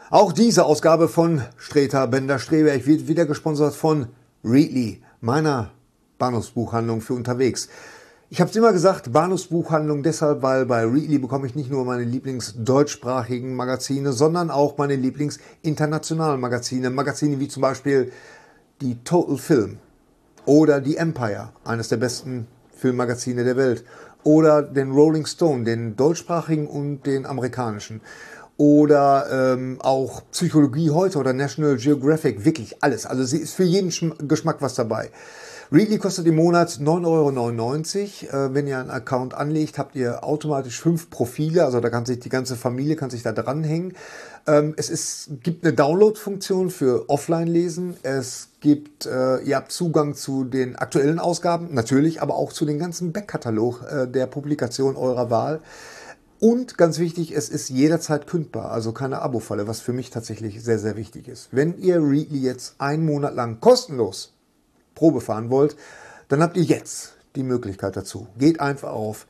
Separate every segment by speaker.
Speaker 1: Auch diese Ausgabe von Streter Bender-Sträberg wird wieder gesponsert von Readly, meiner Bahnhofsbuchhandlung für unterwegs. Ich habe es immer gesagt, Bahnhofsbuchhandlung deshalb, weil bei Readly bekomme ich nicht nur meine Lieblingsdeutschsprachigen Magazine, sondern auch meine Lieblingsinternationalen Magazine. Magazine wie zum Beispiel die Total Film oder die Empire, eines der besten Filmmagazine der Welt. Oder den Rolling Stone, den deutschsprachigen und den amerikanischen. Oder auch Psychologie heute oder National Geographic, wirklich alles. Also sie ist für jeden Geschmack was dabei. Readly kostet im Monat 9,99 €. Wenn ihr einen Account anlegt, habt ihr automatisch 5 Profile. Also da kann sich die ganze Familie kann sich da dranhängen. Gibt eine Download-Funktion für Offline-Lesen. Ihr habt Zugang zu den aktuellen Ausgaben, natürlich, aber auch zu den ganzen Backkatalog der Publikation eurer Wahl. Und ganz wichtig, es ist jederzeit kündbar, also keine Abo-Falle, was für mich tatsächlich sehr, sehr wichtig ist. Wenn ihr Readly jetzt einen Monat lang kostenlos Probe fahren wollt, dann habt ihr jetzt die Möglichkeit dazu. Geht einfach auf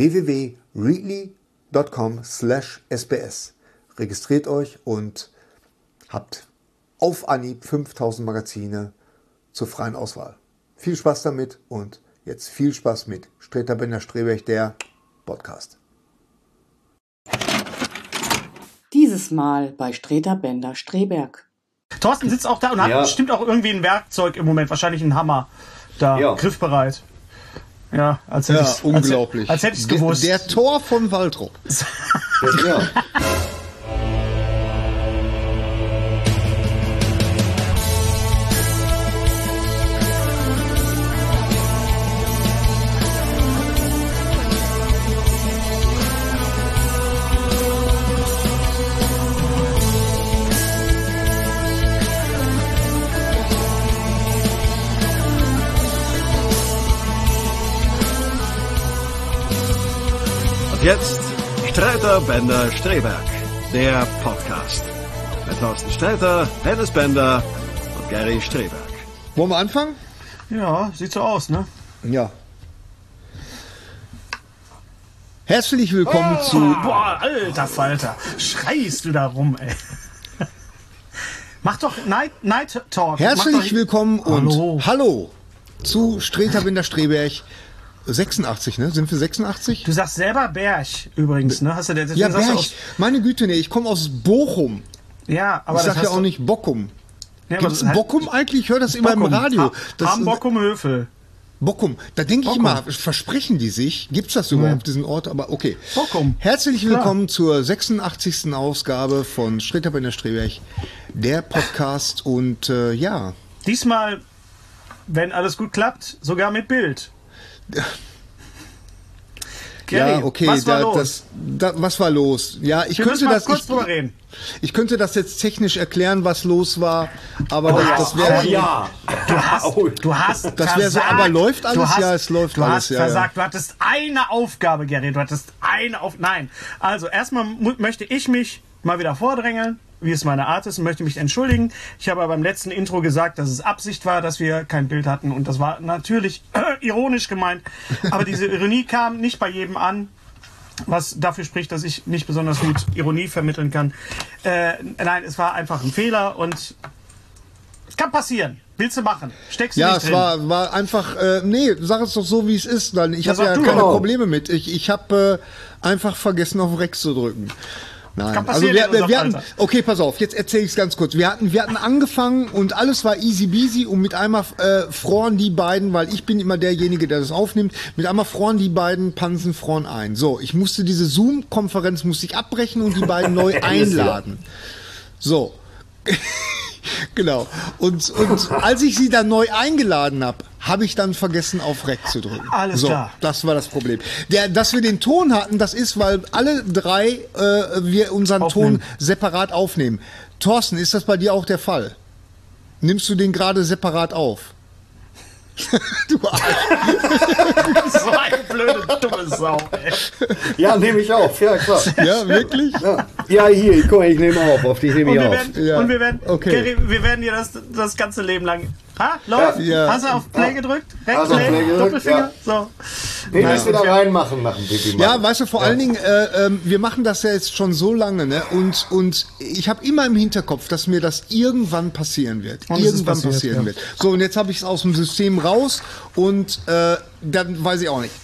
Speaker 1: www.readly.com/sbs. Registriert euch und habt auf Anhieb 5000 Magazine zur freien Auswahl. Viel Spaß damit und jetzt viel Spaß mit Streter Bender-Sträberg, der Podcast.
Speaker 2: Dieses Mal bei Streter Bender-Sträberg.
Speaker 3: Thorsten sitzt auch da und hat bestimmt auch irgendwie ein Werkzeug im Moment, wahrscheinlich einen Hammer da, griffbereit. Ja, als hätte ich's,
Speaker 4: unglaublich.
Speaker 3: Als hätte ich es gewusst.
Speaker 4: Der Thor von Waltrop.
Speaker 5: Ja.
Speaker 6: Jetzt Streter Bender-Sträberg, der Podcast. Mit Thorsten Sträter, Dennis Bender und Gary Sträberg.
Speaker 4: Wollen wir anfangen?
Speaker 3: Ja, sieht so aus, ne?
Speaker 4: Ja. Herzlich willkommen zu...
Speaker 3: Boah, alter Falter. Schreist du da rum, ey. Mach doch Night Talk.
Speaker 4: Herzlich willkommen und hallo zu Streter Bender-Sträberg. 86, ne? Sind wir 86?
Speaker 3: Du sagst selber Berg übrigens, ne? Hast du
Speaker 4: ja, Berg. Meine Güte, ne, ich komme aus Bochum.
Speaker 3: Ja, aber
Speaker 4: ich sag ja auch nicht Bockum.
Speaker 3: Ja,
Speaker 4: gibt's Bockum eigentlich? Ich höre das immer im Radio.
Speaker 3: Am Bockum-Höfel.
Speaker 4: Bockum. Da denke ich immer, versprechen die sich? Gibt's das überhaupt, diesen Ort? Aber okay.
Speaker 3: Bockum.
Speaker 4: Herzlich willkommen zur 86. Ausgabe von Streter Bender-Sträberg, der Podcast und ja.
Speaker 3: Diesmal, wenn alles gut klappt, sogar mit Bild. Gary,
Speaker 4: ja, okay,
Speaker 3: was war los?
Speaker 4: Was war los? Ja, ich könnte das
Speaker 3: kurz drüber reden.
Speaker 4: Ich könnte das jetzt technisch erklären, was los war, aber das wäre
Speaker 3: Du hast
Speaker 4: das wäre so, aber läuft alles? Es läuft alles.
Speaker 3: Du hast versagt. Du hattest eine Aufgabe, Gary. Nein. Also erstmal möchte ich mich mal wieder vordrängeln, wie es meine Art ist, und möchte mich entschuldigen. Ich habe beim letzten Intro gesagt, dass es Absicht war, dass wir kein Bild hatten, und das war natürlich ironisch gemeint, aber diese Ironie kam nicht bei jedem an, was dafür spricht, dass ich nicht besonders gut Ironie vermitteln kann. Nein, es war einfach ein Fehler und es kann passieren. Willst du machen? Steckst du nicht drin?
Speaker 4: Ja, es war einfach, nee, sag es doch so, wie es ist, dann ich habe ja keine Probleme mit. Ich habe einfach vergessen, auf Rex zu drücken. Nein, also wir hatten, okay, pass auf, jetzt erzähle ich es ganz kurz. Wir hatten angefangen und alles war easy peasy und mit einmal froren die beiden, weil ich bin immer derjenige, der das aufnimmt, mit einmal froren die beiden Pansen froren ein. So, ich musste diese Zoom-Konferenz abbrechen und die beiden neu einladen. So. Genau. Und als ich sie dann neu eingeladen habe ich dann vergessen, auf Rec zu drücken.
Speaker 3: Alles klar.
Speaker 4: Das war das Problem. Dass wir den Ton hatten, das ist, weil alle drei wir unseren Ton separat aufnehmen. Thorsten, ist das bei dir auch der Fall? Nimmst du den gerade separat auf? Du Arsch.
Speaker 3: So eine blöde, dumme Sau, ey.
Speaker 5: Ja, nehme ich auf. Ja, klar.
Speaker 4: Ja, wirklich?
Speaker 5: Ja, hier, guck mal, ich nehme auf. Auf die nehme ich auf.
Speaker 3: Und wir werden, Gary, wir werden dir das ganze Leben lang Läuft? Ja. Hast du auf Play gedrückt? Rechtsklick, Doppelfinger?
Speaker 5: Ja.
Speaker 3: So.
Speaker 5: Penis wieder reinmachen nach dem Pipi.
Speaker 4: Ja, weißt du, vor allen Dingen, wir machen das ja jetzt schon so lange, ne? Und ich habe immer im Hinterkopf, dass mir das irgendwann passieren wird. Wird. So, und jetzt habe ich es aus dem System raus und dann weiß ich auch nicht.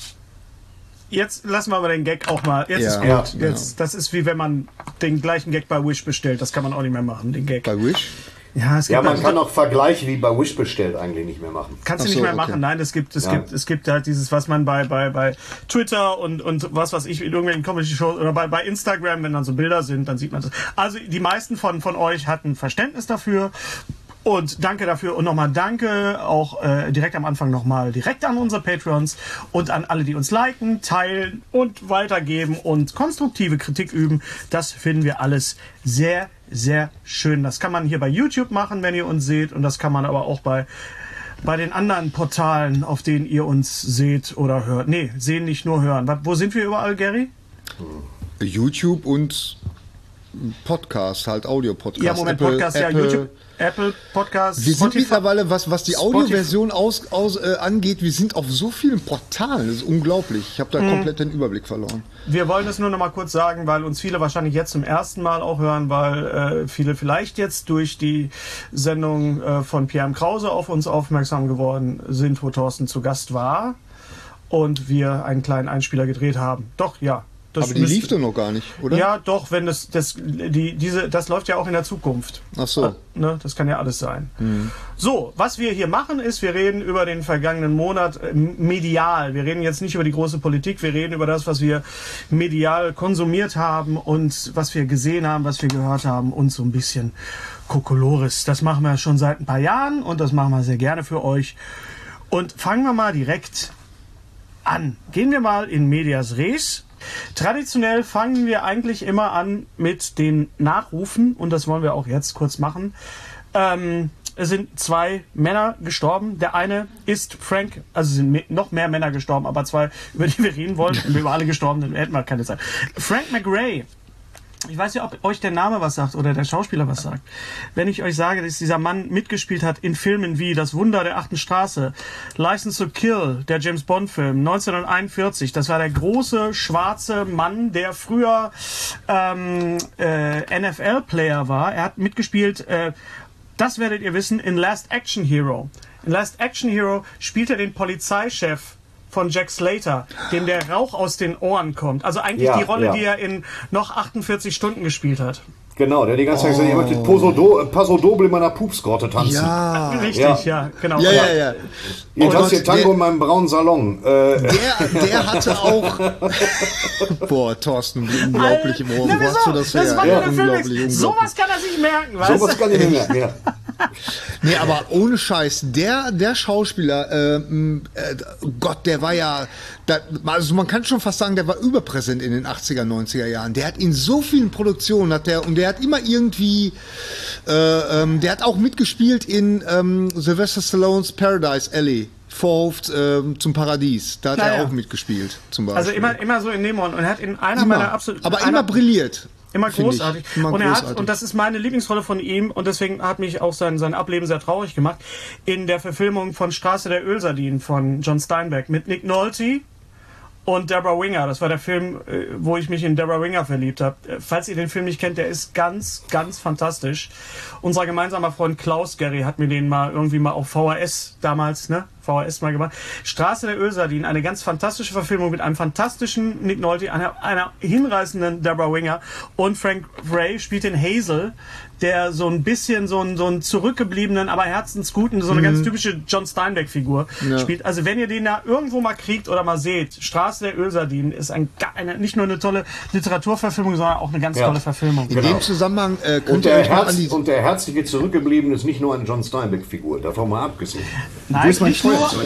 Speaker 3: Jetzt lassen wir aber den Gag auch mal. Jetzt ist gut. Ja, genau. Das ist wie wenn man den gleichen Gag bei Wish bestellt. Das kann man auch nicht mehr machen, den Gag.
Speaker 4: Bei Wish?
Speaker 5: Ja, man kann auch Vergleiche wie bei Wish bestellt eigentlich nicht mehr machen.
Speaker 3: Kannst du nicht mehr machen. Nein, es gibt halt dieses, was man bei Twitter und was weiß ich, in irgendwelchen Comedy-Shows oder bei Instagram, wenn dann so Bilder sind, dann sieht man das. Also die meisten von euch hatten Verständnis dafür. Und danke dafür und nochmal danke auch direkt am Anfang nochmal direkt an unsere Patreons und an alle, die uns liken, teilen und weitergeben und konstruktive Kritik üben. Das finden wir alles sehr, sehr schön. Das kann man hier bei YouTube machen, wenn ihr uns seht, und das kann man aber auch bei den anderen Portalen, auf denen ihr uns seht oder hört. Nee, sehen nicht, nur hören. Wo sind wir überall, Gary?
Speaker 4: YouTube und Podcast, halt Audio-Podcast.
Speaker 3: Ja, Moment, Apple, Podcast, ja, YouTube, Apple Podcast.
Speaker 4: Wir sind mittlerweile, was die Audioversion angeht, wir sind auf so vielen Portalen, das ist unglaublich. Ich habe da komplett den Überblick verloren.
Speaker 3: Wir wollen es nur noch mal kurz sagen, weil uns viele wahrscheinlich jetzt zum ersten Mal auch hören, weil viele vielleicht jetzt durch die Sendung von Pierre M. Krause auf uns aufmerksam geworden sind, wo Thorsten zu Gast war und wir einen kleinen Einspieler gedreht haben. Doch, ja.
Speaker 4: Aber die lief doch noch gar nicht, oder?
Speaker 3: Ja, doch, wenn das läuft ja auch in der Zukunft.
Speaker 4: Ach so.
Speaker 3: Ne, das kann ja alles sein. So, was wir hier machen ist, wir reden über den vergangenen Monat medial. Wir reden jetzt nicht über die große Politik, wir reden über das, was wir medial konsumiert haben und was wir gesehen haben, was wir gehört haben und so ein bisschen Kokolores. Das machen wir schon seit ein paar Jahren und das machen wir sehr gerne für euch. Und fangen wir mal direkt an. Gehen wir mal in medias res. Traditionell fangen wir eigentlich immer an mit den Nachrufen und das wollen wir auch jetzt kurz machen. Es sind 2 Männer gestorben. Der eine ist Frank, also es sind noch mehr Männer gestorben, aber 2, über die wir reden wollen. Wenn wir über alle gestorben sind, hätten wir keine Zeit. Frank McRae. Ich weiß ja, ob euch der Name was sagt oder der Schauspieler was sagt. Wenn ich euch sage, dass dieser Mann mitgespielt hat in Filmen wie Das Wunder der 8. Straße, License to Kill, der James Bond Film, 1941, das war der große schwarze Mann, der früher NFL-Player war. Er hat mitgespielt, das werdet ihr wissen, in Last Action Hero. In Last Action Hero spielt er den Polizeichef von Jack Slater, dem der Rauch aus den Ohren kommt. Also eigentlich die Rolle, die er in noch 48 Stunden gespielt hat.
Speaker 5: Genau, der die ganze Zeit gesagt, ich möchte Paso Doble in meiner Pupsgrotte tanzen.
Speaker 3: Ja, richtig, ja genau.
Speaker 4: Ja.
Speaker 5: Ihr tanzt hier Tango in meinem braunen Salon.
Speaker 4: Der hatte auch... Boah, Thorsten, unglaublich im Ohren. Wo hast du das her?
Speaker 3: Unglaublich. Sowas kann er sich merken, weißt du?
Speaker 5: Sowas kann ich mir merken, ja.
Speaker 4: Nee, aber ohne Scheiß, der Schauspieler, Gott, der war ja, also man kann schon fast sagen, der war überpräsent in den 80er, 90er Jahren. Der hat in so vielen Produktionen, und der hat immer irgendwie, der hat auch mitgespielt in Sylvester Stallones Paradise Alley. Vorhof zum Paradies. Da hat er auch mitgespielt, zum Beispiel.
Speaker 3: Also immer so in dem und er hat in einer meiner absoluten...
Speaker 4: Aber immer brilliert.
Speaker 3: Immer großartig. Und das ist meine Lieblingsrolle von ihm und deswegen hat mich auch sein Ableben sehr traurig gemacht. In der Verfilmung von Straße der Ölsardinen von John Steinbeck mit Nick Nolte und Deborah Winger. Das war der Film, wo ich mich in Deborah Winger verliebt habe. Falls ihr den Film nicht kennt, der ist ganz, ganz fantastisch. Unser gemeinsamer Freund Klaus Gary hat mir den irgendwie mal auf VHS damals, VHS mal gemacht. Straße der Ölsardinen, eine ganz fantastische Verfilmung mit einem fantastischen Nick Nolte, einer hinreißenden Deborah Winger und Frank McRae spielt den Hazel, der so ein bisschen so einen zurückgebliebenen, aber herzensguten, so eine ganz typische John Steinbeck-Figur spielt. Also wenn ihr den da irgendwo mal kriegt oder mal seht, Straße der Ölsardinen ist nicht nur eine tolle Literaturverfilmung, sondern auch eine ganz tolle Verfilmung.
Speaker 4: In dem Zusammenhang
Speaker 5: und der herzliche Zurückgebliebene ist nicht nur eine John Steinbeck-Figur, davon mal abgesehen.
Speaker 3: Nein,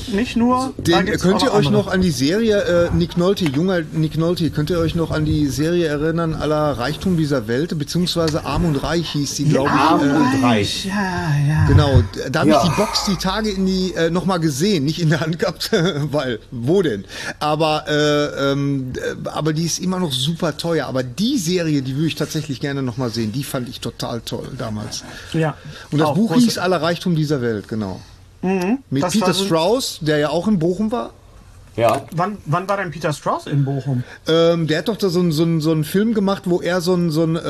Speaker 3: nicht nur.
Speaker 4: Könnt ihr euch noch an die Serie Nick Nolte, junger Nick Nolte, könnt ihr euch noch an die Serie erinnern, aller Reichtum dieser Welt, beziehungsweise Arm und Reich hieß die, glaube ich.
Speaker 5: Arm und Reich.
Speaker 3: Ja.
Speaker 4: Genau, da habe ich die Box die Tage nochmal gesehen, nicht in der Hand gehabt, weil, wo denn? Aber die ist immer noch super teuer. Aber die Serie, die würde ich tatsächlich gerne nochmal sehen, die fand ich total toll damals.
Speaker 3: Ja.
Speaker 4: Und das Buch hieß Aller Reichtum dieser Welt, genau. Mit das Peter Strauss, der ja auch in Bochum war.
Speaker 5: Ja.
Speaker 3: Wann war denn Peter Strauss in Bochum?
Speaker 4: Der hat doch da so einen Film gemacht, wo er so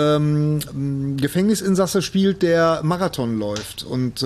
Speaker 4: ein Gefängnisinsasse spielt, der Marathon läuft. Und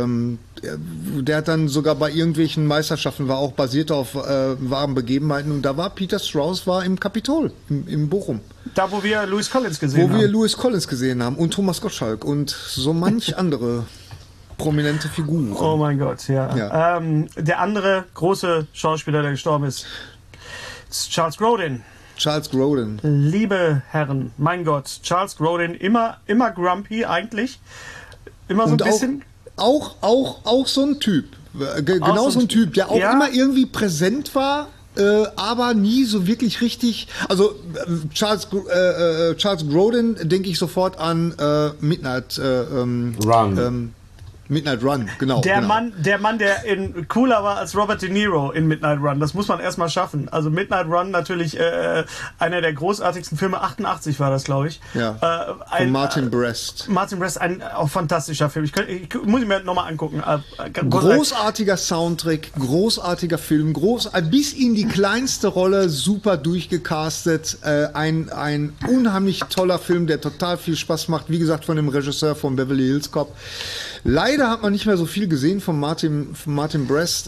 Speaker 4: der hat dann sogar bei irgendwelchen Meisterschaften, war auch basiert auf wahren Begebenheiten. Und da war Peter Strauss im Kapitol, in Bochum.
Speaker 3: Da, wo wir Louis Collins gesehen haben. Und Thomas Gottschalk und so manch andere prominente Figuren. Oh mein Gott, ja. Der andere große Schauspieler, der gestorben ist Charles Grodin.
Speaker 4: Charles Grodin.
Speaker 3: Liebe Herren, mein Gott, Charles Grodin, immer grumpy eigentlich. Immer so ein bisschen.
Speaker 4: Auch so ein Typ. Genau so ein Typ, der auch immer irgendwie präsent war. Aber nie so wirklich richtig. Also Charles Grodin denke ich sofort an Midnight Run. Midnight Run, genau.
Speaker 3: Der Mann, der cooler war als Robert De Niro in Midnight Run. Das muss man erstmal schaffen. Also Midnight Run natürlich einer der großartigsten Filme. 88 war das, glaube ich.
Speaker 4: Ja. Von Martin Brest.
Speaker 3: Martin Brest, ein auch fantastischer Film. Ich muss ihn mir nochmal angucken.
Speaker 4: Großartiger Soundtrack, großartiger Film, bis in die kleinste Rolle, super durchgecastet. Ein unheimlich toller Film, der total viel Spaß macht. Wie gesagt, von dem Regisseur von Beverly Hills Cop. Leider hat man nicht mehr so viel gesehen von Martin Brest,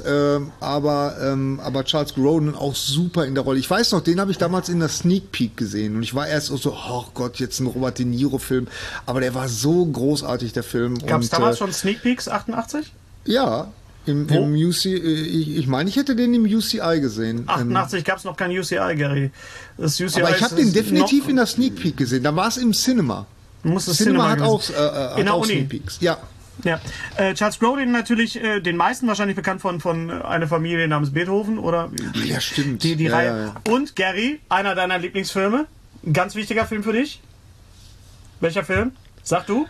Speaker 4: aber Charles Grodin auch super in der Rolle. Ich weiß noch, den habe ich damals in der Sneak Peek gesehen und ich war erst so, oh Gott, jetzt ein Robert De Niro Film, aber der war so großartig, der Film.
Speaker 3: Gab es damals schon Sneak Peeks, 88?
Speaker 4: Ja. Im UCI, ich meine, ich hätte den im UCI gesehen.
Speaker 3: 88 gab es noch kein UCI, Gary. Das UCI
Speaker 4: aber ich habe den definitiv in der Sneak Peek gesehen, da war es im Cinema.
Speaker 3: Cinema
Speaker 4: hat auch
Speaker 3: Sneak
Speaker 4: Peeks, ja.
Speaker 3: Ja, Charles Grodin natürlich den meisten wahrscheinlich bekannt von einer Familie namens Beethoven oder
Speaker 4: ja, stimmt.
Speaker 3: Die Reihe. Ja. Und Gary, einer deiner Lieblingsfilme, ein ganz wichtiger Film für dich. Welcher Film? Sag du?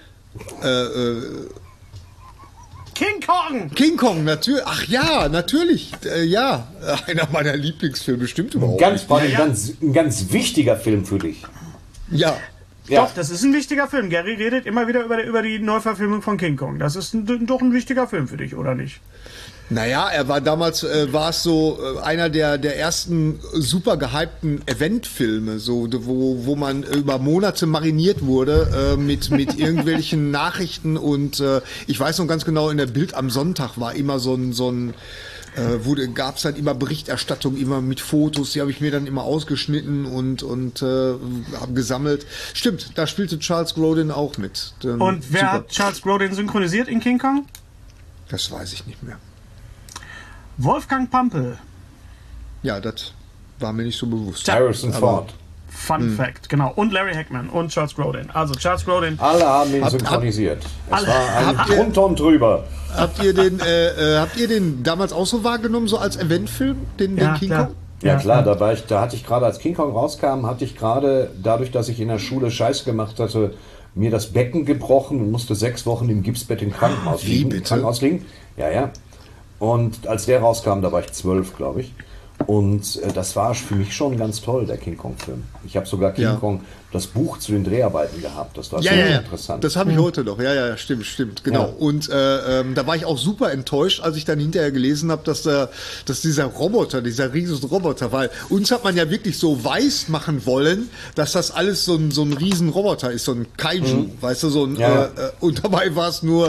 Speaker 3: King Kong!
Speaker 4: King Kong, natürlich. Ach ja, natürlich. Ja, einer meiner Lieblingsfilme, stimmt überhaupt.
Speaker 5: Ein ganz wichtiger Film für dich.
Speaker 4: Ja.
Speaker 3: Ja. Doch, das ist ein wichtiger Film. Gary redet immer wieder über die Neuverfilmung von King Kong. Das ist doch ein wichtiger Film für dich, oder nicht?
Speaker 4: Naja, er war damals, war es so einer der ersten super gehypten Eventfilme, so, wo man über Monate mariniert wurde mit irgendwelchen Nachrichten und ich weiß noch ganz genau, in der Bild am Sonntag war immer so ein gab es dann immer Berichterstattung, immer mit Fotos, die habe ich mir dann immer ausgeschnitten und habe gesammelt. Stimmt, da spielte Charles Grodin auch mit.
Speaker 3: Und wer hat Charles Grodin synchronisiert in King Kong?
Speaker 4: Das weiß ich nicht mehr.
Speaker 3: Wolfgang Pampel.
Speaker 4: Ja, das war mir nicht so bewusst.
Speaker 5: Harrison Ford.
Speaker 3: Fun Fact, genau. Und Larry Hackman und Charles Grodin. Also Charles Grodin.
Speaker 5: Alle haben ihn synchronisiert. Es war ein drunter und drüber.
Speaker 4: Habt ihr den damals auch so wahrgenommen, so als Eventfilm, den King Kong?
Speaker 5: Ja klar, da hatte ich gerade, als King Kong rauskam, dadurch, dass ich in der Schule Scheiße gemacht hatte, mir das Becken gebrochen und musste 6 Wochen im Gipsbett im Krankenhaus liegen. Ja. Und als der rauskam, da war ich 12, glaube ich. Und das war für mich schon ganz toll, der King Kong-Film. Ich habe sogar King Kong, das Buch zu den Dreharbeiten gehabt. Das war sehr interessant.
Speaker 4: Das habe ich heute noch. Ja, stimmt, genau. Ja. Und da war ich auch super enttäuscht, als ich dann hinterher gelesen habe, dass dieser Roboter, dieser riesen Roboter, weil uns hat man ja wirklich so weiß machen wollen, dass das alles so ein riesen Roboter ist, so ein Kaiju, weißt du, und dabei war es nur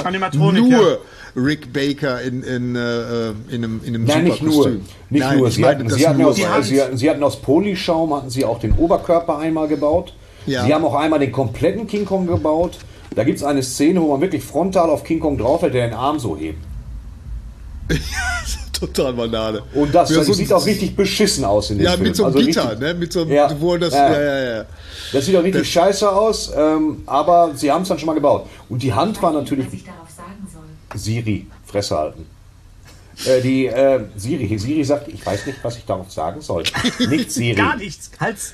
Speaker 4: Rick Baker in einem
Speaker 5: super Kostüm. Nicht nur. Sie hatten aus Polyschaum auch den Oberkörper einmal gebaut. Ja. Sie haben auch einmal den kompletten King Kong gebaut. Da gibt es eine Szene, wo man wirklich frontal auf King Kong drauf hat, der den Arm so hebt.
Speaker 4: Total Banane.
Speaker 5: Und das sieht auch richtig beschissen aus in dem Film.
Speaker 4: Ja, mit so einem Gitter, richtig, ne? Mit so einem,
Speaker 5: Das sieht auch richtig scheiße aus, aber sie haben es dann schon mal gebaut. Und die Hand war natürlich...
Speaker 7: Was ich darauf sagen soll.
Speaker 5: Siri, Fresse halten. Siri sagt, ich weiß nicht, was ich darauf sagen soll. Nicht Siri.
Speaker 3: Gar nichts. Hals.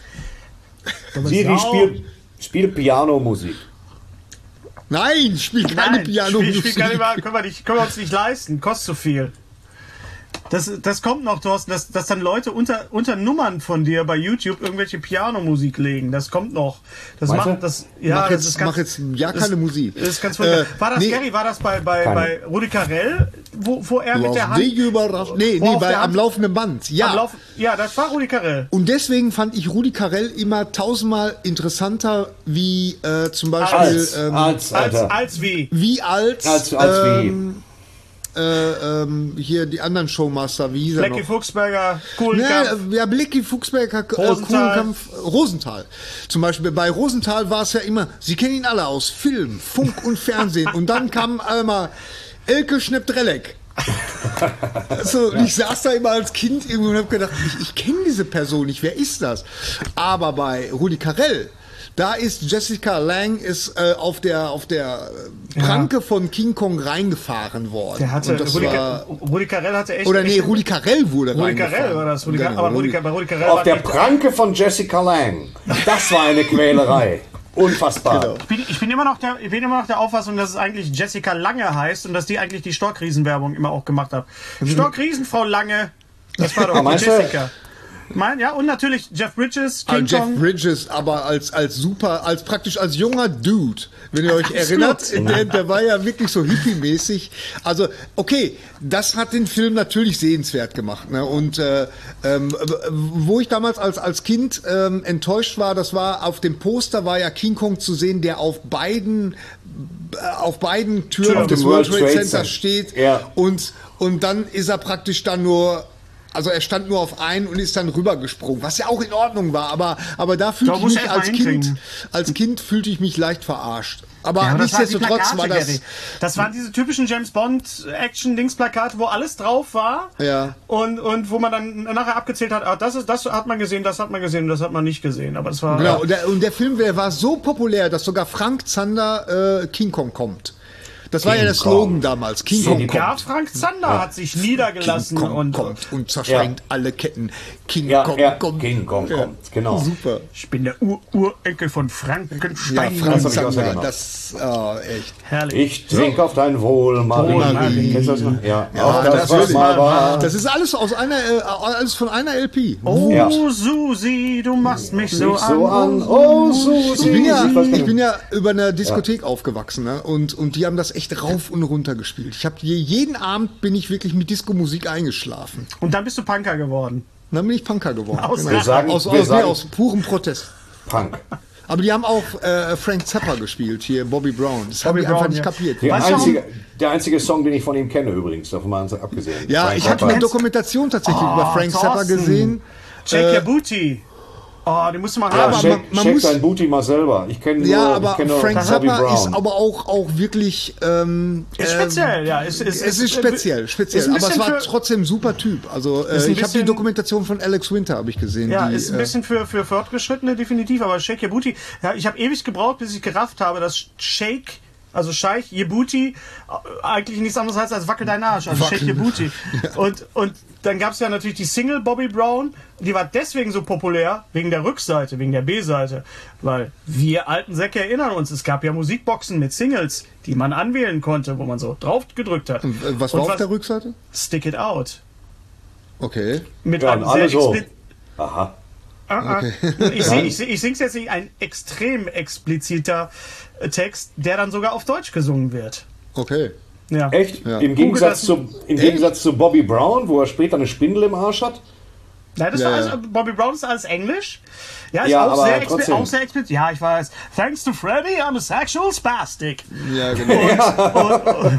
Speaker 5: Siri spielt Pianomusik.
Speaker 4: Nein, spielt keine Pianomusik.
Speaker 3: Können wir uns nicht leisten. Kostet zu viel. Das kommt noch, Thorsten, dass dann Leute unter Nummern von dir bei YouTube irgendwelche Pianomusik legen. Das kommt noch.
Speaker 4: Mach jetzt keine Musik.
Speaker 3: Das ist ganz war das, Gary, war das bei Rudi Carrell, wo er mit der Hand...
Speaker 4: am laufenden Band. Ja.
Speaker 3: Das war Rudi Carell.
Speaker 4: Und deswegen fand ich Rudi Carell immer 1000-mal interessanter wie zum Beispiel...
Speaker 3: Als wie?
Speaker 4: Wie als
Speaker 5: wie.
Speaker 4: Hier die anderen Showmaster, wie hieß er noch?
Speaker 3: Blackie Fuchsberger, Kuhlenkampf.
Speaker 4: Ja, Blackie Fuchsberger, Kuhlenkampf, Rosenthal. Zum Beispiel bei Rosenthal war es ja immer, Sie kennen ihn alle aus Film, Funk und Fernsehen. Und dann kam einmal Elke Schnepp-Drelleck. Also, ich saß da immer als Kind irgendwo und habe gedacht, ich kenne diese Person nicht, wer ist das? Aber bei Rudi Carell, da ist Jessica Lange auf der Pranke von King Kong reingefahren worden.
Speaker 3: Der hatte, Rudi Carell hatte echt...
Speaker 4: Rudi Carell wurde
Speaker 3: Rudi Carell war das. Bei Rudi Carell
Speaker 5: auf der Pranke von Jessica Lange. Das war eine Quälerei. Unfassbar.
Speaker 3: Genau. Ich bin immer noch der Auffassung, dass es eigentlich Jessica Lange heißt und dass die eigentlich die Storkriesen-Werbung immer auch gemacht hat. Storkriesen, Frau Lange. Das war doch Jessica. Und natürlich Jeff Bridges, King Kong.
Speaker 4: Jeff Bridges, aber praktisch als junger Dude, wenn ihr euch erinnert, der war ja wirklich so hippie-mäßig. Also, okay, das hat den Film natürlich sehenswert gemacht. Ne? Und wo ich damals als Kind enttäuscht war, das war auf dem Poster war ja King Kong zu sehen, der auf beiden Türen des World Trade Center steht. Ja. Und dann ist er praktisch dann nur... Also er stand nur auf einen und ist dann rübergesprungen, was ja auch in Ordnung war, aber da fühlte ich mich als Kind fühlte ich mich leicht verarscht. Aber nichtsdestotrotz war das...
Speaker 3: Das waren diese typischen James Bond Action-Dings-Plakate, wo alles drauf war.
Speaker 4: Ja.
Speaker 3: Und wo man dann nachher abgezählt hat, das hat man gesehen, das hat man gesehen, das hat man nicht gesehen. Aber das war...
Speaker 4: Genau, und der Film war so populär, dass sogar Frank Zander King Kong kommt. Das war ja der Slogan damals.
Speaker 3: King Kong kommt. Ja, Frank Zander hat sich niedergelassen
Speaker 4: King Kong kommt und zersprengt alle Ketten. King Kong kommt.
Speaker 5: King Kong kommt, genau.
Speaker 4: Super.
Speaker 3: Ich bin der Urenkel von Frankenstein.
Speaker 4: Ja, Frank Zander, das echt.
Speaker 3: Herrlich.
Speaker 5: Ich trinke auf dein Wohl, Marie. Kennst du das noch? Ja,
Speaker 4: das ist alles alles von einer LP.
Speaker 3: Oh, Susi, du machst mich so an.
Speaker 5: Oh, Susi.
Speaker 4: Ich bin ja über eine Diskothek aufgewachsen, ne? Und die haben das echt rauf und runter gespielt. Ich habe jeden Abend bin ich wirklich mit Disco-Musik eingeschlafen.
Speaker 3: Und dann bist du Punker geworden.
Speaker 4: Dann bin ich Punker geworden.
Speaker 5: Aus
Speaker 4: purem Protest.
Speaker 5: Punk.
Speaker 4: Aber die haben auch Frank Zappa gespielt, hier Bobby Brown. Das haben die einfach nicht kapiert.
Speaker 5: Der einzige Song, den ich von ihm kenne übrigens, davon mal abgesehen.
Speaker 4: Ja,
Speaker 5: Frank
Speaker 4: ich habe eine Dokumentation tatsächlich über Frank Zappa gesehen.
Speaker 3: Check Your Booty. Oh, die musst du mal haben.
Speaker 5: Check dein Booty mal selber. Ich kenne nur
Speaker 4: Frank Zappa ist aber auch wirklich...
Speaker 3: ist speziell, ja.
Speaker 4: Es ist speziell. Aber es war trotzdem ein super Typ. Also ich habe die Dokumentation von Alex Winter habe ich gesehen.
Speaker 3: Ja, ist ein bisschen für Fortgeschrittene definitiv, aber Shake Your Booty... Ja, ich habe ewig gebraucht, bis ich gerafft habe, dass Shake... Also Scheich, Your Booty, eigentlich nichts anderes heißt als Wackel dein Arsch, also Shake Your Booty. Ja. Und dann gab es ja natürlich die Single Bobby Brown, die war deswegen so populär, wegen der Rückseite, wegen der B-Seite. Weil wir alten Säcke erinnern uns, es gab ja Musikboxen mit Singles, die man anwählen konnte, wo man so drauf gedrückt hat.
Speaker 4: Und was war auf der Rückseite?
Speaker 3: Stick It Out.
Speaker 4: Okay.
Speaker 3: Mit einem sehr
Speaker 5: Aha.
Speaker 4: Okay.
Speaker 3: Ich sing's jetzt nicht, ein extrem expliziter Text, der dann sogar auf Deutsch gesungen wird.
Speaker 4: Okay.
Speaker 5: Ja. Echt? Ja. Im Gegensatz zu Bobby Brown, wo er später eine Spindel im Arsch hat?
Speaker 3: Nein, das war alles, Bobby Brown ist alles Englisch. Ja, ist auch sehr explizit. Ja, ich weiß. Thanks to Freddy, I'm a sexual spastic.
Speaker 4: Ja, genau.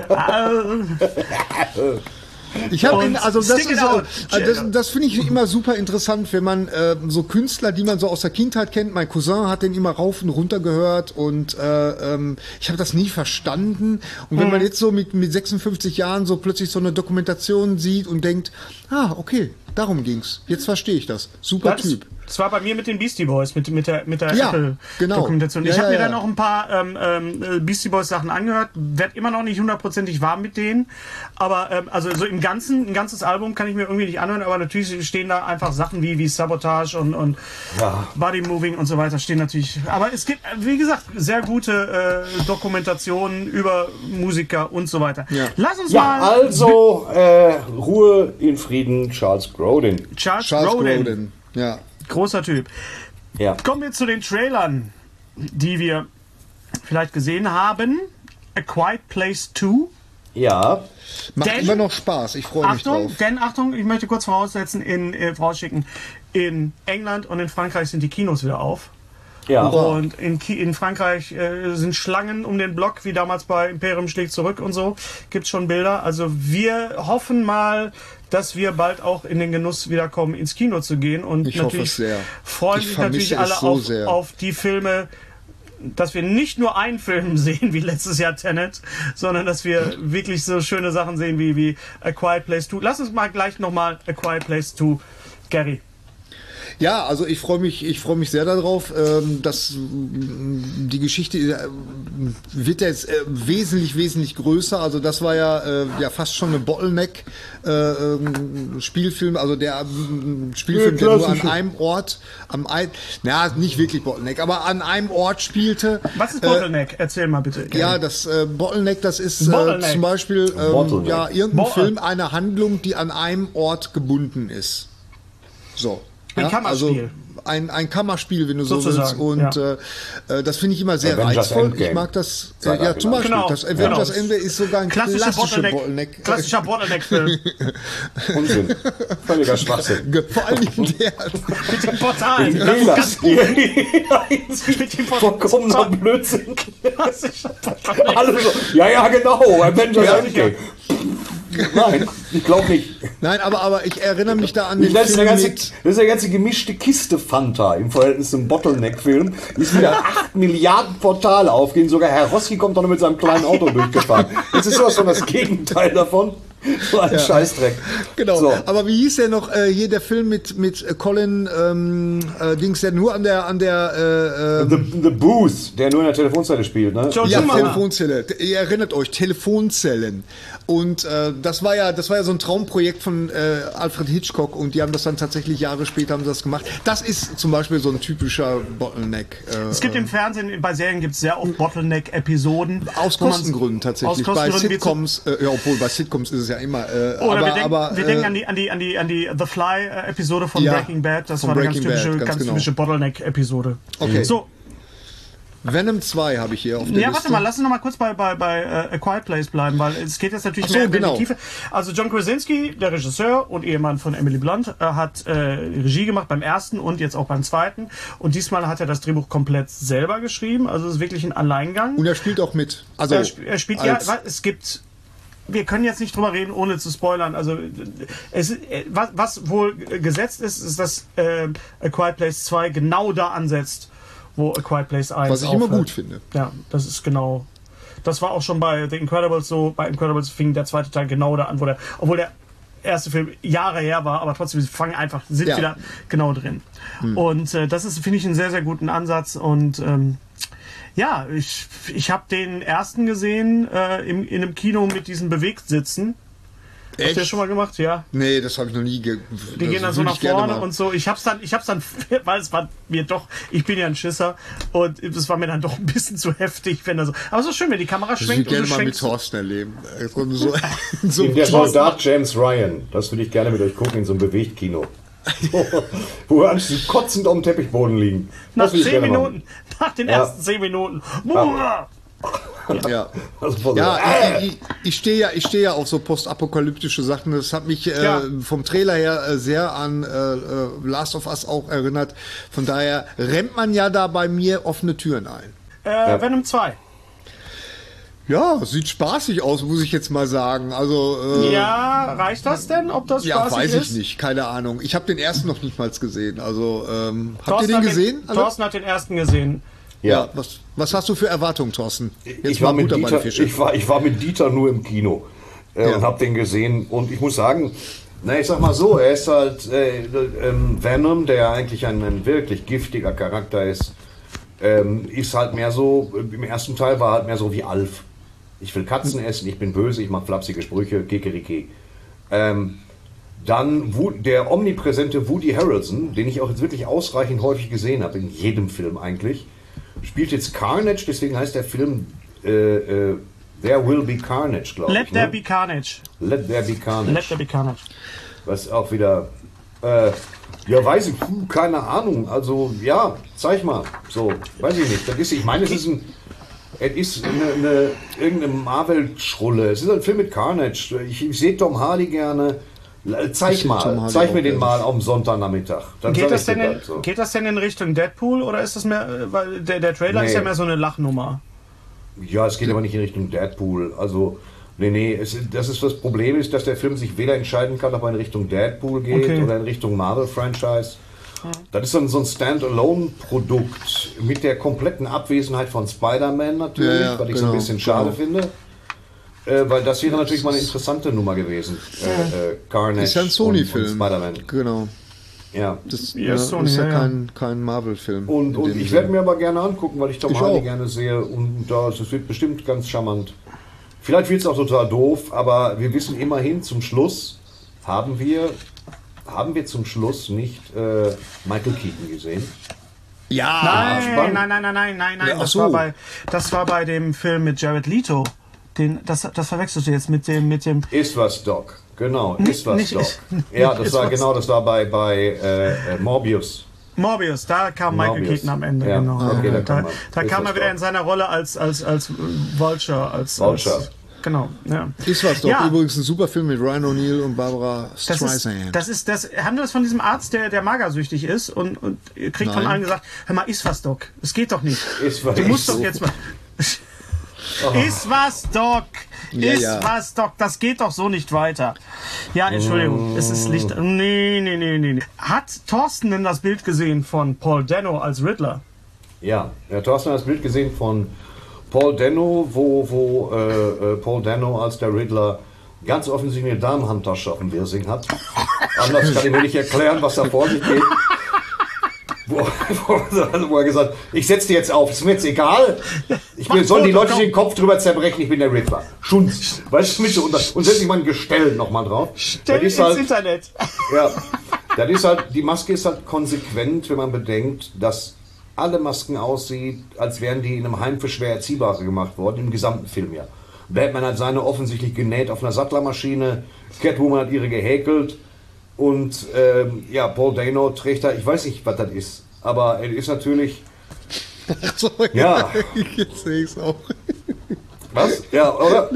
Speaker 4: Ich habe das finde ich immer super interessant, wenn man so Künstler, die man so aus der Kindheit kennt. Mein Cousin hat den immer rauf und runter gehört und ich habe das nie verstanden. Und wenn man jetzt so mit 56 Jahren so plötzlich so eine Dokumentation sieht und denkt, okay, darum ging's. Jetzt verstehe ich das. Super Typ.
Speaker 3: Das war bei mir mit den Beastie Boys, mit der
Speaker 4: Ja,
Speaker 3: Apple-Dokumentation.
Speaker 4: genau.
Speaker 3: Ich habe mir dann auch ein paar Beastie Boys Sachen angehört, werd immer noch nicht hundertprozentig warm mit denen, aber also so im Ganzen, ein ganzes Album kann ich mir irgendwie nicht anhören, aber natürlich stehen da einfach Sachen wie Sabotage und Body Moving und so weiter stehen natürlich, aber es gibt, wie gesagt, sehr gute Dokumentationen über Musiker und so weiter.
Speaker 4: Ja.
Speaker 3: Lass uns
Speaker 5: Ja,
Speaker 3: mal...
Speaker 5: also Ruhe in Frieden, Charles Grodin.
Speaker 3: Charles Grodin.
Speaker 4: Ja.
Speaker 3: Großer Typ.
Speaker 5: Ja.
Speaker 3: Kommen wir zu den Trailern, die wir vielleicht gesehen haben. A Quiet Place 2.
Speaker 5: Ja.
Speaker 4: Macht
Speaker 3: Denn-
Speaker 4: immer noch Spaß, ich freue mich drauf.
Speaker 3: Achtung, ich möchte kurz vorausschicken, in England und in Frankreich sind die Kinos wieder auf.
Speaker 5: Ja.
Speaker 3: Und in Frankreich sind Schlangen um den Block, wie damals bei Imperium schlägt zurück und so. Gibt's schon Bilder. Also wir hoffen mal, dass wir bald auch in den Genuss wiederkommen, ins Kino zu gehen. Und
Speaker 4: Ich hoffe
Speaker 3: natürlich
Speaker 4: es sehr.
Speaker 3: freuen
Speaker 4: Ich
Speaker 3: sich
Speaker 4: vermisse
Speaker 3: natürlich alle
Speaker 4: es so sehr.
Speaker 3: auf die Filme, dass wir nicht nur einen Film sehen, wie letztes Jahr Tenet, sondern dass wir wirklich so schöne Sachen sehen wie A Quiet Place 2. Lass uns mal gleich nochmal A Quiet Place 2, Gary.
Speaker 4: Ja, also ich freue mich sehr darauf, dass die Geschichte wird jetzt wesentlich größer. Also das war ja fast schon eine Bottleneck Spielfilm, also der Spielfilm, der nur an einem Ort, nicht wirklich Bottleneck, aber an einem Ort spielte.
Speaker 3: Was ist Bottleneck? Erzähl mal bitte. Gary.
Speaker 4: Ja, das Bottleneck, das ist
Speaker 3: Bottleneck.
Speaker 4: zum Beispiel irgendein
Speaker 3: Bo-
Speaker 4: Film, eine Handlung, die an einem Ort gebunden ist. So.
Speaker 3: Ein Kammerspiel.
Speaker 4: Also ein Kammerspiel, wenn du
Speaker 3: Sozusagen,
Speaker 4: so willst. Und das finde ich immer sehr
Speaker 5: Avengers
Speaker 4: reizvoll.
Speaker 5: Endgame.
Speaker 4: Ich mag das.
Speaker 5: Sag
Speaker 4: Ja, zum Beispiel.
Speaker 3: Genau,
Speaker 4: Das Avengers
Speaker 3: genau.
Speaker 4: Ende ist sogar ein klassischer Bottleneck.
Speaker 3: Klassischer Bottleneck-Film.
Speaker 5: Unsinn. Völliger Schwachsinn.
Speaker 4: Vor allem der.
Speaker 3: Mit den Portalen.
Speaker 5: Nee,
Speaker 3: Das ist
Speaker 5: das
Speaker 3: ganz gut.
Speaker 5: mit dem vollkommener Blödsinn.
Speaker 3: Klassischer Bottleneck.
Speaker 5: Alle so, ja, genau, Avengers Endgame. Nein, ich glaube nicht.
Speaker 4: Nein, aber ich erinnere mich da an den
Speaker 5: Das ist
Speaker 4: Film
Speaker 5: eine
Speaker 4: mit.
Speaker 5: ganze gemischte Kiste Fanta im Verhältnis zum Bottleneck-Film. Ist wieder 8 Milliarden Portale aufgehen. Sogar Herr Rossi kommt doch noch mit seinem kleinen Auto durchgefahren. Das ist sowas von das Gegenteil davon. So ein Scheißdreck.
Speaker 4: Genau,
Speaker 5: So.
Speaker 4: aber wie hieß der noch, hier der Film mit Colin Dings, der nur an der
Speaker 5: The Booth, der nur in der Telefonzelle spielt, ne?
Speaker 3: John
Speaker 4: ja,
Speaker 3: Schumacher.
Speaker 4: Telefonzelle. Ihr erinnert euch, Telefonzellen. Und das war ja so ein Traumprojekt von Alfred Hitchcock und die haben das dann tatsächlich Jahre später haben sie das gemacht. Das ist zum Beispiel so ein typischer Bottleneck.
Speaker 3: Es gibt im Fernsehen, bei Serien gibt es sehr oft Bottleneck-Episoden.
Speaker 4: Aus Kostengründen tatsächlich.
Speaker 3: Aus Kostengründen
Speaker 4: bei Sitcoms, obwohl bei Sitcoms ist es ja immer.
Speaker 3: Wir denken an die The Fly-Episode von
Speaker 4: ja,
Speaker 3: Breaking Bad. Das
Speaker 4: von
Speaker 3: war eine
Speaker 4: Breaking Bad, ganz genau.
Speaker 3: typische Bottleneck-Episode.
Speaker 4: Okay.
Speaker 3: So,
Speaker 4: Venom 2 habe ich hier auf der Liste.
Speaker 3: warte mal, lass uns noch mal kurz bei A Quiet Place bleiben, weil es geht jetzt natürlich
Speaker 4: Ach so,
Speaker 3: mehr in
Speaker 4: genau.
Speaker 3: die Tiefe. Also John Krasinski, der Regisseur und Ehemann von Emily Blunt, hat Regie gemacht beim ersten und jetzt auch beim zweiten. Und diesmal hat er das Drehbuch komplett selber geschrieben. Also es ist wirklich ein Alleingang.
Speaker 4: Und er spielt auch mit. Also
Speaker 3: Er spielt es gibt. Wir können jetzt nicht drüber reden, ohne zu spoilern. Also was wohl gesetzt ist, dass A Quiet Place 2 genau da ansetzt, wo A Quiet Place 1
Speaker 4: was ich
Speaker 3: aufhört.
Speaker 4: immer gut finde.
Speaker 3: Ja, das ist genau. Das war auch schon bei The Incredibles so. Bei Incredibles fing der zweite Teil genau da an, obwohl der erste Film Jahre her war, aber trotzdem sind
Speaker 4: Ja.
Speaker 3: wieder genau drin. Und das ist, finde ich, einen sehr, sehr guten Ansatz. Und ja, ich habe den ersten gesehen in einem Kino mit diesen Bewegtsitzen. Habt ihr das schon mal gemacht? Ja.
Speaker 4: Nee, das habe ich noch nie
Speaker 3: Die gehen dann so nach vorne und so. Ich hab's dann, weil es war mir doch, ich bin ja ein Schisser und es war mir dann doch ein bisschen zu heftig, wenn er so. Aber so schön, wenn die Kamera
Speaker 4: Ich würde
Speaker 3: schwenkt und
Speaker 4: gerne
Speaker 3: du
Speaker 4: mal mit
Speaker 3: schwenkst.
Speaker 4: Thorsten erleben. So
Speaker 5: Der Soldat James Ryan, das würde ich gerne mit euch gucken in so einem Bewegtkino. Wo wir anschließend kotzend auf dem Teppichboden liegen.
Speaker 3: Nach
Speaker 5: Das würde ich
Speaker 3: 10
Speaker 5: gerne machen.
Speaker 3: Minuten, nach den ersten 10 Minuten.
Speaker 4: Ja,
Speaker 5: Also,
Speaker 4: ich stehe ja auf so postapokalyptische Sachen. Das hat mich vom Trailer her sehr an Last of Us auch erinnert. Von daher rennt man ja da bei mir offene Türen ein.
Speaker 3: Venom 2.
Speaker 4: Ja, sieht spaßig aus, muss ich jetzt mal sagen. Also
Speaker 3: Ja, reicht das denn? Ob das
Speaker 4: ja,
Speaker 3: spaßig
Speaker 4: weiß
Speaker 3: ist?
Speaker 4: ich nicht, keine Ahnung. Ich habe den ersten noch nicht mal gesehen. Also habt ihr
Speaker 3: Thorsten
Speaker 4: den
Speaker 3: hat
Speaker 4: gesehen? alle?
Speaker 3: Thorsten hat den ersten gesehen.
Speaker 4: Ja. Was hast du für Erwartungen, Thorsten?
Speaker 5: Ich war mit Dieter nur im Kino und habe den gesehen und ich muss sagen, Na, ich sag mal so, er ist halt Venom, der eigentlich ein wirklich giftiger Charakter ist halt mehr so, im ersten Teil war halt mehr so wie Alf. Ich will Katzen essen, ich bin böse, ich mache flapsige Sprüche, Kikeriki. Dann der omnipräsente Woody Harrelson, den ich auch jetzt wirklich ausreichend häufig gesehen habe, in jedem Film eigentlich, spielt jetzt Carnage, deswegen heißt der Film There Will Be Carnage, glaube ich.
Speaker 3: Let There Be Carnage.
Speaker 5: Let There Be Carnage.
Speaker 3: Let There Be Carnage.
Speaker 5: Was auch wieder... ja, weiß ich, keine Ahnung. Also, ja, zeig mal. So, weiß ich nicht. Das ist, ich meine, es ist irgendeine Marvel-Schrulle. Es ist ein Film mit Carnage. Ich sehe Tom Hardy gerne. Zeig mir den mal am Sonntagnachmittag.
Speaker 3: Geht das denn in Richtung Deadpool oder ist das mehr, weil der Trailer ist ja mehr so eine Lachnummer?
Speaker 5: Ja, es geht aber nicht in Richtung Deadpool. Also, nee, das Problem ist, dass der Film sich weder entscheiden kann, ob er in Richtung Deadpool geht oder in Richtung Marvel-Franchise. Das ist dann so ein Standalone-Produkt mit der kompletten Abwesenheit von Spider-Man natürlich, was ich so ein bisschen schade finde. Weil das wäre natürlich mal eine interessante Nummer gewesen. Carnage
Speaker 4: ist ja ein Sony-Film.
Speaker 5: Und Spider-Man.
Speaker 4: Genau.
Speaker 5: Ja.
Speaker 4: Das ist ja kein Marvel-Film.
Speaker 5: Und ich werde mir aber gerne angucken, weil ich Tom Hardy gerne sehe. Und das wird bestimmt ganz charmant. Vielleicht wird es auch total doof, aber wir wissen immerhin, zum Schluss haben wir zum Schluss nicht Michael Keaton gesehen.
Speaker 3: Ja, nein. Das war bei dem Film mit Jared Leto. Das verwechselst du jetzt mit dem.
Speaker 5: Ist was, Doc. Genau, ist was, Doc. Ja, das war bei Morbius.
Speaker 3: Morbius, da kam Michael Keaton am Ende,
Speaker 5: ja.
Speaker 3: genau.
Speaker 5: Okay,
Speaker 3: da kam er wieder in seiner Rolle als Vulture. Genau, ja.
Speaker 4: Ist was doch. Übrigens ein super Film mit Ryan O'Neal und Barbara Streisand.
Speaker 3: Das handelt es von diesem Arzt, der magersüchtig ist und kriegt von allen gesagt, hör mal, ist was, Doc. Es geht doch nicht. Du musst doch jetzt mal... Ist was, Doc. Was, Doc. Das geht doch so nicht weiter. Ja, Entschuldigung. Es ist Licht. Nee. Hat Thorsten denn das Bild gesehen von Paul Dano als Riddler?
Speaker 5: Ja, Thorsten hat das Bild gesehen von Paul Dano, wo Paul Dano als der Riddler ganz offensichtlich eine Damenhandtasche auf dem Wirsing hat. Anders kann ich mir nicht erklären, was da vor sich geht. Wo er gesagt hat, ich setze dir jetzt auf, ist mir jetzt egal. Sollen die Leute den Kopf drüber zerbrechen, ich bin der Riddler. Schunz. Weißt du, und setze ich mal ein Gestell nochmal drauf.
Speaker 3: Stell ins Internet.
Speaker 5: Ja, das ist halt, die Maske ist halt konsequent, wenn man bedenkt, dass alle Masken aussieht, als wären die in einem Heim für schwer Erziehbare gemacht worden, im gesamten Film ja. Batman hat seine offensichtlich genäht auf einer Sattlermaschine, Catwoman hat ihre gehäkelt und Paul Dano trägt da, ich weiß nicht, was das ist, aber er ist natürlich...
Speaker 4: So,
Speaker 5: ja.
Speaker 4: Jetzt sehe ich es auch.
Speaker 5: Was? Ja, oder?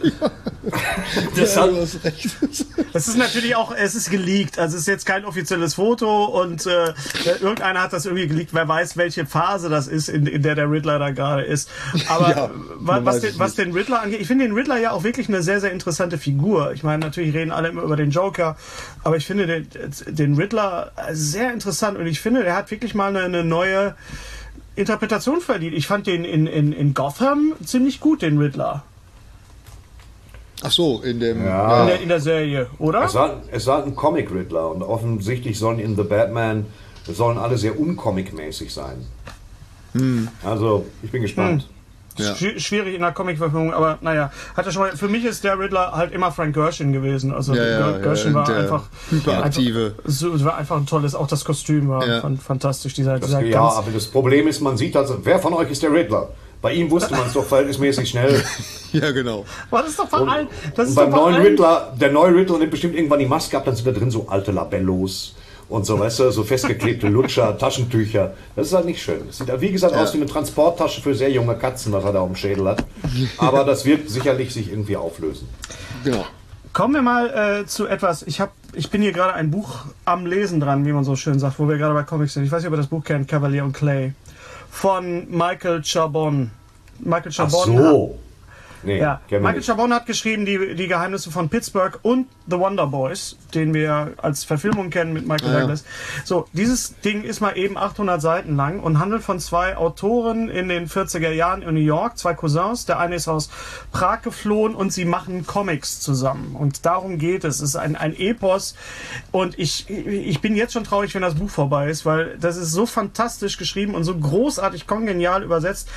Speaker 3: Das ist natürlich auch, es ist geleakt, also es ist jetzt kein offizielles Foto und irgendeiner hat das irgendwie geleakt, wer weiß, welche Phase das ist, in der Riddler da gerade ist. Aber was den Riddler angeht, ich finde den Riddler ja auch wirklich eine sehr, sehr interessante Figur. Ich meine, natürlich reden alle immer über den Joker, aber ich finde den Riddler sehr interessant und ich finde, der hat wirklich mal eine neue Interpretation verdient. Ich fand den in Gotham ziemlich gut, den Riddler.
Speaker 4: Ach so, in
Speaker 3: der Serie, oder?
Speaker 5: Es war ein Comic-Riddler und offensichtlich sollen in The Batman alle sehr uncomic-mäßig sein. Also, ich bin gespannt.
Speaker 4: Ja.
Speaker 3: Schwierig in der Comic-Verfilmung, aber naja, für mich ist der Riddler halt immer Frank Gorshin gewesen. Also Gorshin war einfach
Speaker 4: hyperaktive.
Speaker 3: War einfach ein tolles, auch das Kostüm war fantastisch.
Speaker 5: Aber das Problem ist, man sieht also, wer von euch ist der Riddler? Bei ihm wusste man es doch verhältnismäßig schnell.
Speaker 4: Ja, genau.
Speaker 3: Aber das ist doch von allen.
Speaker 5: Beim neuen Riddler, der neue Riddler nimmt bestimmt irgendwann die Maske ab, dann sind da drin so alte Labellos und so, weißt du, so festgeklebte Lutscher, Taschentücher. Das ist halt nicht schön. Das sieht, wie gesagt, aus wie eine Transporttasche für sehr junge Katzen, was er da auf dem Schädel hat. Aber das wird sicherlich sich irgendwie auflösen.
Speaker 4: Genau.
Speaker 3: Kommen wir mal zu etwas. Ich bin hier gerade ein Buch am Lesen dran, wie man so schön sagt, wo wir gerade bei Comics sind. Ich weiß nicht, ob ihr das Buch kennt, Cavalier und Clay. Von Michael Chabon.
Speaker 5: Ach so. Nee,
Speaker 3: ja. Michael Chabon hat geschrieben die Geheimnisse von Pittsburgh und The Wonder Boys, den wir als Verfilmung kennen mit Michael Douglas. So, dieses Ding ist mal eben 800 Seiten lang und handelt von 2 Autoren in den 40er Jahren in New York, 2 Cousins. Der eine ist aus Prag geflohen und sie machen Comics zusammen. Und darum geht es. Es ist ein Epos. Und ich bin jetzt schon traurig, wenn das Buch vorbei ist, weil das ist so fantastisch geschrieben und so großartig kongenial übersetzt.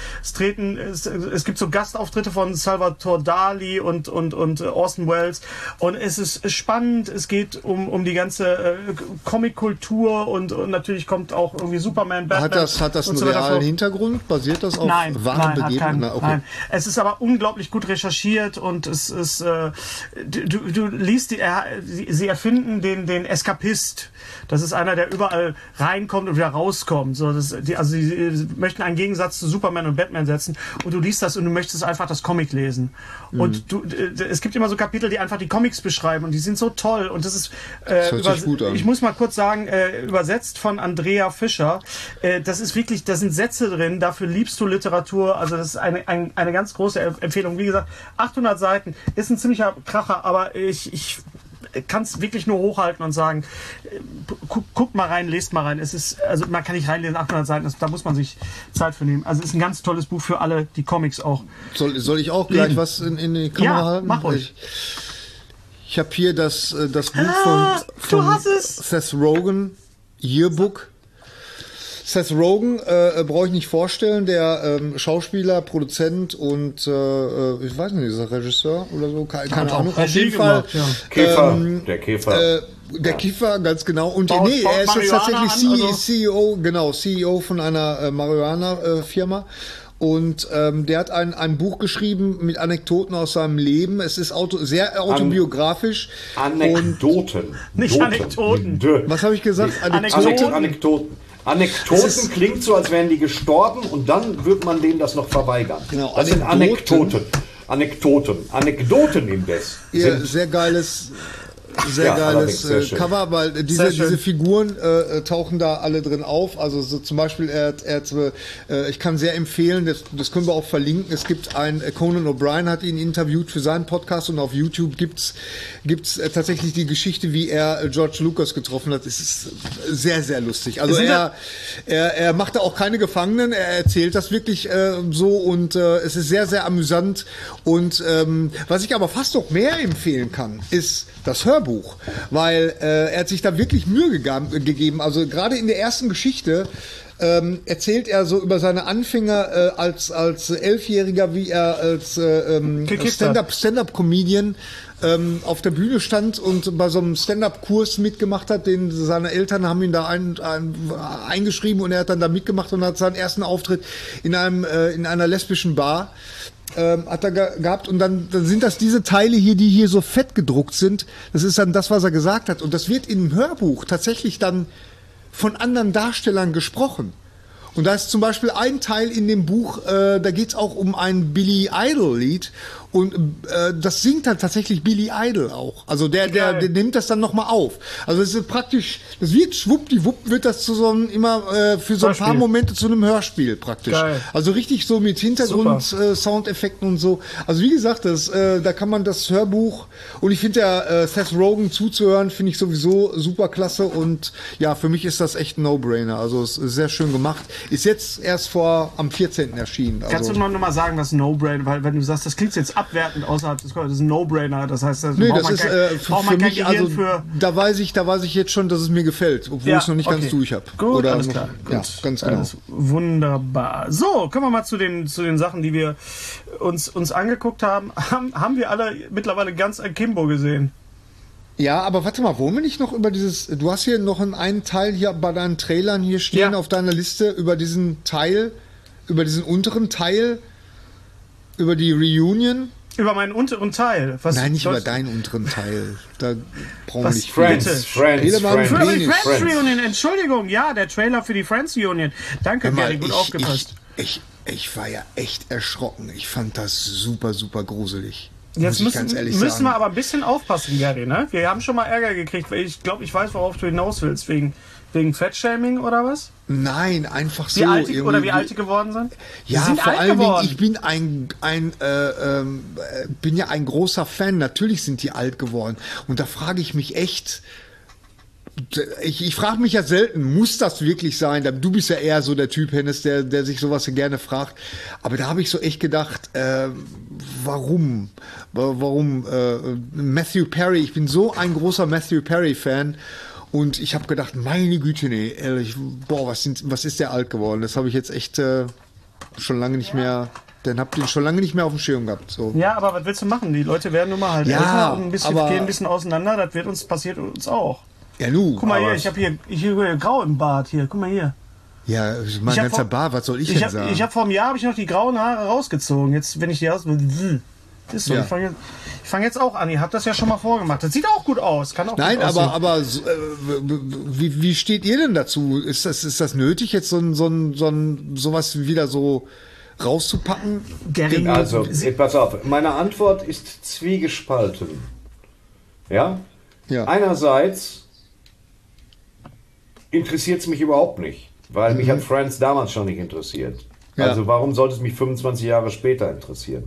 Speaker 3: Es gibt so Gastauftritte von Salvatore Dali und Orson Welles. Und es ist spannend. Es geht um die ganze Comic-Kultur und natürlich kommt auch irgendwie Superman, Batman.
Speaker 4: Hat das einen realen Hintergrund? Basiert das auf wahren Begebenheiten? Okay.
Speaker 3: Nein. Es ist aber unglaublich gut recherchiert und es ist, du liest, sie erfinden den Eskapist. Das ist einer, der überall reinkommt und wieder rauskommt. So, sie möchten einen Gegensatz zu Superman und Batman setzen und du liest das und du möchtest einfach das Comic lesen. Und es gibt immer so Kapitel, die einfach die Comics beschreiben und die sind so toll und das ist
Speaker 4: hört sich gut an.
Speaker 3: Ich muss mal kurz sagen, übersetzt von Andrea Fischer. Das ist wirklich, da sind Sätze drin, dafür liebst du Literatur, also das ist eine ganz große Empfehlung. Wie gesagt, 800 Seiten ist ein ziemlicher Kracher, aber ich kann es wirklich nur hochhalten und sagen, guckt mal rein, lest mal rein. Es ist, also man kann nicht reinlesen, 800 Seiten, da muss man sich Zeit für nehmen. Also es ist ein ganz tolles Buch für alle, die Comics auch.
Speaker 4: Soll ich auch gleich was in die Kamera halten?
Speaker 3: Mach ruhig.
Speaker 4: Ich habe hier das Buch von Seth Rogen, Yearbook. Seth Rogen brauche ich nicht vorstellen, der Schauspieler, Produzent und ich weiß nicht, ist er Regisseur oder so? Keine Ahnung. Auf jeden Fall.
Speaker 5: Der Käfer.
Speaker 4: Der Kiefer, ganz genau. Und er ist jetzt tatsächlich CEO von einer Marihuana-Firma. Und der hat ein Buch geschrieben mit Anekdoten aus seinem Leben. Es ist sehr autobiografisch.
Speaker 5: Anekdoten.
Speaker 3: Nicht Anekdoten.
Speaker 4: Was habe ich gesagt?
Speaker 5: Anekdoten. Anekdoten klingt so, als wären die gestorben und dann wird man denen das noch verweigern.
Speaker 4: Genau,
Speaker 5: das sind Anekdoten. Anekdoten indes.
Speaker 4: Ja, sehr geiles Cover, weil diese Figuren tauchen da alle drin auf. Also so zum Beispiel, ich kann sehr empfehlen, das können wir auch verlinken. Es gibt Conan O'Brien hat ihn interviewt für seinen Podcast und auf YouTube gibt's tatsächlich die Geschichte, wie er George Lucas getroffen hat. Es ist sehr, sehr lustig. Also er macht da auch keine Gefangenen, er erzählt das wirklich so und es ist sehr, sehr amüsant. Und was ich aber fast noch mehr empfehlen kann, ist das Hörbuch, weil er hat sich da wirklich Mühe gegeben. Also gerade in der ersten Geschichte erzählt er so über seine Anfänger als 11-Jähriger, wie er als Stand-up-Comedian auf der Bühne stand und bei so einem Stand-up-Kurs mitgemacht hat, den seine Eltern haben ihn da eingeschrieben und er hat dann da mitgemacht und hat seinen ersten Auftritt in einer lesbischen Bar hat er gehabt und dann sind das diese Teile hier, die hier so fett gedruckt sind. Das ist dann das, was er gesagt hat. Und das wird im Hörbuch tatsächlich dann von anderen Darstellern gesprochen. Und da ist zum Beispiel ein Teil in dem Buch, da geht's auch um ein Billy Idol-Lied. Und das singt dann tatsächlich Billy Idol auch. Also der nimmt das dann nochmal auf. Also es ist praktisch, das wird schwuppdiwupp, wird das zu so einem für so ein paar Momente zu einem Hörspiel praktisch. Geil. Also richtig so mit Hintergrund, Soundeffekten und so. Also wie gesagt, da kann man das Hörbuch und ich finde Seth Rogen zuzuhören, finde ich sowieso super klasse und ja, für mich ist das echt ein No-Brainer. Also es ist sehr schön gemacht. Ist jetzt erst am 14. erschienen.
Speaker 3: Kannst du noch mal sagen, was No-Brainer, weil wenn du sagst, das klingt jetzt abwertend außerhalb des Körpers, das ist ein No-Brainer, das heißt,
Speaker 4: das ist für mich, also da weiß ich jetzt schon, dass es mir gefällt, obwohl ich es noch nicht ganz durch habe.
Speaker 3: Gut, alles klar. Gut.
Speaker 4: Ja, ganz genau.
Speaker 3: Alles wunderbar. So, kommen wir mal zu den Sachen, die wir uns angeguckt haben. Haben wir alle mittlerweile ganz Akimbo gesehen?
Speaker 4: Ja, aber warte mal, wollen wir nicht noch über du hast hier noch einen Teil hier bei deinen Trailern hier stehen auf deiner Liste, über diesen unteren Teil, über die Reunion?
Speaker 3: Über meinen unteren Teil?
Speaker 4: Nein, nicht über deinen unteren Teil. Da brauchen wir nicht
Speaker 5: Friends
Speaker 3: Reunion, Entschuldigung, ja, der Trailer für die Friends Reunion. Danke, Gary, gut aufgepasst.
Speaker 4: Ich war ja echt erschrocken. Ich fand das super, super gruselig.
Speaker 3: Jetzt müssen wir aber ein bisschen aufpassen, Gary, ne? Wir haben schon mal Ärger gekriegt, weil ich glaube, ich weiß, worauf du hinaus willst, wegen Wegen Fettshaming oder was?
Speaker 4: Nein, einfach so.
Speaker 3: Wie alt die geworden sind?
Speaker 4: Ja, vor allen Dingen, ich bin bin ja ein großer Fan. Natürlich sind die alt geworden. Und da frage ich mich echt, ich frage mich ja selten, muss das wirklich sein? Du bist ja eher so der Typ, Hennes, der sich sowas gerne fragt. Aber da habe ich so echt gedacht, warum? Matthew Perry, ich bin so ein großer Matthew Perry-Fan. Und ich habe gedacht, meine Güte, nee, ehrlich, was ist der alt geworden? Das habe ich jetzt echt schon lange nicht mehr, hab den schon lange nicht mehr auf dem Schirm gehabt. So.
Speaker 3: Ja, aber was willst du machen? Die Leute werden nun mal halt älter und gehen ein bisschen auseinander, passiert uns auch.
Speaker 4: Ja, nu.
Speaker 3: Guck mal hier, ich habe hier grau im Bart hier, guck mal hier.
Speaker 4: Ja, mein ganzer Bart, was soll ich denn sagen?
Speaker 3: Vor einem Jahr noch die grauen Haare rausgezogen. Jetzt, wenn ich die ist so, ja. Ich fange jetzt auch an. Ihr habt das ja schon mal vorgemacht. Das sieht auch gut aus. Kann auch
Speaker 4: Nein,
Speaker 3: gut
Speaker 4: aber wie steht ihr denn dazu? Ist das nötig, jetzt sowas wieder so rauszupacken?
Speaker 5: Also, pass auf. Meine Antwort ist zwiegespalten. Ja? Einerseits interessiert es mich überhaupt nicht, weil mich hat Friends damals schon nicht interessiert. Ja. Also warum sollte es mich 25 Jahre später interessieren?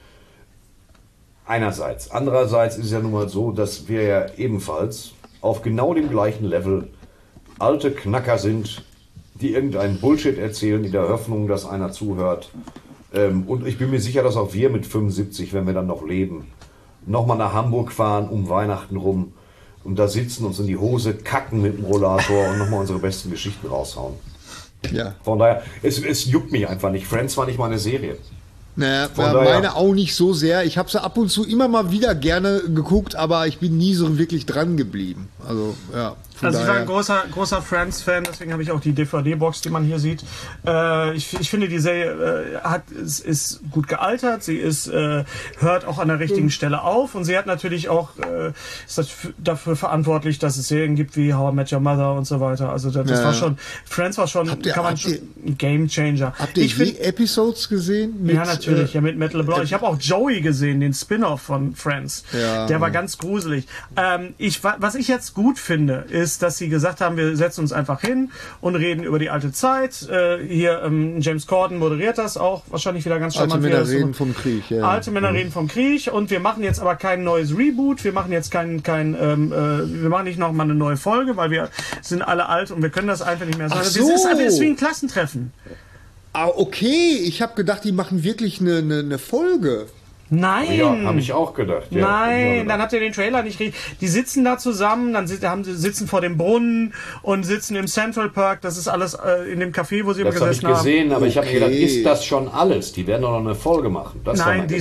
Speaker 5: Einerseits. Andererseits ist es ja nun mal so, dass wir ja ebenfalls auf genau dem gleichen Level alte Knacker sind, die irgendeinen Bullshit erzählen, in der Hoffnung, dass einer zuhört. Und ich bin mir sicher, dass auch wir mit 75, wenn wir dann noch leben, nochmal nach Hamburg fahren, um Weihnachten rum und da sitzen, uns in die Hose kacken mit dem Rollator und nochmal unsere besten Geschichten raushauen.
Speaker 4: Ja.
Speaker 5: Von daher, es juckt mich einfach nicht. Friends war nicht meine Serie.
Speaker 4: Naja, meine auch nicht so sehr. Ich habe sie ab und zu immer mal wieder gerne geguckt, aber ich bin nie so wirklich dran geblieben. Also, ja.
Speaker 3: Also ich war ein großer Friends-Fan, deswegen habe ich auch die DVD-Box, die man hier sieht. Ich finde, die Serie ist gut gealtert, sie hört auch an der richtigen Stelle auf und sie hat natürlich auch ist dafür verantwortlich, dass es Serien gibt wie How I Met Your Mother und so weiter. Also das war schon, Friends war schon, ein Game Changer.
Speaker 4: Habt ihr die Episodes gesehen?
Speaker 3: Ja, natürlich, mit Matt LeBlanc. Ich habe auch Joey gesehen, den Spin-off von Friends. Ja. Der war ganz gruselig. Was ich jetzt gut finde, ist, dass sie gesagt haben, wir setzen uns einfach hin und reden über die alte Zeit. James Corden moderiert das auch, wahrscheinlich wieder ganz charmant.
Speaker 4: Alte Männer reden vom Krieg. Ja.
Speaker 3: Alte Männer reden vom Krieg und wir machen jetzt aber kein neues Reboot, wir machen jetzt wir machen nicht nochmal eine neue Folge, weil wir sind alle alt und wir können das einfach nicht mehr sagen.
Speaker 4: So.
Speaker 3: Das ist einfach wie ein Klassentreffen.
Speaker 4: Ah, okay, ich habe gedacht, die machen wirklich eine Folge.
Speaker 3: Nein.
Speaker 5: Ja, habe ich auch gedacht. Ja,
Speaker 3: Nein, dann habt ihr den Trailer nicht richtig. Die sitzen da zusammen, dann sitzen vor dem Brunnen und sitzen im Central Park. Das ist alles in dem Café, wo sie gesessen haben.
Speaker 5: Das habe ich gesehen, aber ich habe mir gedacht, ist das schon alles? Die werden doch noch eine Folge machen.
Speaker 3: Die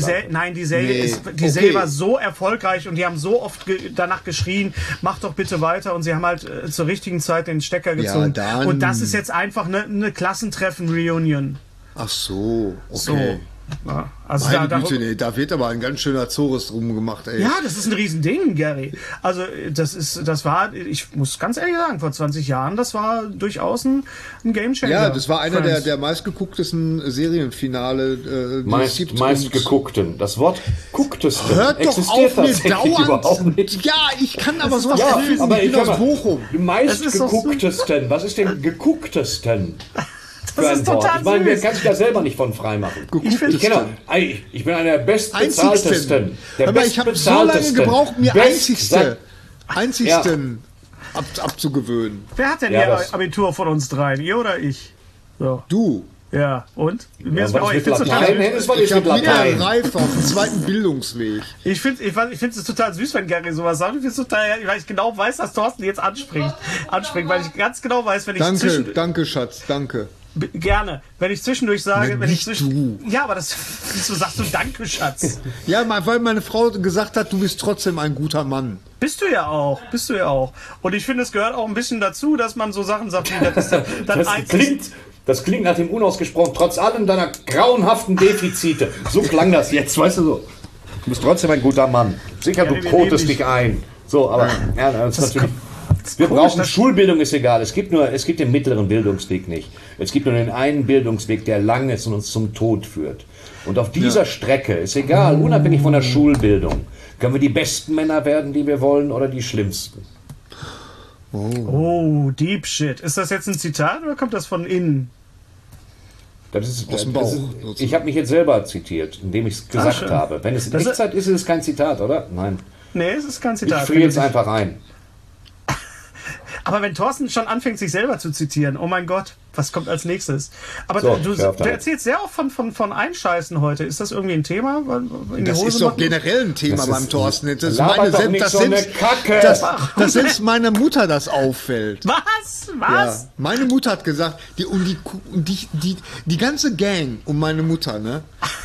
Speaker 3: Serie war so erfolgreich und die haben so oft danach geschrien, mach doch bitte weiter. Und sie haben halt zur richtigen Zeit den Stecker gezogen. Ja, und das ist jetzt einfach eine Klassentreffen-Reunion.
Speaker 4: Ach so, okay.
Speaker 3: So. Ja, also
Speaker 4: da wird aber ein ganz schöner Zores drum gemacht, ey.
Speaker 3: Ja, das ist ein Riesending, Gary. Also ich muss ganz ehrlich sagen, vor 20 Jahren, das war durchaus ein Gamechanger.
Speaker 4: Ja, das war einer der meistgegucktesten Serienfinale.
Speaker 5: Meistgeguckten. Das Wort gucktesten.
Speaker 4: Hört doch auf mir dauernd. Ja, ich kann aber sowas
Speaker 5: erfinden. Aber ich
Speaker 4: aus Bochum.
Speaker 5: Meistgegucktesten. Was ist denn gegucktesten?
Speaker 3: Das ist total
Speaker 5: ich meine, wir können sich da selber nicht von frei machen. Ich bin einer der bestbezahltesten.
Speaker 4: Aber ich habe so lange gebraucht, mir einzigsten abzugewöhnen.
Speaker 3: Wer hat denn hier Abitur von uns dreien? Ihr oder ich? So.
Speaker 4: Du.
Speaker 3: Ja, und?
Speaker 5: Ich habe wieder
Speaker 4: reif auf dem zweiten Bildungsweg.
Speaker 3: Ich finde es total süß, wenn Gary sowas sagt. Weil ich genau weiß, dass Thorsten jetzt anspringt, weil ich ganz genau weiß, wenn ich
Speaker 4: Danke, Schatz, danke.
Speaker 3: Gerne. Wenn ich zwischendurch sage,
Speaker 4: du.
Speaker 3: Ja, aber wieso sagst du Danke, Schatz?
Speaker 4: Ja, weil meine Frau gesagt hat, du bist trotzdem ein guter Mann.
Speaker 3: Bist du ja auch. Und ich finde, es gehört auch ein bisschen dazu, dass man so Sachen sagt, wie
Speaker 5: das klingt nach dem unausgesprochen, trotz allem deiner grauenhaften Defizite. So klang das jetzt, weißt du so. Du bist trotzdem ein guter Mann. Sicher, du kotest dich ein. So, aber das ist natürlich... Wir brauchen Schulbildung, ist egal. Es gibt den mittleren Bildungsweg nicht. Es gibt nur den einen Bildungsweg, der lang ist und uns zum Tod führt. Und auf dieser Strecke, ist egal, unabhängig von der Schulbildung, können wir die besten Männer werden, die wir wollen, oder die schlimmsten.
Speaker 3: Oh, Deep Shit. Ist das jetzt ein Zitat oder kommt das von innen?
Speaker 5: Das ist, ich habe mich jetzt selber zitiert, indem ich es gesagt habe. Wenn es in Echtzeit ist, ist es kein Zitat, oder? Nein.
Speaker 3: Nee, es ist kein Zitat.
Speaker 5: Ich friere jetzt einfach ein.
Speaker 3: Aber wenn Thorsten schon anfängt, sich selber zu zitieren, oh mein Gott, was kommt als nächstes? Aber
Speaker 5: so,
Speaker 3: du erzählst sehr oft von Einscheißen heute. Ist das irgendwie ein Thema?
Speaker 4: Das ist doch generell ein Thema beim Thorsten. Das selbst meine Mutter das auffällt.
Speaker 3: Was?
Speaker 4: Ja. Meine Mutter hat gesagt, die ganze Gang um meine Mutter, ne?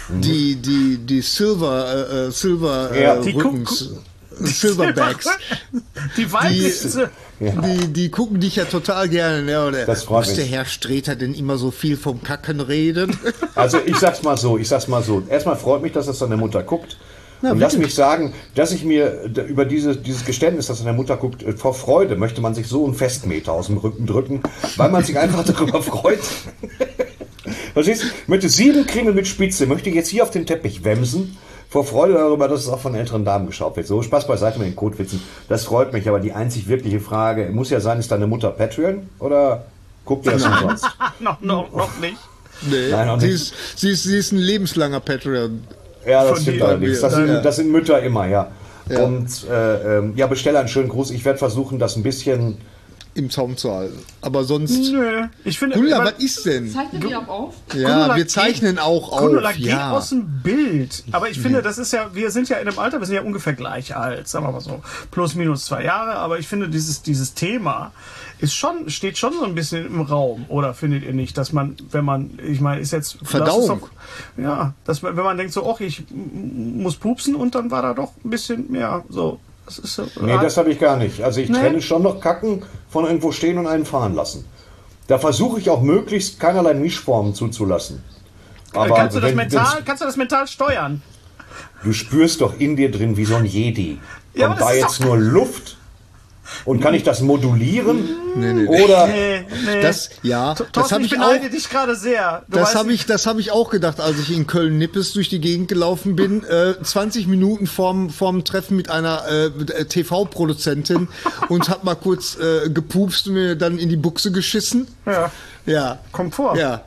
Speaker 4: Die Silver Rückens. Silverbacks.
Speaker 3: Die weibliche.
Speaker 4: Die gucken dich ja total gerne. Ne? Oder muss der Herr Sträter denn immer so viel vom Kacken reden?
Speaker 5: Also ich sag's mal so. Erstmal freut mich, dass das deine Mutter guckt. Und lass mich sagen, dass ich mir über dieses Geständnis, dass deine Mutter guckt, vor Freude möchte man sich so einen Festmeter aus dem Rücken drücken, weil man sich einfach darüber freut. Verstehst du? Ich möchte 7 Kringel mit Spitze, möchte ich jetzt hier auf den Teppich wemsen. Vor Freude darüber, dass es auch von älteren Damen geschaut wird. So, Spaß beiseite mit den Kotwitzen. Das freut mich, aber die einzig wirkliche Frage muss ja sein, ist deine Mutter Patreon oder guckt ihr das umsonst?
Speaker 3: noch nicht.
Speaker 4: Nee, nein, noch nicht. Sie ist ein lebenslanger Patreon.
Speaker 5: Ja, das stimmt allerdings. Das sind Mütter immer, ja. Und bestelle einen schönen Gruß. Ich werde versuchen, das ein bisschen
Speaker 4: im Zaum zu halten. Aber sonst...
Speaker 3: Nö. Ich finde...
Speaker 4: Gundula, was ist denn?
Speaker 2: Zeichnen wir auch auf?
Speaker 4: Ja, Gundula, wir zeichnen auch auf.
Speaker 3: Gundula geht aus dem Bild. Aber ich finde, das ist ja... Wir sind ja in einem Alter, wir sind ja ungefähr gleich alt. Sagen wir mal so. Plus, minus 2 Jahre. Aber ich finde, dieses Thema steht schon so ein bisschen im Raum. Oder findet ihr nicht, dass man, wenn man... Ich meine, ist jetzt...
Speaker 4: Verdauung.
Speaker 3: Dass man, wenn man denkt so, ich muss pupsen und dann war da doch ein bisschen mehr so... Das ist so,
Speaker 5: das habe ich gar nicht. Also ich trenne schon noch Kacken von irgendwo stehen und einen fahren lassen. Da versuche ich auch möglichst keinerlei Mischformen zuzulassen. Aber
Speaker 3: kannst du das mental steuern?
Speaker 5: Du spürst doch in dir drin wie so ein Jedi. Ja, und da jetzt nur Luft? Und kann ich das modulieren?
Speaker 4: Nee.
Speaker 5: Oder
Speaker 4: das habe ich
Speaker 3: beneide dich gerade sehr.
Speaker 4: Das habe ich auch gedacht, als ich in Köln-Nippes durch die Gegend gelaufen bin. 20 Minuten vorm Treffen mit einer TV-Produzentin und habe mal kurz gepupst und mir dann in die Buchse geschissen. Ja.
Speaker 3: Komfort.
Speaker 4: Ja.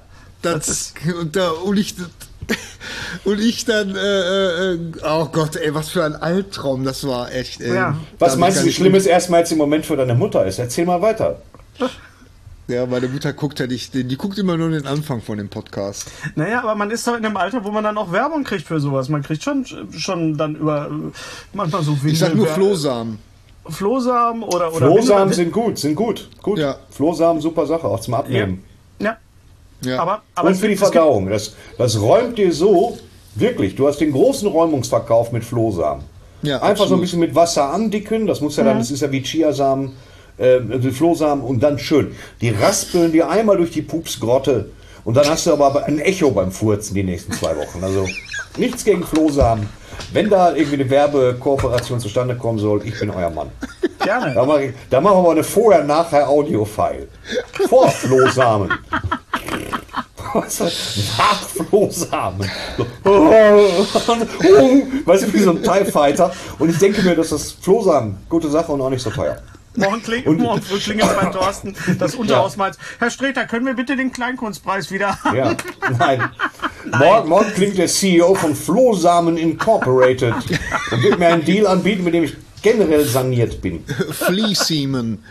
Speaker 4: Und ich dann, oh Gott, ey, was für ein Albtraum das war, echt.
Speaker 5: Ja. Was meinst du, wie schlimm es erstmals im Moment für deine Mutter ist? Erzähl mal weiter.
Speaker 4: Ja, meine Mutter guckt ja nicht, die guckt immer nur den Anfang von dem Podcast.
Speaker 3: Naja, aber man ist doch in einem Alter, wo man dann auch Werbung kriegt für sowas. Man kriegt schon dann über, manchmal so viel.
Speaker 4: Ich sag nur Flohsamen.
Speaker 3: Flohsamen oder
Speaker 5: Flohsamen sind gut.
Speaker 4: Ja.
Speaker 5: Flohsamen, super Sache, auch zum Abnehmen.
Speaker 3: Ja.
Speaker 4: Ja.
Speaker 3: Aber
Speaker 5: und für die Verdauung. Das räumt dir so, wirklich, du hast den großen Räumungsverkauf mit Flohsamen.
Speaker 4: Ja,
Speaker 5: einfach absolut. So ein bisschen mit Wasser andicken, das muss ja dann, das ist ja wie Chiasamen, Flohsamen und dann schön. Die raspeln dir einmal durch die Pupsgrotte und dann hast du aber ein Echo beim Furzen die nächsten 2 Wochen. Also nichts gegen Flohsamen. Wenn da irgendwie eine Werbekooperation zustande kommen soll, ich bin euer Mann.
Speaker 3: Gerne.
Speaker 5: Da machen wir eine Vorher-Nachher-Audio-File. Vor Flohsamen. Nach Flohsamen. Weißt du, wie so ein TIE Fighter. Und ich denke mir, dass das Flohsamen, gute Sache und auch nicht so teuer.
Speaker 3: Morgen früh klingelt bei Thorsten das Unterhausmalz. Herr Sträter, können wir bitte den Kleinkunstpreis wieder haben?
Speaker 5: Ja, nein. Morgen klingt der CEO von Flohsamen Incorporated und wird mir einen Deal anbieten, mit dem ich generell saniert bin.
Speaker 4: Fleecemen.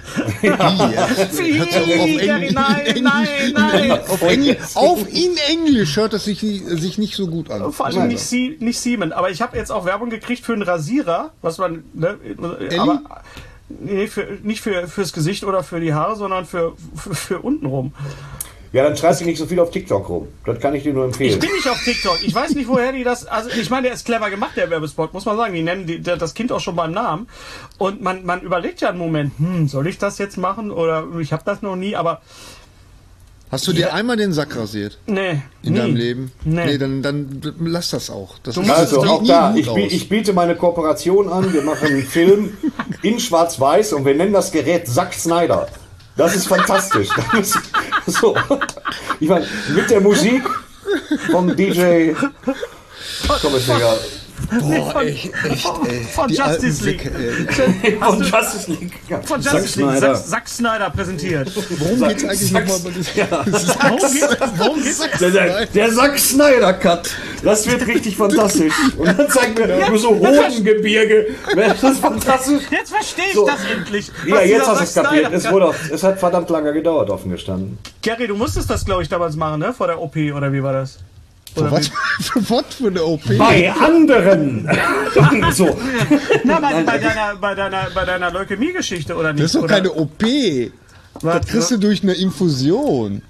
Speaker 4: Auf Englisch hört es sich nicht so gut an.
Speaker 3: Vor allem nicht Siemen. Aber ich habe jetzt auch Werbung gekriegt für einen Rasierer, was man... aber nicht fürs Gesicht oder für die Haare, sondern für unten rum.
Speaker 5: Ja, dann treibst du nicht so viel auf TikTok rum. Das kann ich dir nur empfehlen.
Speaker 3: Ich bin nicht auf TikTok. Ich weiß nicht, woher die das... Also ich meine, der ist clever gemacht, der Werbespot, muss man sagen. Die nennen das Kind auch schon beim Namen. Und man überlegt ja einen Moment, soll ich das jetzt machen? Oder ich habe das noch nie, aber...
Speaker 4: Hast du dir einmal den Sack rasiert?
Speaker 3: Nee.
Speaker 4: In deinem Leben?
Speaker 3: Nee.
Speaker 4: Dann lass das auch.
Speaker 5: Also auch da, ich biete meine Kooperation an. Wir machen einen Film in Schwarz-Weiß und wir nennen das Gerät Zack Snyder. Das ist fantastisch. So. Ich meine, mit der Musik vom DJ. Komm, ist egal.
Speaker 3: Von Justice League.
Speaker 5: Von Justice League. Ja.
Speaker 3: Von Justice League. Zack Snyder präsentiert.
Speaker 4: Worum geht's eigentlich nochmal bei diesem?
Speaker 3: Worum geht's?
Speaker 5: Der Zack Snyder Cut. Das wird richtig fantastisch. Und dann zeigen wir nur so Hodengebirge. Das ist fantastisch.
Speaker 3: Jetzt verstehe ich das endlich.
Speaker 5: Ja, jetzt hast du es kapiert. Es hat verdammt lange gedauert, offen gestanden.
Speaker 3: Gary, du musstest das, glaube ich, damals machen, ne? Vor der OP, oder wie war das?
Speaker 4: Was für eine OP?
Speaker 5: Bei anderen! So.
Speaker 3: Na, bei deiner Leukämie-Geschichte, oder nicht?
Speaker 4: Das ist doch keine OP. Das kriegst du durch eine Infusion.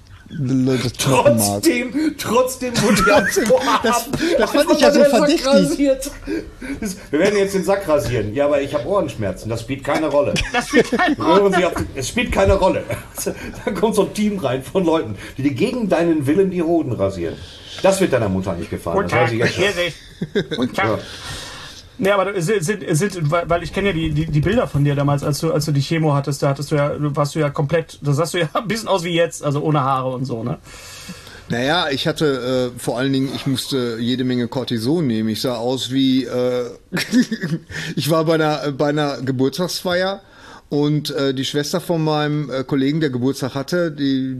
Speaker 5: Trotzdem wurde
Speaker 4: das fand ich ja so verdächtig.
Speaker 5: Wir werden jetzt den Sack rasieren. Ja, aber ich habe Ohrenschmerzen. Das spielt keine Rolle. Es spielt keine Rolle. Da kommt so ein Team rein von Leuten, die dir gegen deinen Willen die Hoden rasieren. Das wird deiner Mutter nicht gefallen. Das weiß ich jetzt schon. Ja.
Speaker 3: Nee, aber weil ich kenne ja die Bilder von dir damals, als du die Chemo hattest, warst du ja komplett, da sahst du ja ein bisschen aus wie jetzt, also ohne Haare und so, ne?
Speaker 4: Naja, ich hatte vor allen Dingen, ich musste jede Menge Cortison nehmen. Ich sah aus wie, ich war bei einer Geburtstagsfeier. Und die Schwester von meinem Kollegen, der Geburtstag hatte,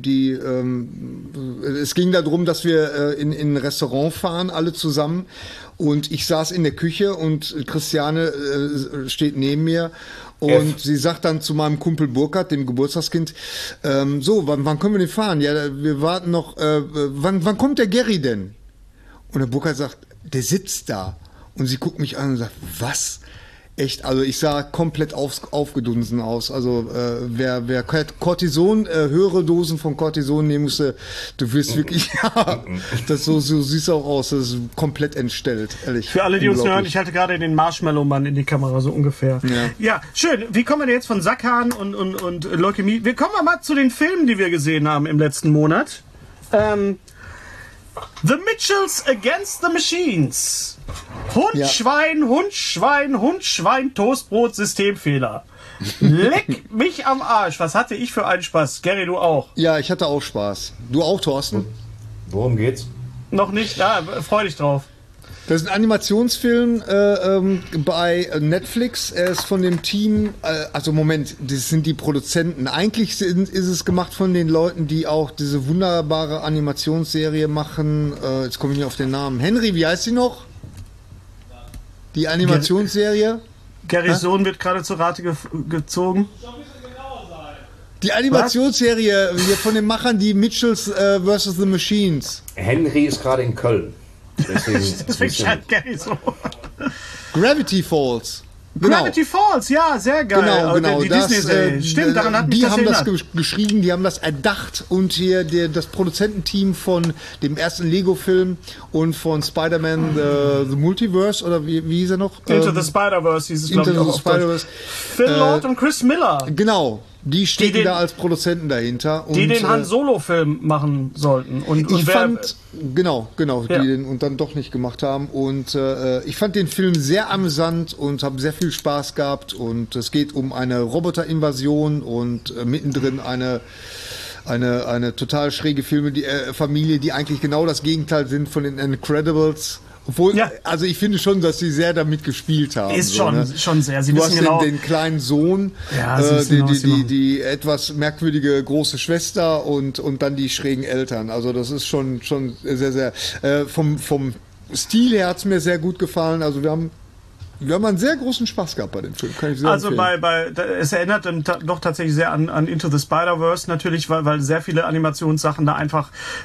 Speaker 4: es ging darum, dass wir in ein Restaurant fahren, alle zusammen. Und ich saß in der Küche und Christiane steht neben mir. Und sie sagt dann zu meinem Kumpel Burkhard, dem Geburtstagskind, so, wann können wir denn fahren? Ja, wir warten noch, wann kommt der Gary denn? Und der Burkhard sagt, der sitzt da. Und sie guckt mich an und sagt, was? Echt, also ich sah komplett aufgedunsen aus. Also wer Cortison, höhere Dosen von Cortison nehmen musste, du wirst wirklich, so siehst du auch aus. Das ist komplett entstellt, ehrlich.
Speaker 3: Für alle, die uns hören, ich halte gerade den Marshmallow-Mann in die Kamera, so ungefähr. Ja, schön. Wie kommen wir denn jetzt von Sackhahn und Leukämie? Wir kommen mal zu den Filmen, die wir gesehen haben im letzten Monat. The Mitchells Against the Machines. Hund, Schwein, Toastbrot, Systemfehler. Leck mich am Arsch. Was hatte ich für einen Spaß? Gary, du auch?
Speaker 4: Ja, ich hatte auch Spaß. Du auch, Thorsten?
Speaker 5: Worum geht's?
Speaker 3: Noch nicht, ja, freu dich drauf.
Speaker 4: Das ist ein Animationsfilm bei Netflix. Er ist von dem Team, also Moment, das sind die Produzenten. Eigentlich ist es gemacht von den Leuten, die auch diese wunderbare Animationsserie machen. Jetzt komme ich nicht auf den Namen. Henry, wie heißt sie noch? Die Animationsserie?
Speaker 3: Garys Sohn wird gerade zur Rate gezogen.
Speaker 4: Die Animationsserie hier von den Machern, die Mitchells vs. The Machines.
Speaker 5: Henry ist gerade in Köln.
Speaker 3: Deswegen scheint Gary so.
Speaker 4: Gravity Falls.
Speaker 3: Genau. Gravity Falls, ja, sehr geil.
Speaker 4: Genau.
Speaker 3: Die Disney-Serie. Stimmt, daran hat mich
Speaker 4: die
Speaker 3: das
Speaker 4: haben
Speaker 3: erinnert.
Speaker 4: das geschrieben, die haben das erdacht und hier das Produzententeam von dem ersten Lego-Film und von Spider-Man The Multiverse, oder wie hieß er noch?
Speaker 3: Into the Spider-Verse hieß es, glaube ich.
Speaker 4: Into the Spider-Verse.
Speaker 3: Phil Lord und Chris Miller.
Speaker 4: Genau. Die stecken da als Produzenten dahinter.
Speaker 3: Die den Han Solo-Film machen sollten.
Speaker 4: Genau, die den und dann doch nicht gemacht haben. Und ich fand den Film sehr amüsant und habe sehr viel Spaß gehabt. Und es geht um eine Roboterinvasion und mittendrin eine total schräge Familie, die eigentlich genau das Gegenteil sind von den Incredibles. Obwohl, also ich finde schon, dass sie sehr damit gespielt haben.
Speaker 3: Ist schon sehr. Sie
Speaker 4: du
Speaker 3: wissen
Speaker 4: hast
Speaker 3: genau.
Speaker 4: Den kleinen Sohn, die etwas merkwürdige große Schwester und dann die schrägen Eltern. Also das ist schon sehr, sehr. Vom Stil her hat es mir sehr gut gefallen. Also wir haben einen sehr großen Spaß gehabt bei dem Film. Kann ich sehr empfehlen.
Speaker 3: Es erinnert dann doch tatsächlich sehr an Into the Spider-Verse natürlich, weil sehr viele Animationssachen da einfach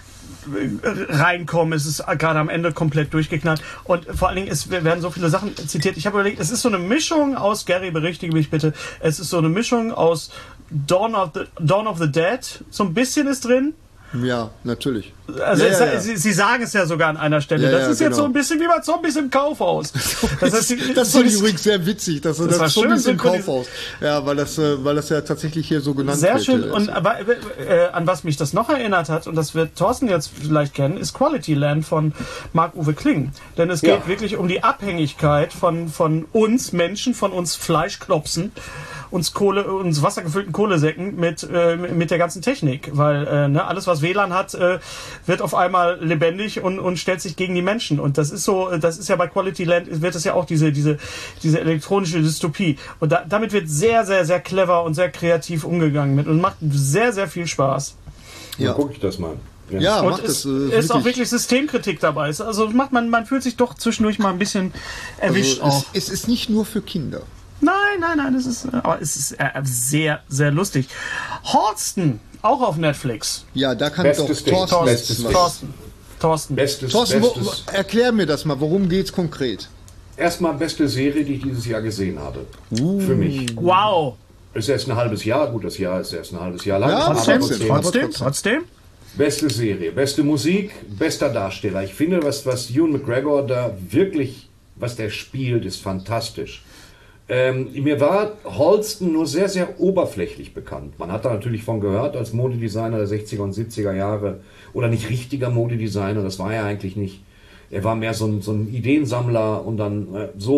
Speaker 3: reinkommen. Es ist gerade am Ende komplett durchgeknallt. Und vor allen Dingen, es werden so viele Sachen zitiert. Ich habe überlegt, es ist so eine Mischung aus, Gary, berichtige mich bitte, es ist so eine Mischung aus Dawn of the Dead, so ein bisschen ist drin.
Speaker 4: Ja, natürlich.
Speaker 3: Also Sie sagen es ja sogar an einer Stelle. Das ist jetzt so ein bisschen wie bei Zombies im Kaufhaus.
Speaker 4: Das fand ich übrigens sehr witzig, dass das Zombies im Kaufhaus. Ja, weil das ja tatsächlich hier so genannt wird.
Speaker 3: Sehr schön. Und an was mich das noch erinnert hat, und das wird Thorsten jetzt vielleicht kennen, ist Quality Land von Marc-Uwe Kling. Denn es geht wirklich um die Abhängigkeit von uns Menschen, von uns Fleischklopsen uns wassergefüllten Kohlesäcken mit der ganzen Technik, weil alles, was WLAN hat, wird auf einmal lebendig und stellt sich gegen die Menschen. Und das ist ja bei Quality Land, wird das ja auch diese elektronische Dystopie. Und damit wird sehr, sehr, sehr clever und sehr kreativ umgegangen mit und macht sehr, sehr viel Spaß.
Speaker 5: Ja, gucke ich das mal.
Speaker 4: Ja,
Speaker 3: und es ist auch wirklich Systemkritik dabei. Also man fühlt sich doch zwischendurch mal ein bisschen erwischt.
Speaker 4: Also es ist nicht nur für Kinder.
Speaker 3: Nein, es ist sehr, sehr lustig. Halston, auch auf Netflix.
Speaker 4: Ja, da kann doch Thorsten, erklär mir das mal, worum geht's konkret?
Speaker 5: Erstmal beste Serie, die ich dieses Jahr gesehen habe. Für mich.
Speaker 3: Wow.
Speaker 5: Ist erst ein halbes Jahr, gut, das Jahr ist erst ein halbes Jahr lang.
Speaker 3: Ja, trotzdem.
Speaker 5: Beste Serie, beste Musik, bester Darsteller. Ich finde, was Ewan McGregor da wirklich, was der spielt, ist fantastisch. Mir war Halston nur sehr, sehr oberflächlich bekannt. Man hat da natürlich von gehört als Modedesigner der 60er und 70er Jahre oder nicht richtiger Modedesigner, das war er eigentlich nicht. Er war mehr so ein Ideensammler und dann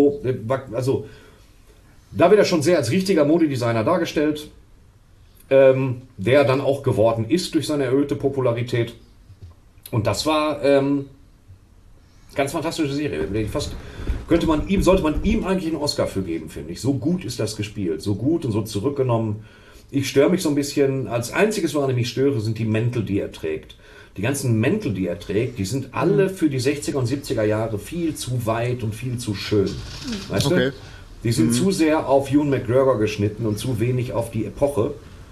Speaker 5: da wird er schon sehr als richtiger Modedesigner dargestellt, der dann auch geworden ist durch seine erhöhte Popularität. Und das war ganz fantastische Serie. Sollte man ihm eigentlich einen Oscar für geben, finde ich. So gut ist das gespielt, so gut und so zurückgenommen. Ich störe mich so ein bisschen, als einziges, woran ich mich störe, sind die Mäntel, die er trägt. Die ganzen Mäntel, die er trägt, die sind alle für die 60er und 70er Jahre viel zu weit und viel zu schön. Weißt du? Die sind zu sehr auf Ewan McGregor geschnitten und zu wenig auf die Epoche.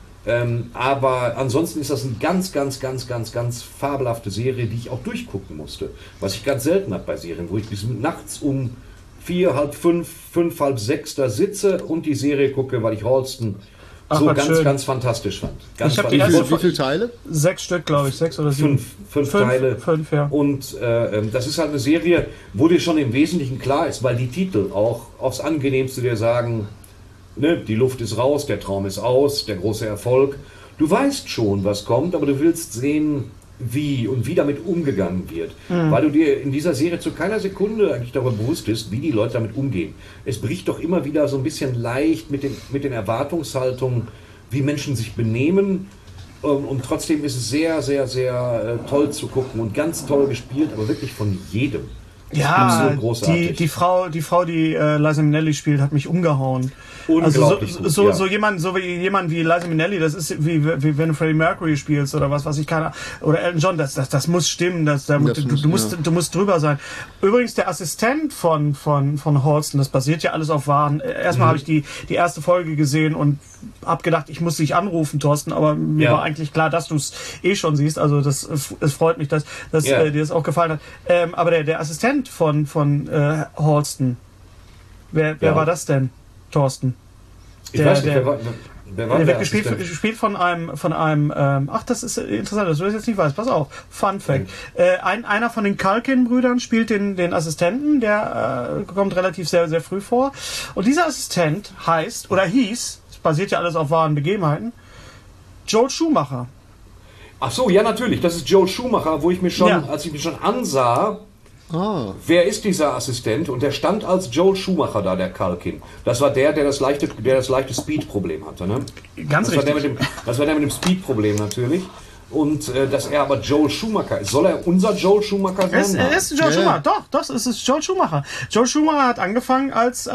Speaker 5: Aber ansonsten ist das eine ganz, ganz, ganz, ganz, ganz fabelhafte Serie, die ich auch durchgucken musste. Was ich ganz selten habe bei Serien, wo ich bis nachts um 4, halb 5, 5, halb 6 da sitze und die Serie gucke, weil ich Halston ganz fantastisch fand.
Speaker 4: Wie viele Teile?
Speaker 3: 6 Stück, glaube ich, 6 oder 7.
Speaker 5: 5 Teile.
Speaker 3: 5, ja.
Speaker 5: Und das ist halt eine Serie, wo dir schon im Wesentlichen klar ist, weil die Titel auch aufs Angenehmste dir sagen, ne, die Luft ist raus, der Traum ist aus, der große Erfolg. Du weißt schon, was kommt, aber du willst sehen, wie damit umgegangen wird. Weil du dir in dieser Serie zu keiner Sekunde eigentlich darüber bewusst bist, wie die Leute damit umgehen. Es bricht doch immer wieder so ein bisschen leicht mit den Erwartungshaltungen, wie Menschen sich benehmen. Und trotzdem ist es sehr, sehr, sehr toll zu gucken und ganz toll gespielt, aber wirklich von jedem.
Speaker 3: Ja, die Frau, die Liza Minnelli spielt, hat mich umgehauen.
Speaker 5: Unglaublich
Speaker 3: also so jemand wie Liza Minnelli, das ist wie wenn du Freddie Mercury spielst oder was ich kann, oder Elton John, das muss stimmen, du musst drüber sein. Übrigens der Assistent von Halston, das basiert ja alles auf wahren. Erstmal habe ich die erste Folge gesehen und hab gedacht, ich muss dich anrufen, Thorsten, aber mir war eigentlich klar, dass du es schon siehst. Also es freut mich, dass dir das auch gefallen hat. Aber der Assistent von Halston, wer war das denn? Thorsten.
Speaker 5: Ich weiß nicht, wer war
Speaker 3: der wird gespielt von einem ach, das ist interessant, dass du das jetzt nicht weißt. Pass auf, Fun Fact. Einer von den Culkin-Brüdern spielt den Assistenten, der kommt relativ sehr, sehr früh vor. Und dieser Assistent hieß, es basiert ja alles auf wahren Begebenheiten, Joel Schumacher.
Speaker 5: Ach so, ja natürlich, das ist Joel Schumacher, wo ich mir schon, als ich mich schon ansah, wer ist dieser Assistent? Und der stand als Joel Schumacher da, der Culkin. Das war der das leichte Speed-Problem hatte. Ne?
Speaker 3: Ganz richtig.
Speaker 5: Das war der mit dem Speed-Problem natürlich. Und dass er aber Joel Schumacher ist. Soll er unser Joel Schumacher sein?
Speaker 3: Er ist Joel Schumacher. Doch, es ist Joel Schumacher. Joel Schumacher hat angefangen als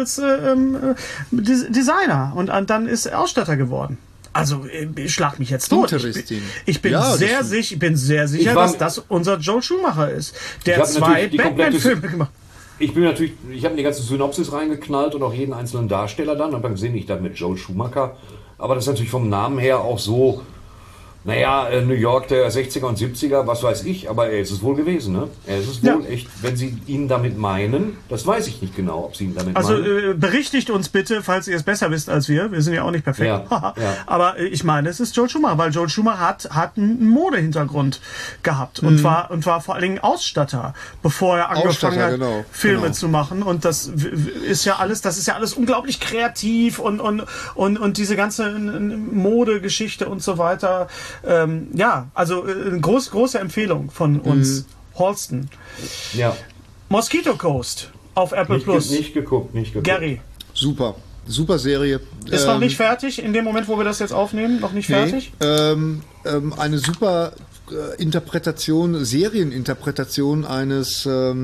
Speaker 3: Designer und dann ist er Ausstatter geworden. Also, ich schlag mich jetzt tot. Ich bin sehr sicher, dass das unser Joel Schumacher ist. Der 2 Batman-Filme gemacht.
Speaker 5: Ich habe die ganze Synopsis reingeknallt und auch jeden einzelnen Darsteller dann. Und dann sehe ich dann mit Joel Schumacher. Aber das ist natürlich vom Namen her auch so, New York der 60er und 70er, was weiß ich, aber er ist es wohl gewesen, ne? Er ist es wohl echt, wenn Sie ihn damit meinen, das weiß ich nicht genau, ob Sie ihn damit meinen.
Speaker 3: Also berichtigt uns bitte, falls ihr es besser wisst als wir sind ja auch nicht perfekt, aber ich meine, es ist Joel Schumacher, weil Joel Schumacher hat einen Modehintergrund gehabt und war vor allen Dingen Ausstatter, bevor er angefangen hat, Filme zu machen, und das ist ja alles unglaublich kreativ und diese ganze Modegeschichte und so weiter. Also eine große Empfehlung von uns, Halston. Ja. Mosquito Coast auf Apple Plus.
Speaker 5: Nicht geguckt.
Speaker 3: Gary.
Speaker 4: Super. super Serie.
Speaker 3: Ist noch nicht fertig, in dem Moment, wo wir das jetzt aufnehmen, noch nicht fertig?
Speaker 4: Eine super Serieninterpretation eines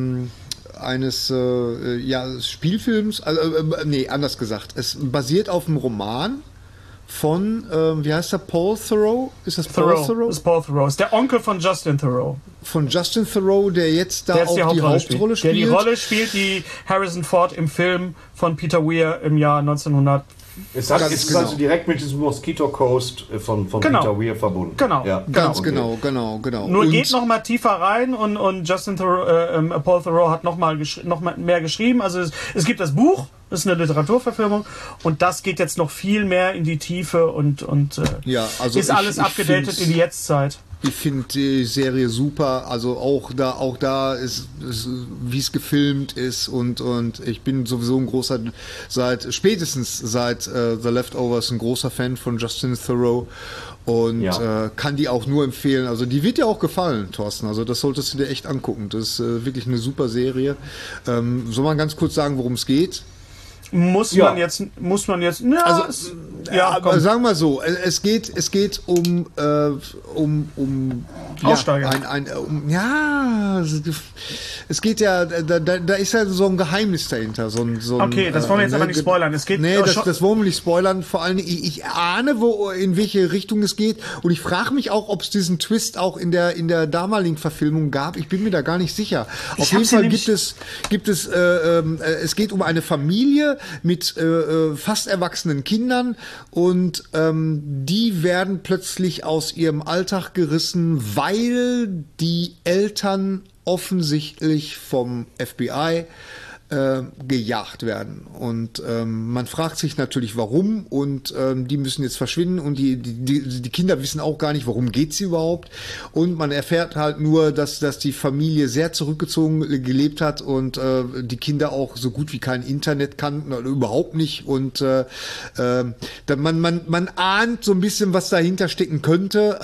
Speaker 4: Spielfilms, anders gesagt. Es basiert auf einem Roman von, wie heißt der, Paul Theroux? Ist das Paul Theroux?
Speaker 3: Das ist Paul Theroux. Ist der Onkel von Justin Theroux.
Speaker 4: Von Justin Theroux, der jetzt da auch die Hauptrolle spielt.
Speaker 3: Der die Rolle spielt, die Harrison Ford im Film von Peter Weir im Jahr 1900.
Speaker 5: Es ist also direkt mit diesem Mosquito Coast von Peter Weir verbunden.
Speaker 3: Genau.
Speaker 5: Ja.
Speaker 4: Ganz genau.
Speaker 3: Nur geht noch mal tiefer rein und Justin Theroux, Paul Theroux hat noch mal mehr geschrieben. Also es gibt das Buch, das ist eine Literaturverfilmung und das geht jetzt noch viel mehr in die Tiefe und ist alles abgedatet in die Jetztzeit.
Speaker 4: Ich finde die Serie super, also auch da ist wie es gefilmt ist und ich bin sowieso ein großer, spätestens seit The Leftovers ein großer Fan von Justin Theroux und kann die auch nur empfehlen. Also die wird dir auch gefallen, Thorsten, also das solltest du dir echt angucken. Das ist wirklich eine super Serie. Soll man ganz kurz sagen, worum es geht?
Speaker 3: Muss man jetzt,
Speaker 4: aber sagen wir so, es geht um
Speaker 3: Aussteiger.
Speaker 4: Es geht ja, da ist ja so ein Geheimnis dahinter.
Speaker 3: Okay, das wollen wir jetzt aber nicht spoilern.
Speaker 4: Das wollen wir nicht spoilern. Vor allem, ich ahne, in welche Richtung es geht. Und ich frage mich auch, ob es diesen Twist auch in der damaligen Verfilmung gab. Ich bin mir da gar nicht sicher. Auf jeden Fall es geht um eine Familie mit fast erwachsenen Kindern und die werden plötzlich aus ihrem Alltag gerissen, weil die Eltern offensichtlich vom FBI gejagt werden. Und man fragt sich natürlich, warum und die müssen jetzt verschwinden und die Kinder wissen auch gar nicht, worum geht's überhaupt. Und man erfährt halt nur, dass die Familie sehr zurückgezogen gelebt hat und die Kinder auch so gut wie kein Internet kannten oder überhaupt nicht. Und man ahnt so ein bisschen, was dahinter stecken könnte.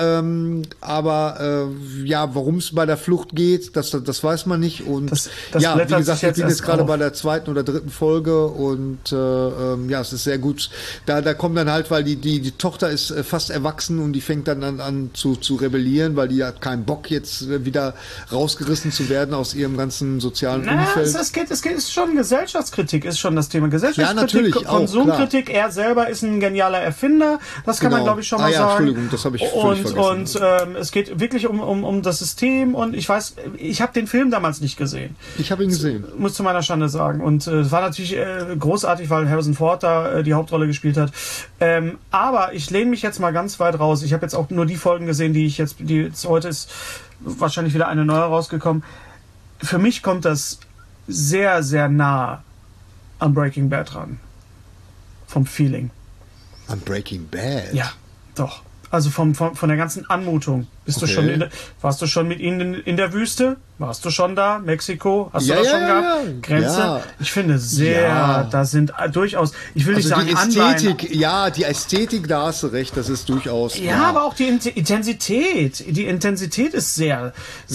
Speaker 4: Warum es bei der Flucht geht, das weiß man nicht. Und wie gesagt, ich bin jetzt gerade bei der zweiten oder dritten Folge und es ist sehr gut. Da kommt dann halt, weil die Tochter ist fast erwachsen und die fängt dann an zu rebellieren, weil die hat keinen Bock jetzt wieder rausgerissen zu werden aus ihrem ganzen sozialen Umfeld.
Speaker 3: Es ist schon Gesellschaftskritik, ist schon das Thema. Gesellschaftskritik,
Speaker 4: natürlich,
Speaker 3: Konsumkritik, er selber ist ein genialer Erfinder, das kann man glaube ich schon mal sagen.
Speaker 4: Entschuldigung, das habe ich völlig vergessen.
Speaker 3: Und es geht wirklich um das System und ich weiß, ich habe den Film damals nicht gesehen.
Speaker 4: Ich habe ihn gesehen.
Speaker 3: Muss zu meiner Schande sagen. Und es war natürlich großartig, weil Harrison Ford da die Hauptrolle gespielt hat. Aber ich lehne mich jetzt mal ganz weit raus. Ich habe jetzt auch nur die Folgen gesehen, die jetzt heute ist wahrscheinlich wieder eine neue rausgekommen. Für mich kommt das sehr, sehr nah an Breaking Bad ran. Vom Feeling.
Speaker 4: An Breaking Bad?
Speaker 3: Ja, doch. Also von der ganzen Anmutung. Warst du schon mit ihnen in der Wüste? Warst du schon da? Mexiko? Hast du das schon gehabt? Ja. Grenze? Ja. Ich finde da sind durchaus, ich will nicht sagen
Speaker 4: die Ästhetik, die Ästhetik, da hast du recht, das ist durchaus.
Speaker 3: Ja, aber auch die Intensität. Die Intensität ist sehr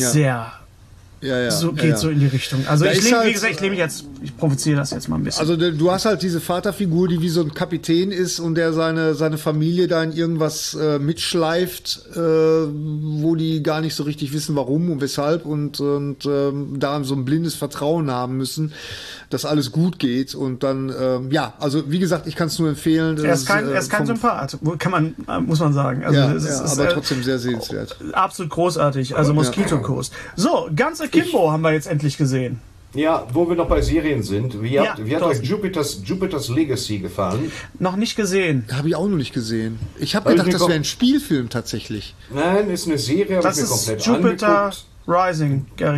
Speaker 3: geht so in die Richtung. Also ich provoziere das jetzt mal ein bisschen.
Speaker 4: Also du hast halt diese Vaterfigur, die wie so ein Kapitän ist und der seine Familie da in irgendwas mitschleift, wo die gar nicht so richtig wissen, warum und weshalb und da so ein blindes Vertrauen haben müssen, dass alles gut geht und dann, also wie gesagt, ich kann es nur empfehlen.
Speaker 3: Er ist kein Sympath, muss man sagen. Also
Speaker 4: aber trotzdem sehr sehenswert.
Speaker 3: Absolut großartig, also Mosquito Coast. So, ganz Akimbo haben wir jetzt endlich gesehen.
Speaker 5: Ja, wo wir noch bei Serien sind. Wie hat euch Jupiter's Legacy gefallen?
Speaker 3: Noch nicht gesehen.
Speaker 4: Habe ich auch noch nicht gesehen. Ich habe gedacht, das wäre ein Spielfilm tatsächlich.
Speaker 5: Nein, ist eine Serie,
Speaker 3: habe ich mir komplett angeguckt. Jupiter Rising, Gary.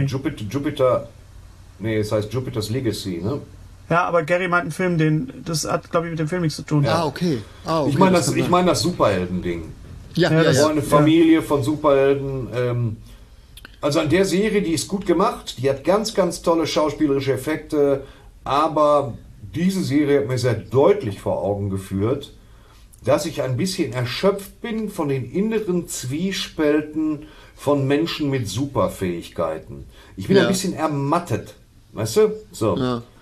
Speaker 5: Es heißt Jupiter's Legacy, ne?
Speaker 3: Ja, aber Gary meint einen Film, das hat, glaube ich, mit dem Film nichts zu tun.
Speaker 4: Ja, okay.
Speaker 5: Ich meine das Superhelden-Ding. Eine Familie von Superhelden. Also an der Serie, die ist gut gemacht, die hat ganz, ganz tolle schauspielerische Effekte, aber diese Serie hat mir sehr deutlich vor Augen geführt, dass ich ein bisschen erschöpft bin von den inneren Zwiespälten von Menschen mit Superfähigkeiten. Ich bin ein bisschen ermattet, weißt du? So. Ja.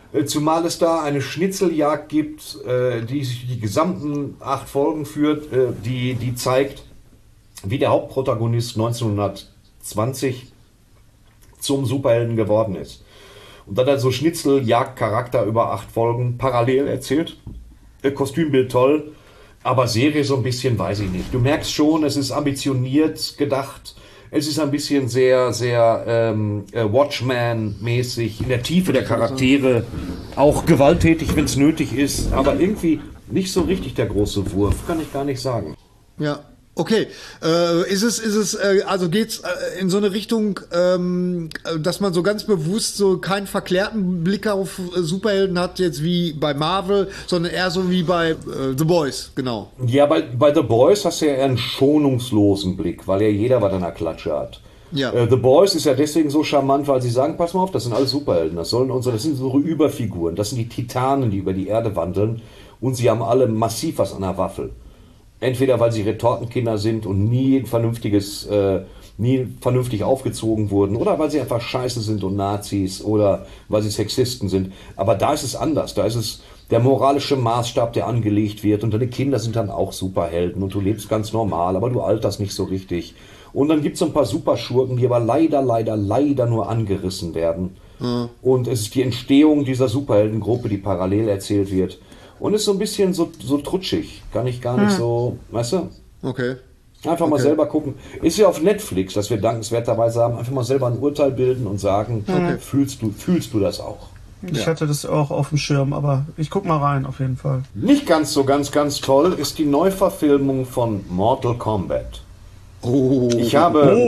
Speaker 5: Zumal es da eine Schnitzeljagd gibt, die sich die gesamten 8 Folgen führt, die zeigt, wie der Hauptprotagonist 1920 zum Superhelden geworden ist. Und dann hat er so Schnitzeljagd-Charakter über 8 Folgen parallel erzählt. Kostümbild toll, aber Serie so ein bisschen, weiß ich nicht. Du merkst schon, es ist ambitioniert gedacht. Es ist ein bisschen sehr, sehr Watchman-mäßig, in der Tiefe der Charaktere, auch gewalttätig, wenn es nötig ist, aber irgendwie nicht so richtig der große Wurf, kann ich gar nicht sagen.
Speaker 4: Ja. Okay, also geht's in so eine Richtung, dass man so ganz bewusst so keinen verklärten Blick auf Superhelden hat, jetzt wie bei Marvel, sondern eher so wie bei The Boys, genau.
Speaker 5: Ja, bei The Boys hast du ja eher einen schonungslosen Blick, weil ja jeder was an der Klatsche hat. Ja. The Boys ist ja deswegen so charmant, weil sie sagen, pass mal auf, das sind alles Superhelden, das sind so Überfiguren, das sind die Titanen, die über die Erde wandeln und sie haben alle massiv was an der Waffel. Entweder weil sie Retortenkinder sind und nie vernünftig aufgezogen wurden oder weil sie einfach scheiße sind und Nazis oder weil sie Sexisten sind. Aber da ist es anders. Da ist es der moralische Maßstab, der angelegt wird und deine Kinder sind dann auch Superhelden und du lebst ganz normal, aber du alterst nicht so richtig. Und dann gibt es so ein paar Superschurken, die aber leider nur angerissen werden. Mhm. Und es ist die Entstehung dieser Superheldengruppe, die parallel erzählt wird. Und ist so ein bisschen so trutschig. Kann ich gar nicht so, weißt du?
Speaker 4: Okay.
Speaker 5: Einfach mal selber gucken. Ist ja auf Netflix, dass wir dankenswerterweise haben. Einfach mal selber ein Urteil bilden und sagen, fühlst du das auch?
Speaker 3: Ich hatte das auch auf dem Schirm, aber ich guck mal rein, auf jeden Fall.
Speaker 5: Nicht ganz so ganz toll ist die Neuverfilmung von Mortal Kombat. Ich habe...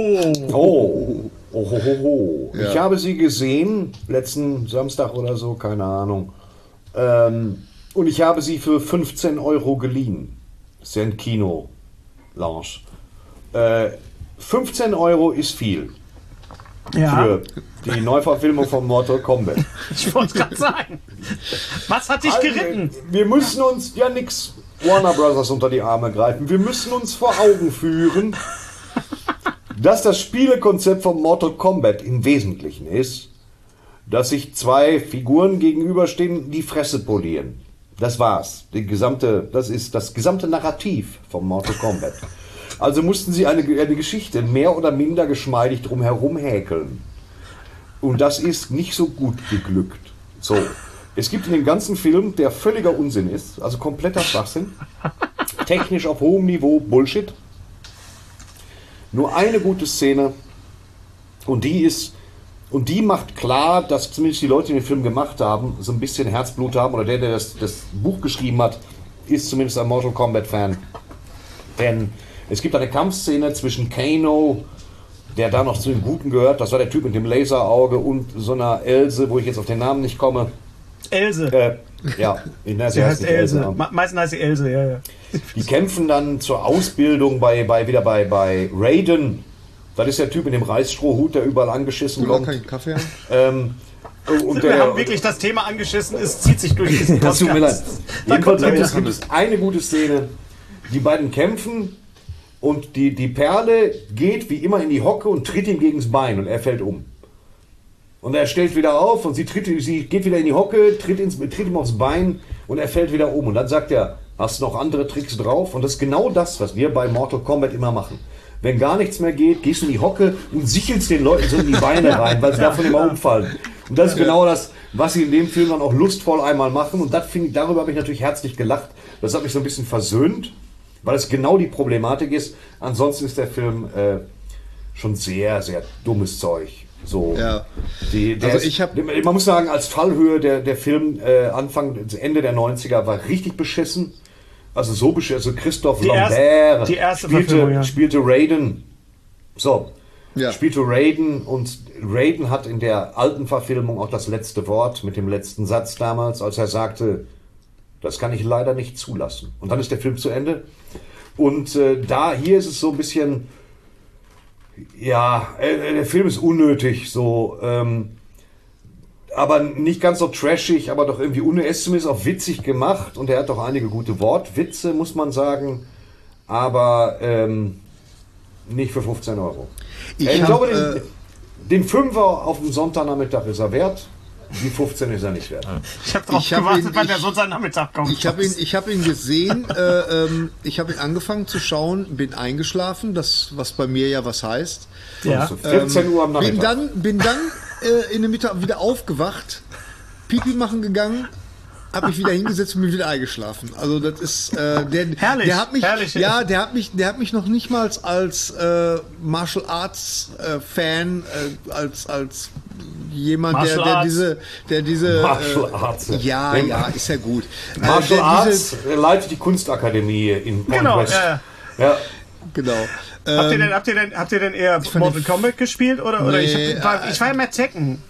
Speaker 5: Ich habe sie gesehen, letzten Samstag oder so, keine Ahnung. Und ich habe sie für 15 € geliehen. Das ist ja ein Kino-Lounge. 15 € ist viel. Ja. Für die Neuverfilmung von Mortal Kombat.
Speaker 3: Ich wollte gerade sagen. Was hat dich geritten?
Speaker 5: Wir müssen uns ja nix Warner Brothers unter die Arme greifen. Wir müssen uns vor Augen führen, dass das Spielekonzept von Mortal Kombat im Wesentlichen ist, dass sich 2 Figuren gegenüberstehen, die Fresse polieren. Das war's. Das ist das gesamte Narrativ von Mortal Kombat. Also mussten sie eine Geschichte mehr oder minder geschmeidig drum herum häkeln. Und das ist nicht so gut geglückt. So. Es gibt in dem ganzen Film, der völliger Unsinn ist, also kompletter Schwachsinn, technisch auf hohem Niveau Bullshit, nur eine gute Szene und die macht klar, dass zumindest die Leute, die den Film gemacht haben, so ein bisschen Herzblut haben, oder der das Buch geschrieben hat, ist zumindest ein Mortal Kombat-Fan. Denn es gibt eine Kampfszene zwischen Kano, der da noch zu den Guten gehört, das war der Typ mit dem Laserauge, und so einer Else, wo ich jetzt auf den Namen nicht komme.
Speaker 3: Else.
Speaker 5: Ja,
Speaker 3: sie heißt Else. Meistens heißt sie Else, ja.
Speaker 5: Die kämpfen dann zur Ausbildung bei Raiden. Das ist der Typ mit dem Reisstrohhut, der überall angeschissen kommt.
Speaker 4: Keinen Kaffee haben?
Speaker 3: Wir haben wirklich das Thema angeschissen, es zieht sich durch diesen Podcast.
Speaker 5: Tut mir leid. Jedenfalls gibt es eine gute Szene. Die beiden kämpfen und die Perle geht wie immer in die Hocke und tritt ihm gegen das Bein und er fällt um. Und er steht wieder auf und sie geht wieder in die Hocke, tritt ihm aufs Bein und er fällt wieder um. Und dann sagt er, hast du noch andere Tricks drauf? Und das ist genau das, was wir bei Mortal Kombat immer machen. Wenn gar nichts mehr geht, gehst du in die Hocke und sichelst den Leuten so in die Beine rein, weil sie davon immer umfallen. Und das ist genau das, was sie in dem Film dann auch lustvoll einmal machen. Und darüber habe ich natürlich herzlich gelacht. Das hat mich so ein bisschen versöhnt, weil es genau die Problematik ist. Ansonsten ist der Film schon sehr, sehr dummes Zeug. So,
Speaker 4: ja.
Speaker 5: Man muss sagen, als Fallhöhe der Film Ende der 90er war richtig beschissen. Also so beschissen. Also Christoph Lambert spielte Raiden. So, spielte Raiden, und Raiden hat in der alten Verfilmung auch das letzte Wort mit dem letzten Satz damals, als er sagte, das kann ich leider nicht zulassen. Und dann ist der Film zu Ende. Und hier ist es so ein bisschen, der Film ist unnötig, so, aber nicht ganz so trashig, aber doch irgendwie er ist zumindest auch witzig gemacht und er hat doch einige gute Wortwitze, muss man sagen, aber nicht für 15 €. Ich glaube, den 5er auf dem Sonntagnachmittag ist er wert. Die 15 ist er nicht wert.
Speaker 3: Ich habe drauf gewartet, wann der so seinen Nachmittag kommt.
Speaker 4: Ich habe ihn gesehen, ich habe ihn angefangen zu schauen, bin eingeschlafen, das was bei mir ja was heißt.
Speaker 3: Ja.
Speaker 5: 14 Uhr am Nachmittag.
Speaker 4: Bin dann in der Mitte wieder aufgewacht, Pipi machen gegangen, habe mich wieder hingesetzt und bin wieder eingeschlafen. Also das ist
Speaker 3: herrlich,
Speaker 4: der hat mich
Speaker 3: herrlich.
Speaker 4: ja, der hat mich noch nicht mal als Martial Arts Fan als jemand, der diese
Speaker 5: Martial Arts.
Speaker 4: Ja, ist ja gut.
Speaker 5: Martial Arts leitet die Kunstakademie in Point West. Ja.
Speaker 4: Genau.
Speaker 3: Habt ihr denn eher Mortal Kombat gespielt oder
Speaker 4: nee,
Speaker 3: ich war ja mehr Tekken.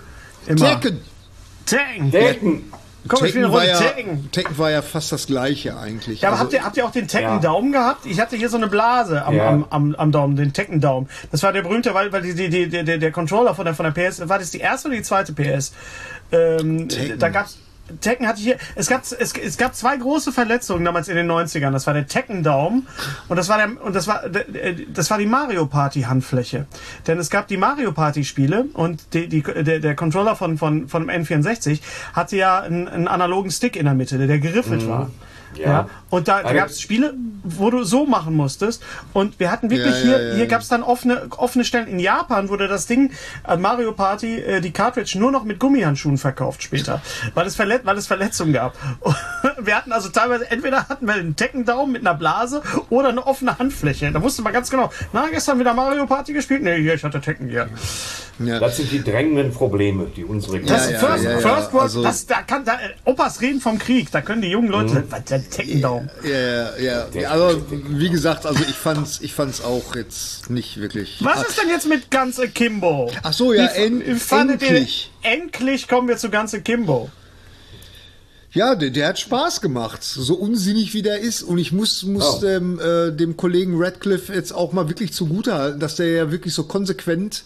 Speaker 3: Tekken. Komm, ich spiele
Speaker 4: Tekken war ja fast das gleiche eigentlich.
Speaker 3: Ja, aber habt ihr auch den Tekken-Daumen gehabt? Ich hatte hier so eine Blase am Daumen, den Tekken-Daumen. Das war der berühmte, weil der Controller von der PS, war das die erste oder die zweite PS? Da gab's Tekken hatte ich hier. Es gab zwei große Verletzungen damals in den 90ern. Das war der Tekken-Daumen und das war die Mario Party Handfläche. Denn es gab die Mario Party Spiele und der Controller von N64 hatte ja einen analogen Stick in der Mitte, der geriffelt war. Ja. Und da gab es Spiele, wo du so machen musstest. Und wir hatten wirklich hier gab es dann offene Stellen. In Japan wurde das Ding Mario Party, die Cartridge, nur noch mit Gummihandschuhen verkauft später, weil es Verletzungen gab. Und wir hatten also teilweise, entweder hatten wir einen Tekken-Daumen mit einer Blase oder eine offene Handfläche. Da wusste man ganz genau, gestern wieder Mario Party gespielt? Nee, hier, ich hatte Tekken hier.
Speaker 5: Ja. Das sind die drängenden Probleme, die unsere
Speaker 3: First World, Opas reden vom Krieg, da können die jungen Leute, der Tekken-Daumen.
Speaker 4: Ja. Also, wie gesagt, also ich fand's auch jetzt nicht wirklich.
Speaker 3: Was ist denn jetzt mit Guns Akimbo?
Speaker 4: Ach so, ja, endlich.
Speaker 3: Endlich kommen wir zu Guns Akimbo.
Speaker 4: Ja, der hat Spaß gemacht, so unsinnig wie der ist. Und ich muss dem Kollegen Radcliffe jetzt auch mal wirklich zugutehalten, dass der ja wirklich so konsequent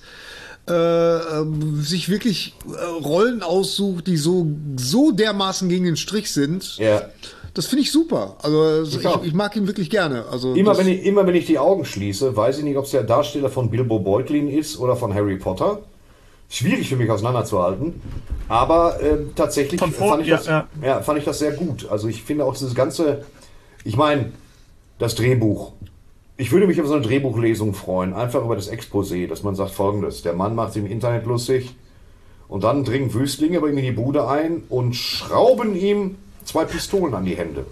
Speaker 4: sich wirklich Rollen aussucht, die so dermaßen gegen den Strich sind.
Speaker 5: Ja.
Speaker 4: Das finde ich super. Also ich mag ihn wirklich gerne. Also
Speaker 5: immer wenn ich die Augen schließe, weiß ich nicht, ob es der Darsteller von Bilbo Beutlin ist oder von Harry Potter. Schwierig für mich auseinanderzuhalten. Aber tatsächlich fand ich das sehr gut. Also ich finde auch dieses ganze, ich meine, das Drehbuch. Ich würde mich auf so eine Drehbuchlesung freuen, einfach über das Exposé, dass man sagt Folgendes: Der Mann macht sich im Internet lustig und dann dringen Wüstlinge bei ihm in die Bude ein und schrauben ihm 2 Pistolen an die Hände.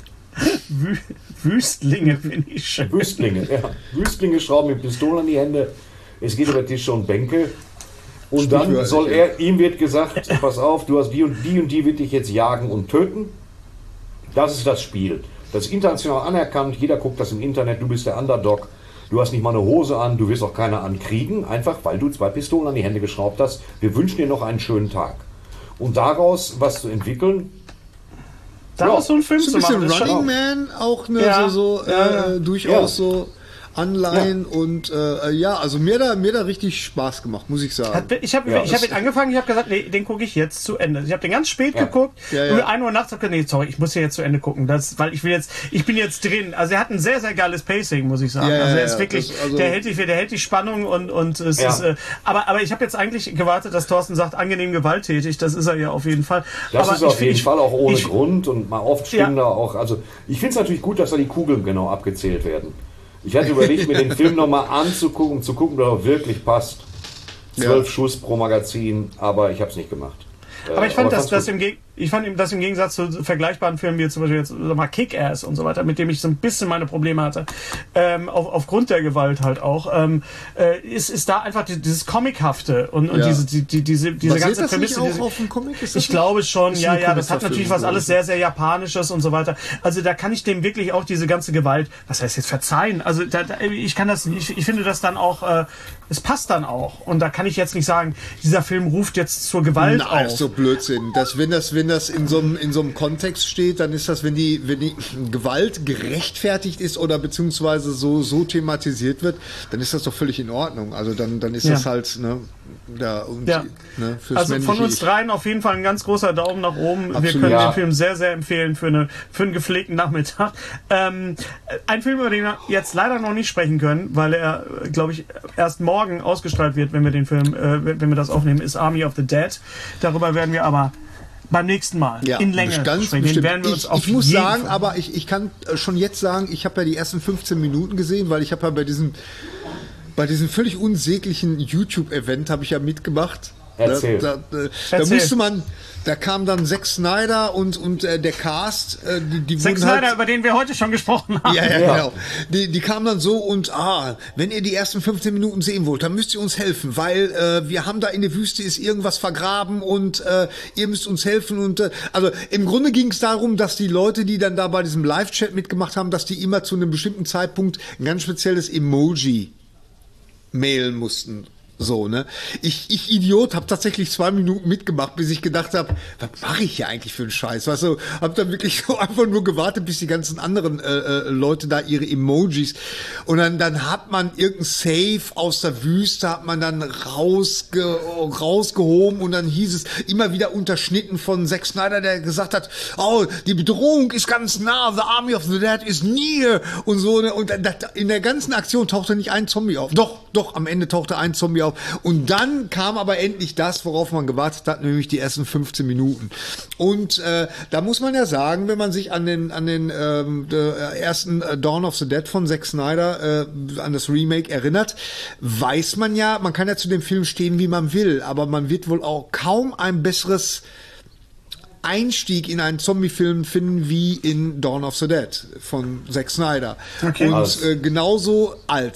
Speaker 3: Wüstlinge finde ich schön.
Speaker 5: Wüstlinge schrauben ihm Pistolen an die Hände. Es geht über Tische und Bänke. Und dann ihm wird gesagt, pass auf, du hast die und die wird dich jetzt jagen und töten. Das ist das Spiel. Das ist international anerkannt, jeder guckt das im Internet, du bist der Underdog, du hast nicht mal eine Hose an, du wirst auch keiner ankriegen, einfach weil du 2 Pistolen an die Hände geschraubt hast. Wir wünschen dir noch einen schönen Tag. Und daraus was zu entwickeln,
Speaker 3: daraus so einen Film zu machen.
Speaker 4: Ein bisschen Running Man auch, durchaus so Anleihen und also mir da richtig Spaß gemacht, muss ich sagen.
Speaker 3: Ich habe ihn angefangen, ich habe gesagt, nee, den gucke ich jetzt zu Ende. Ich habe den ganz spät geguckt und um 1 Uhr nachts habe ich gesagt, nee, sorry, ich muss hier jetzt zu Ende gucken, weil ich bin jetzt drin. Also er hat ein sehr, sehr geiles Pacing, muss ich sagen. Er ist wirklich, der hält die Spannung und es ist, aber ich habe jetzt eigentlich gewartet, dass Thorsten sagt, angenehm gewalttätig, das ist er ja auf jeden Fall.
Speaker 5: Das ist auf jeden Fall auch ohne Grund und mal oft stimmen da auch, also ich finde es natürlich gut, dass da die Kugeln genau abgezählt werden. Ich hatte überlegt, mir den Film nochmal anzugucken, um zu gucken, ob er wirklich passt. 12 Schuss pro Magazin, aber ich habe es nicht gemacht.
Speaker 3: Aber ich fand das im Gegensatz zu vergleichbaren Filmen wie zum Beispiel jetzt Kick-Ass und so weiter, mit dem ich so ein bisschen meine Probleme hatte, aufgrund der Gewalt halt auch, ist da einfach dieses Comichafte und diese ganze Prämisse.
Speaker 4: Nicht auch auf dem Comic?
Speaker 3: Ich glaube schon, das hat natürlich was alles sehr, sehr Japanisches und so weiter. Also da kann ich dem wirklich auch diese ganze Gewalt, was heißt jetzt verzeihen? Also ich kann das, ich finde das dann auch, es passt dann auch. Und da kann ich jetzt nicht sagen, dieser Film ruft jetzt zur Gewalt auf.
Speaker 4: So Blödsinn. Wenn das in so einem Kontext steht, dann ist das, wenn die Gewalt gerechtfertigt ist oder beziehungsweise so thematisiert wird, dann ist das doch völlig in Ordnung. Also dann ist das halt, fürs
Speaker 3: also von uns dreien auf jeden Fall ein ganz großer Daumen nach oben. Absolut. Wir können den Film sehr, sehr empfehlen für einen gepflegten Nachmittag. Ein Film, über den wir jetzt leider noch nicht sprechen können, weil er, glaube ich, erst morgen ausgestrahlt wird, wenn wir den Film, wenn wir das aufnehmen, ist Army of the Dead. Darüber werden wir aber beim nächsten Mal in Länge
Speaker 4: ganz
Speaker 3: sprechen.
Speaker 4: Bestimmt.
Speaker 3: Werden wir uns auf
Speaker 4: ich muss
Speaker 3: jeden
Speaker 4: sagen,
Speaker 3: Fall.
Speaker 4: aber ich kann schon jetzt sagen, ich habe ja die ersten 15 Minuten gesehen, weil ich habe ja bei diesem völlig unsäglichen YouTube-Event habe ich ja mitgemacht.
Speaker 5: Erzähl.
Speaker 4: Da musste man, da kam dann Zack Snyder und der Cast, die
Speaker 3: Zack
Speaker 4: wurden halt,
Speaker 3: Snyder, über den wir heute schon gesprochen haben.
Speaker 4: ja, genau. Die kamen dann so und, wenn ihr die ersten 15 Minuten sehen wollt, dann müsst ihr uns helfen, weil wir haben da in der Wüste ist irgendwas vergraben und ihr müsst uns helfen. Und also im Grunde ging es darum, dass die Leute, die dann da bei diesem Live-Chat mitgemacht haben, dass die immer zu einem bestimmten Zeitpunkt ein ganz spezielles Emoji mailen mussten. So, ne? Ich Idiot, habe tatsächlich 2 Minuten mitgemacht, bis ich gedacht habe, was mache ich hier eigentlich für einen Scheiß? Weißt du, habe dann wirklich so einfach nur gewartet, bis die ganzen anderen Leute da ihre Emojis und dann hat man irgendein Save aus der Wüste, hat man dann rausgehoben und dann hieß es immer wieder unterschnitten von Zack Snyder, der gesagt hat, die Bedrohung ist ganz nah, the Army of the Dead is near und so, ne? Und in der ganzen Aktion tauchte nicht ein Zombie auf. Doch, am Ende tauchte ein Zombie auf. Und dann kam aber endlich das, worauf man gewartet hat, nämlich die ersten 15 Minuten. Und da muss man ja sagen, wenn man sich an den ersten Dawn of the Dead von Zack Snyder, an das Remake erinnert, weiß man ja, man kann ja zu dem Film stehen, wie man will, aber man wird wohl auch kaum ein besseres Einstieg in einen Zombie-Film finden wie in Dawn of the Dead von Zack Snyder.
Speaker 3: Okay.
Speaker 4: Und genauso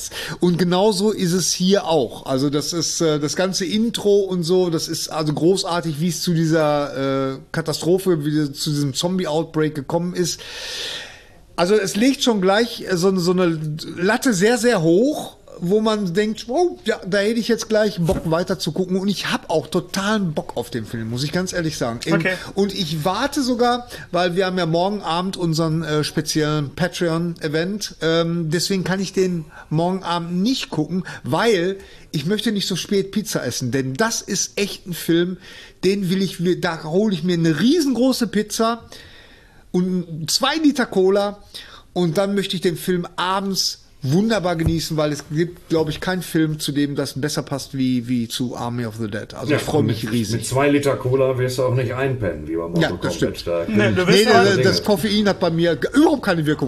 Speaker 4: ist es hier auch. Also das ist das ganze Intro und so, das ist also großartig, wie es zu dieser Katastrophe, wie zu diesem Zombie-Outbreak gekommen ist. Also es legt schon gleich so eine Latte sehr, sehr hoch, wo man denkt, ja, da hätte ich jetzt gleich Bock weiter zu gucken und ich habe auch totalen Bock auf den Film, muss ich ganz ehrlich sagen.
Speaker 3: Okay.
Speaker 4: Und ich warte sogar, weil wir haben ja morgen Abend unseren speziellen Patreon-Event, deswegen kann ich den morgen Abend nicht gucken, weil ich möchte nicht so spät Pizza essen, denn das ist echt ein Film, da hole ich mir eine riesengroße Pizza und 2 Liter Cola und dann möchte ich den Film abends wunderbar genießen, weil es gibt, glaube ich, keinen Film, zu dem das besser passt wie zu Army of the Dead. Also ja, ich freue mich riesig.
Speaker 5: Mit 2 Liter Cola wirst du auch nicht einpennen, wie beim Mortal Kombat.
Speaker 4: Das stimmt.
Speaker 5: Das
Speaker 4: Koffein hat bei mir überhaupt keine Wirkung.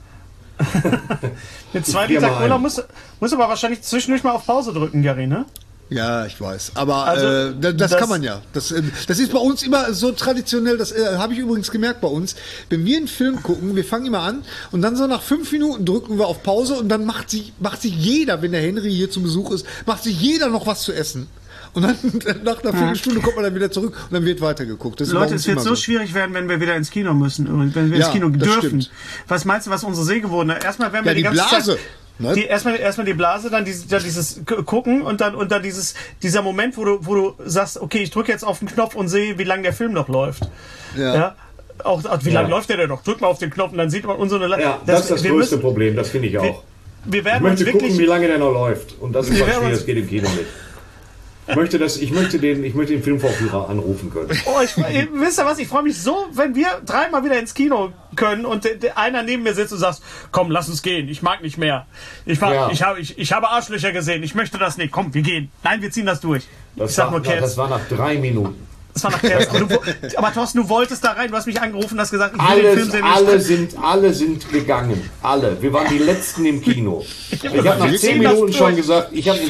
Speaker 3: Mit 2 Liter Cola muss aber wahrscheinlich zwischendurch mal auf Pause drücken, Gary, ne?
Speaker 4: Ja, ich weiß. Aber also, das kann man ja. Das ist bei uns immer so traditionell, das habe ich übrigens gemerkt bei uns. Wenn wir einen Film gucken, wir fangen immer an und dann so nach 5 Minuten drücken wir auf Pause und dann macht sich jeder, wenn der Henry hier zu Besuch ist, macht sich jeder noch was zu essen. Und dann nach einer Viertelstunde kommt man dann wieder zurück und dann wird weitergeguckt.
Speaker 3: Leute, es wird so schwierig werden, wenn wir wieder ins Kino müssen, wenn wir ins Kino dürfen. Stimmt. Was meinst du, was unsere Sehgewohnheiten? Erstmal werden wir die ganze
Speaker 4: Blase.
Speaker 3: Zeit... Erstmal die Blase, dann dieses Gucken und dann dieser Moment, wo du sagst, okay, ich drücke jetzt auf den Knopf und sehe, wie lange der Film noch läuft. Ja? Auch wie lange läuft der denn noch? Drück mal auf den Knopf und dann sieht man unsere...
Speaker 5: Ja, das ist das größte Problem, das finde ich auch.
Speaker 3: Wir werden
Speaker 5: ich möchte gucken, wie lange der noch läuft. Und das ist was schwierig, das geht im Kino nicht. Ich möchte den Filmvorführer anrufen können.
Speaker 3: Wisst ihr was? Ich freue mich so, wenn wir 3-mal wieder ins Kino können und einer neben mir sitzt und sagt, komm, lass uns gehen, ich mag nicht mehr. Ich habe Arschlöcher gesehen, ich möchte das nicht. Komm, wir gehen. Nein, wir ziehen das durch.
Speaker 5: Das war nach 3 Minuten.
Speaker 3: Das war nach aber Thorsten, du wolltest da rein, du hast mich angerufen und hast gesagt, ich
Speaker 5: will den Film sehen. Alle sind gegangen. Alle. Wir waren die Letzten im Kino. Ich habe nach 10 Minuten schon gesagt,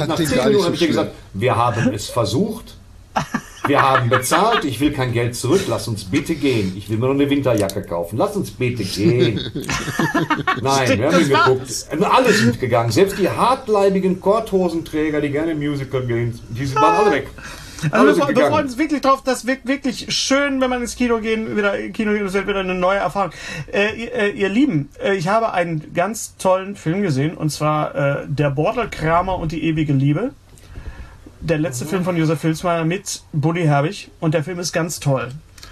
Speaker 5: wir haben es versucht. Wir haben bezahlt, ich will kein Geld zurück, lass uns bitte gehen. Ich will mir noch eine Winterjacke kaufen. Lass uns bitte gehen. Nein, wir haben geguckt. Alle sind gegangen. Selbst die hartleibigen Korthosenträger, die gerne im Musical gehen, die waren alle weg.
Speaker 3: Also wir freuen uns wirklich drauf, das wird wirklich schön, wenn man ins Kino gehen, das wird wieder eine neue Erfahrung. Ihr Lieben, ich habe einen ganz tollen Film gesehen, und zwar Der Bordelkramer und die ewige Liebe. Der letzte Film von Josef Filzmeier mit Buddy Herbig, und der Film ist ganz toll.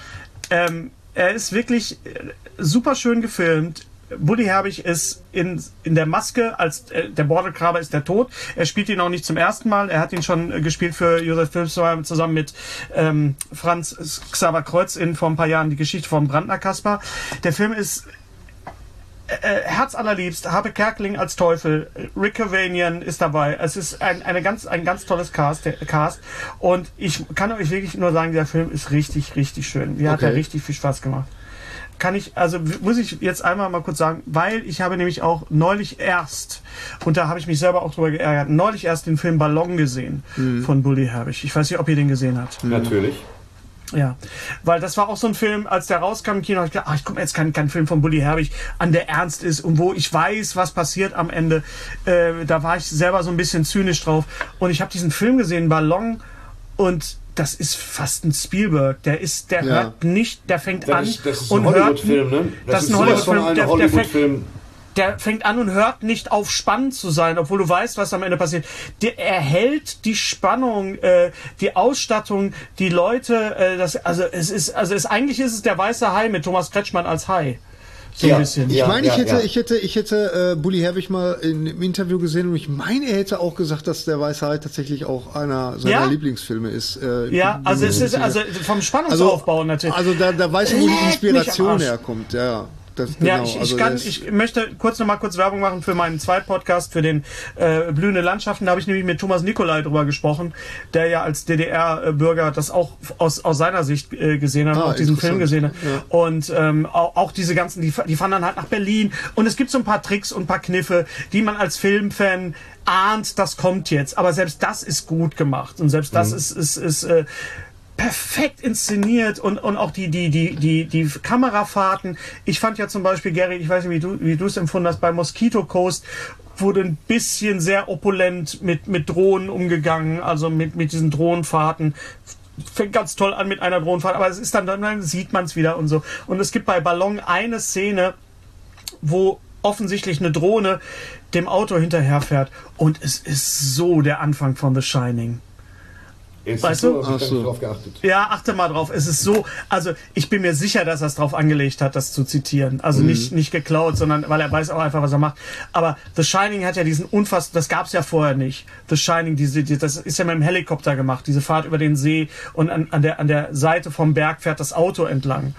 Speaker 3: Er ist wirklich super schön gefilmt. Buddy Herbig ist in der Maske, als der Bordelkramer ist der tot. Er spielt ihn auch nicht zum ersten Mal. Er hat ihn schon gespielt für Josef Filzmeier zusammen mit Franz Xaver Kreuz vor ein paar Jahren, die Geschichte vom Brandner Kasper. Der Film ist herzallerliebst, Harpe Kerkeling als Teufel, Rick Cavanian ist dabei. Es ist ein ganz tolles Cast. Und ich kann euch wirklich nur sagen, der Film ist richtig, richtig schön. Mir hat er richtig viel Spaß gemacht. Muss ich jetzt einmal mal kurz sagen, weil ich habe nämlich auch neulich erst, und da habe ich mich selber auch drüber geärgert, neulich erst den Film Ballon gesehen von Bully Herbig. Ich weiß nicht, ob ihr den gesehen habt.
Speaker 5: Natürlich.
Speaker 3: Ja, weil das war auch so ein Film, als der rauskam im Kino, habe ich gedacht, ich gucke mir jetzt keinen Film von Bully Herbig an, der ernst ist und wo ich weiß, was passiert am Ende. Da war ich selber so ein bisschen zynisch drauf. Und ich habe diesen Film gesehen, Ballon, und das ist fast ein Spielberg. Der hört nicht, der fängt an und hört. Hollywood-Film, ne? Das ist ein Hollywood-Film. Der fängt an und hört nicht auf, spannend zu sein, obwohl du weißt, was am Ende passiert. Er hält die Spannung, die Ausstattung, die Leute, eigentlich ist es der weiße Hai mit Thomas Kretschmann als Hai. So ein bisschen.
Speaker 4: Ich meine, ich hätte Bully Herbig mal im Interview gesehen und ich meine, er hätte auch gesagt, dass der weiße Hai tatsächlich auch einer seiner Lieblingsfilme ist.
Speaker 3: Also es ist vom Spannungsaufbau natürlich.
Speaker 4: Also da weiß man, wo die Inspiration herkommt, ja.
Speaker 3: Ich möchte kurz Werbung machen für meinen Zweitpodcast, für den Blühende Landschaften. Da habe ich nämlich mit Thomas Nicolai drüber gesprochen, der ja als DDR-Bürger das auch aus seiner Sicht gesehen hat, auch diesen Film gesehen hat. Ja. Und auch diese ganzen, die fahren dann halt nach Berlin. Und es gibt so ein paar Tricks und ein paar Kniffe, die man als Filmfan ahnt, das kommt jetzt. Aber selbst das ist gut gemacht. Und selbst das ist perfekt inszeniert und auch die Kamerafahrten. Ich fand ja zum Beispiel, Gary, ich weiß nicht, wie du es empfunden hast, bei Mosquito Coast wurde ein bisschen sehr opulent mit Drohnen umgegangen, also mit diesen Drohnenfahrten. Fängt ganz toll an mit einer Drohnenfahrt, aber es ist dann sieht man es wieder und so. Und es gibt bei Ballon eine Szene, wo offensichtlich eine Drohne dem Auto hinterherfährt und es ist so der Anfang von The Shining. Weißt du?
Speaker 5: Hab ich drauf geachtet.
Speaker 3: Ja, achte mal drauf. Es ist so, also ich bin mir sicher, dass er es drauf angelegt hat, das zu zitieren. Also nicht geklaut, sondern weil er weiß auch einfach, was er macht. Aber The Shining hat ja diesen das gab es ja vorher nicht. The Shining, das ist ja mit dem Helikopter gemacht, diese Fahrt über den See und an der Seite vom Berg fährt das Auto entlang.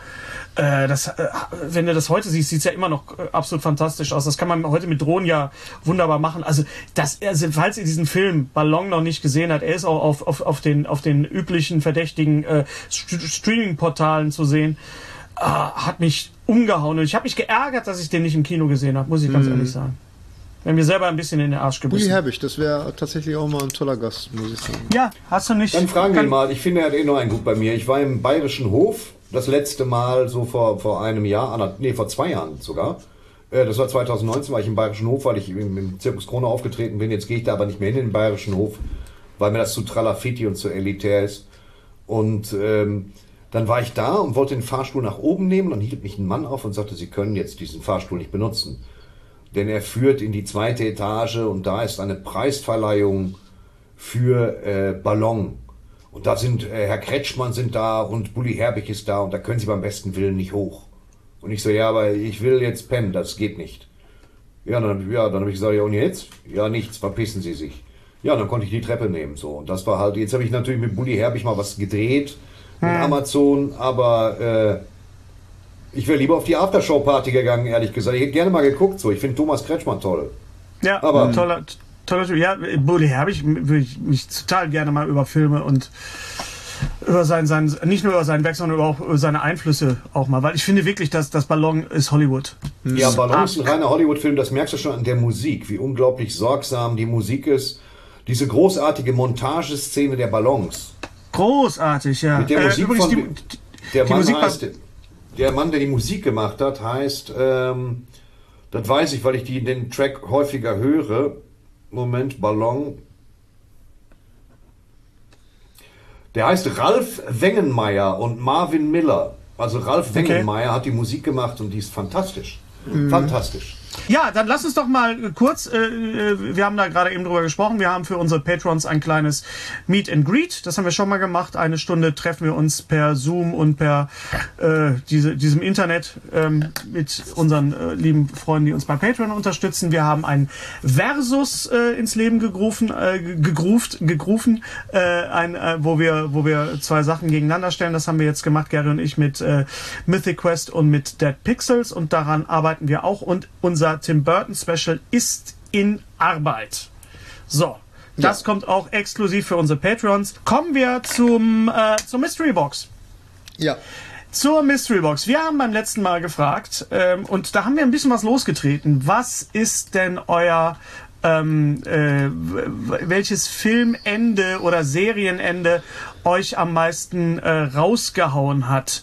Speaker 3: Wenn du das heute siehst, sieht es ja immer noch absolut fantastisch aus. Das kann man heute mit Drohnen ja wunderbar machen. Also falls ihr diesen Film Ballon noch nicht gesehen habt, er ist auch auf den üblichen verdächtigen Streaming-Portalen zu sehen, hat mich umgehauen. Und ich habe mich geärgert, dass ich den nicht im Kino gesehen habe, muss ich ganz ehrlich sagen. Wir haben mir selber ein bisschen in den Arsch gebissen.
Speaker 4: Bully Herbig, das wäre tatsächlich auch mal ein toller Gast, muss ich sagen.
Speaker 3: Ja, hast du nicht.
Speaker 5: Dann fragen wir mal, ich finde, er hat noch einen gut bei mir. Ich war im Bayerischen Hof das letzte Mal so vor einem Jahr, vor 2 Jahren sogar. Das war 2019, war ich im Bayerischen Hof, weil ich im Zirkus Krone aufgetreten bin. Jetzt gehe ich da aber nicht mehr hin in den Bayerischen Hof, weil mir das zu Tralafitti und zu elitär ist. Und dann war ich da und wollte den Fahrstuhl nach oben nehmen. Dann hielt mich ein Mann auf und sagte, Sie können jetzt diesen Fahrstuhl nicht benutzen. Denn er führt in die 2. Etage und da ist eine Preisverleihung für Ballon. Und da sind Herr Kretschmann sind da und Bully Herbig ist da und da können Sie beim besten Willen nicht hoch. Und ich so, ja, aber ich will jetzt pennen, das geht nicht. Dann habe ich gesagt, ja und jetzt? Ja, nichts, verpissen Sie sich. Ja, dann konnte ich die Treppe nehmen. So. Und das war halt, jetzt habe ich natürlich mit Bully Herbig mal was gedreht, mit Amazon, aber ich wäre lieber auf die Aftershow-Party gegangen, ehrlich gesagt. Ich hätte gerne mal geguckt, so. Ich finde Thomas Kretschmann toll.
Speaker 3: Ja, aber toller Typ. Ja, Bully Herbig würde ich mich total gerne mal über Filme und über nicht nur über seinen Werk, sondern auch über seine Einflüsse auch mal, weil ich finde wirklich, dass das Ballon ist Hollywood.
Speaker 5: Ja, Ballon ist ein reiner Hollywood-Film, das merkst du schon an der Musik, wie unglaublich sorgsam die Musik ist. Diese großartige Montageszene der Ballons.
Speaker 3: Großartig, ja.
Speaker 5: Mit der Musik der Mann, der die Musik gemacht hat, heißt, das weiß ich, weil ich den Track häufiger höre. Moment, Ballon. Der heißt Ralf Wengenmeier und Marvin Miller. Also Ralf Wengenmeier hat die Musik gemacht und die ist fantastisch. Fantastisch.
Speaker 3: Ja, dann lass uns doch mal kurz, wir haben da gerade eben drüber gesprochen, wir haben für unsere Patrons ein kleines Meet and Greet, das haben wir schon mal gemacht, 1 Stunde treffen wir uns per Zoom und per diesem Internet mit unseren lieben Freunden, die uns bei Patreon unterstützen. Wir haben ein Versus ins Leben gegrufen, wo wir 2 Sachen gegeneinander stellen, das haben wir jetzt gemacht, Gary und ich, mit Mythic Quest und mit Dead Pixels, und daran arbeiten wir auch, und unser Tim Burton Special ist in Arbeit. So, das kommt auch exklusiv für unsere Patrons. Kommen wir zur Mystery Box.
Speaker 4: Ja.
Speaker 3: Zur Mystery Box. Wir haben beim letzten Mal gefragt, und da haben wir ein bisschen was losgetreten. Was ist denn euer welches Filmende oder Serienende euch am meisten rausgehauen hat?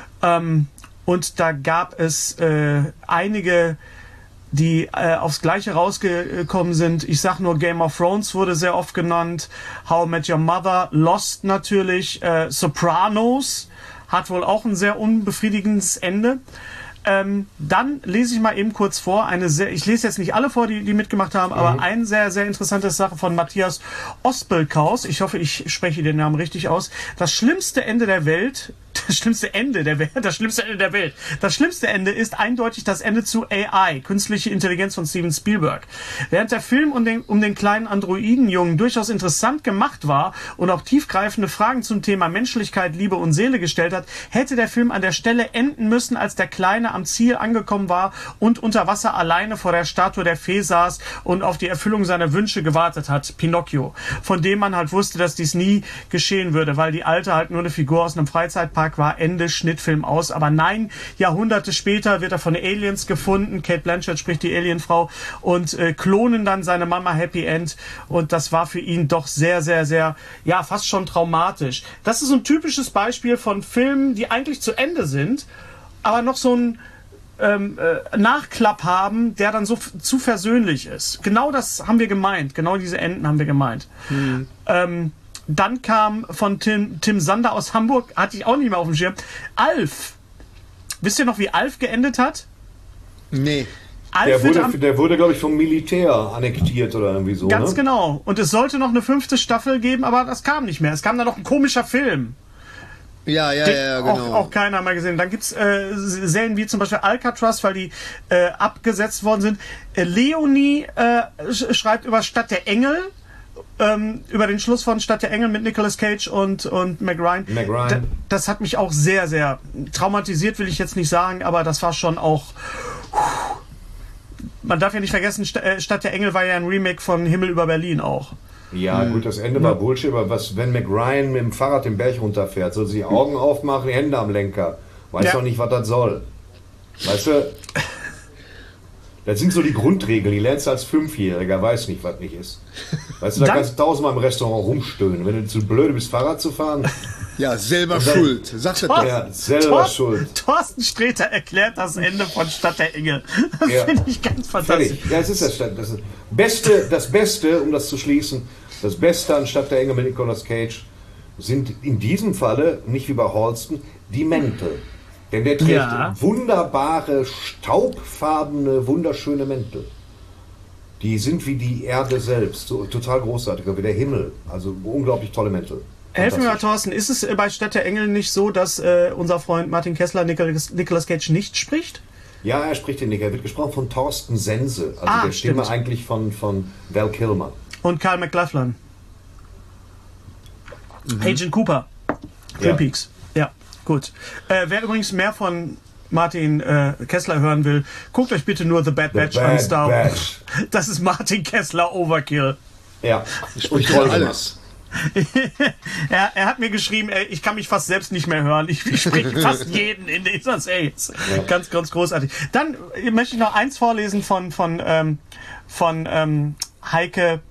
Speaker 3: Und da gab es einige, die aufs Gleiche rausgekommen sind. Ich sag nur, Game of Thrones wurde sehr oft genannt, How I Met Your Mother, Lost natürlich, Sopranos hat wohl auch ein sehr unbefriedigendes Ende. Dann lese ich mal eben kurz vor, ich lese jetzt nicht alle vor, die mitgemacht haben, aber eine sehr, sehr interessante Sache von Matthias Ospelkaus. Ich hoffe, ich spreche den Namen richtig aus. Das schlimmste Ende der Welt Das schlimmste Ende der Welt. Das schlimmste Ende ist eindeutig das Ende zu AI, künstliche Intelligenz von Steven Spielberg. Während der Film um den kleinen Androidenjungen durchaus interessant gemacht war und auch tiefgreifende Fragen zum Thema Menschlichkeit, Liebe und Seele gestellt hat, hätte der Film an der Stelle enden müssen, als der Kleine am Ziel angekommen war und unter Wasser alleine vor der Statue der Fee saß und auf die Erfüllung seiner Wünsche gewartet hat, Pinocchio, von dem man halt wusste, dass dies nie geschehen würde, weil die Alte halt nur eine Figur aus einem Freizeitpark war. Ende, Schnittfilm aus. Aber nein, Jahrhunderte später wird er von Aliens gefunden. Kate Blanchett spricht die Alienfrau und klonen dann seine Mama Happy End. Und das war für ihn doch sehr, sehr, sehr, ja, fast schon traumatisch. Das ist ein typisches Beispiel von Filmen, die eigentlich zu Ende sind, aber noch so ein Nachklapp haben, der dann so zu versöhnlich ist. Genau das haben wir gemeint. Genau diese Enden haben wir gemeint. Dann kam von Tim Sander aus Hamburg, hatte ich auch nicht mehr auf dem Schirm, Alf. Wisst ihr noch, wie Alf geendet hat?
Speaker 4: Nee.
Speaker 5: Der wurde, glaube ich, vom Militär annektiert oder irgendwie so.
Speaker 3: Ganz genau. Und es sollte noch eine 5. Staffel geben, aber das kam nicht mehr. Es kam dann noch ein komischer Film.
Speaker 4: Ja, genau.
Speaker 3: Auch keiner mal gesehen. Dann gibt's Serien wie zum Beispiel Alcatraz, weil die abgesetzt worden sind. Leonie schreibt über Stadt der Engel, über den Schluss von Stadt der Engel mit Nicolas Cage und Meg Ryan. Das hat mich auch sehr, sehr traumatisiert, will ich jetzt nicht sagen, aber das war schon auch... Man darf ja nicht vergessen, Stadt der Engel war ja ein Remake von Himmel über Berlin auch.
Speaker 5: Ja, gut, das Ende war Bullshit, aber wenn Meg Ryan mit dem Fahrrad den Berg runterfährt, soll sie die Augen aufmachen, die Hände am Lenker. Weiß doch nicht, was das soll. Weißt du? Das sind so die Grundregeln, die lernst du als 5-Jähriger, weiß nicht, was nicht ist. Weißt du, da kannst du 1000-mal im Restaurant rumstöhnen. Wenn du zu blöd bist, Fahrrad zu fahren...
Speaker 4: Ja, selber schuld. Sagst du doch.
Speaker 5: Ja, selber schuld.
Speaker 3: Thorsten Sträter erklärt das Ende von Stadt der Engel. Das finde ich ganz fantastisch.
Speaker 5: Fertig. Ja, es ist das Beste, um das zu schließen, das Beste an Stadt der Engel mit Nicolas Cage sind in diesem Falle, nicht wie bei Halston, die Mäntel. Denn der trägt wunderbare, staubfarbene, wunderschöne Mäntel. Die sind wie die Erde selbst, so total großartig, wie der Himmel. Also unglaublich tolle Mäntel.
Speaker 3: Helfen wir mal, Thorsten, ist es bei Stadt der Engel nicht so, dass unser Freund Martin Kessler Nicolas Cage nicht spricht?
Speaker 5: Ja, er spricht den nicht. Er wird gesprochen von Thorsten Sense, also der Stimme eigentlich von Val Kilmer.
Speaker 3: Und Kyle MacLachlan. Agent Cooper. Twin Peaks. Ja, gut. Wer übrigens mehr von Martin Kessler hören will, guckt euch bitte nur The Bad Batch an Star Wars. Das ist Martin Kessler Overkill.
Speaker 5: Ja,
Speaker 4: ich spreche alles.
Speaker 3: Er hat mir geschrieben, ich kann mich fast selbst nicht mehr hören. Ich spreche fast jeden in dieser Serie. Ja. Ganz, ganz großartig. Dann möchte ich noch eins vorlesen von Heike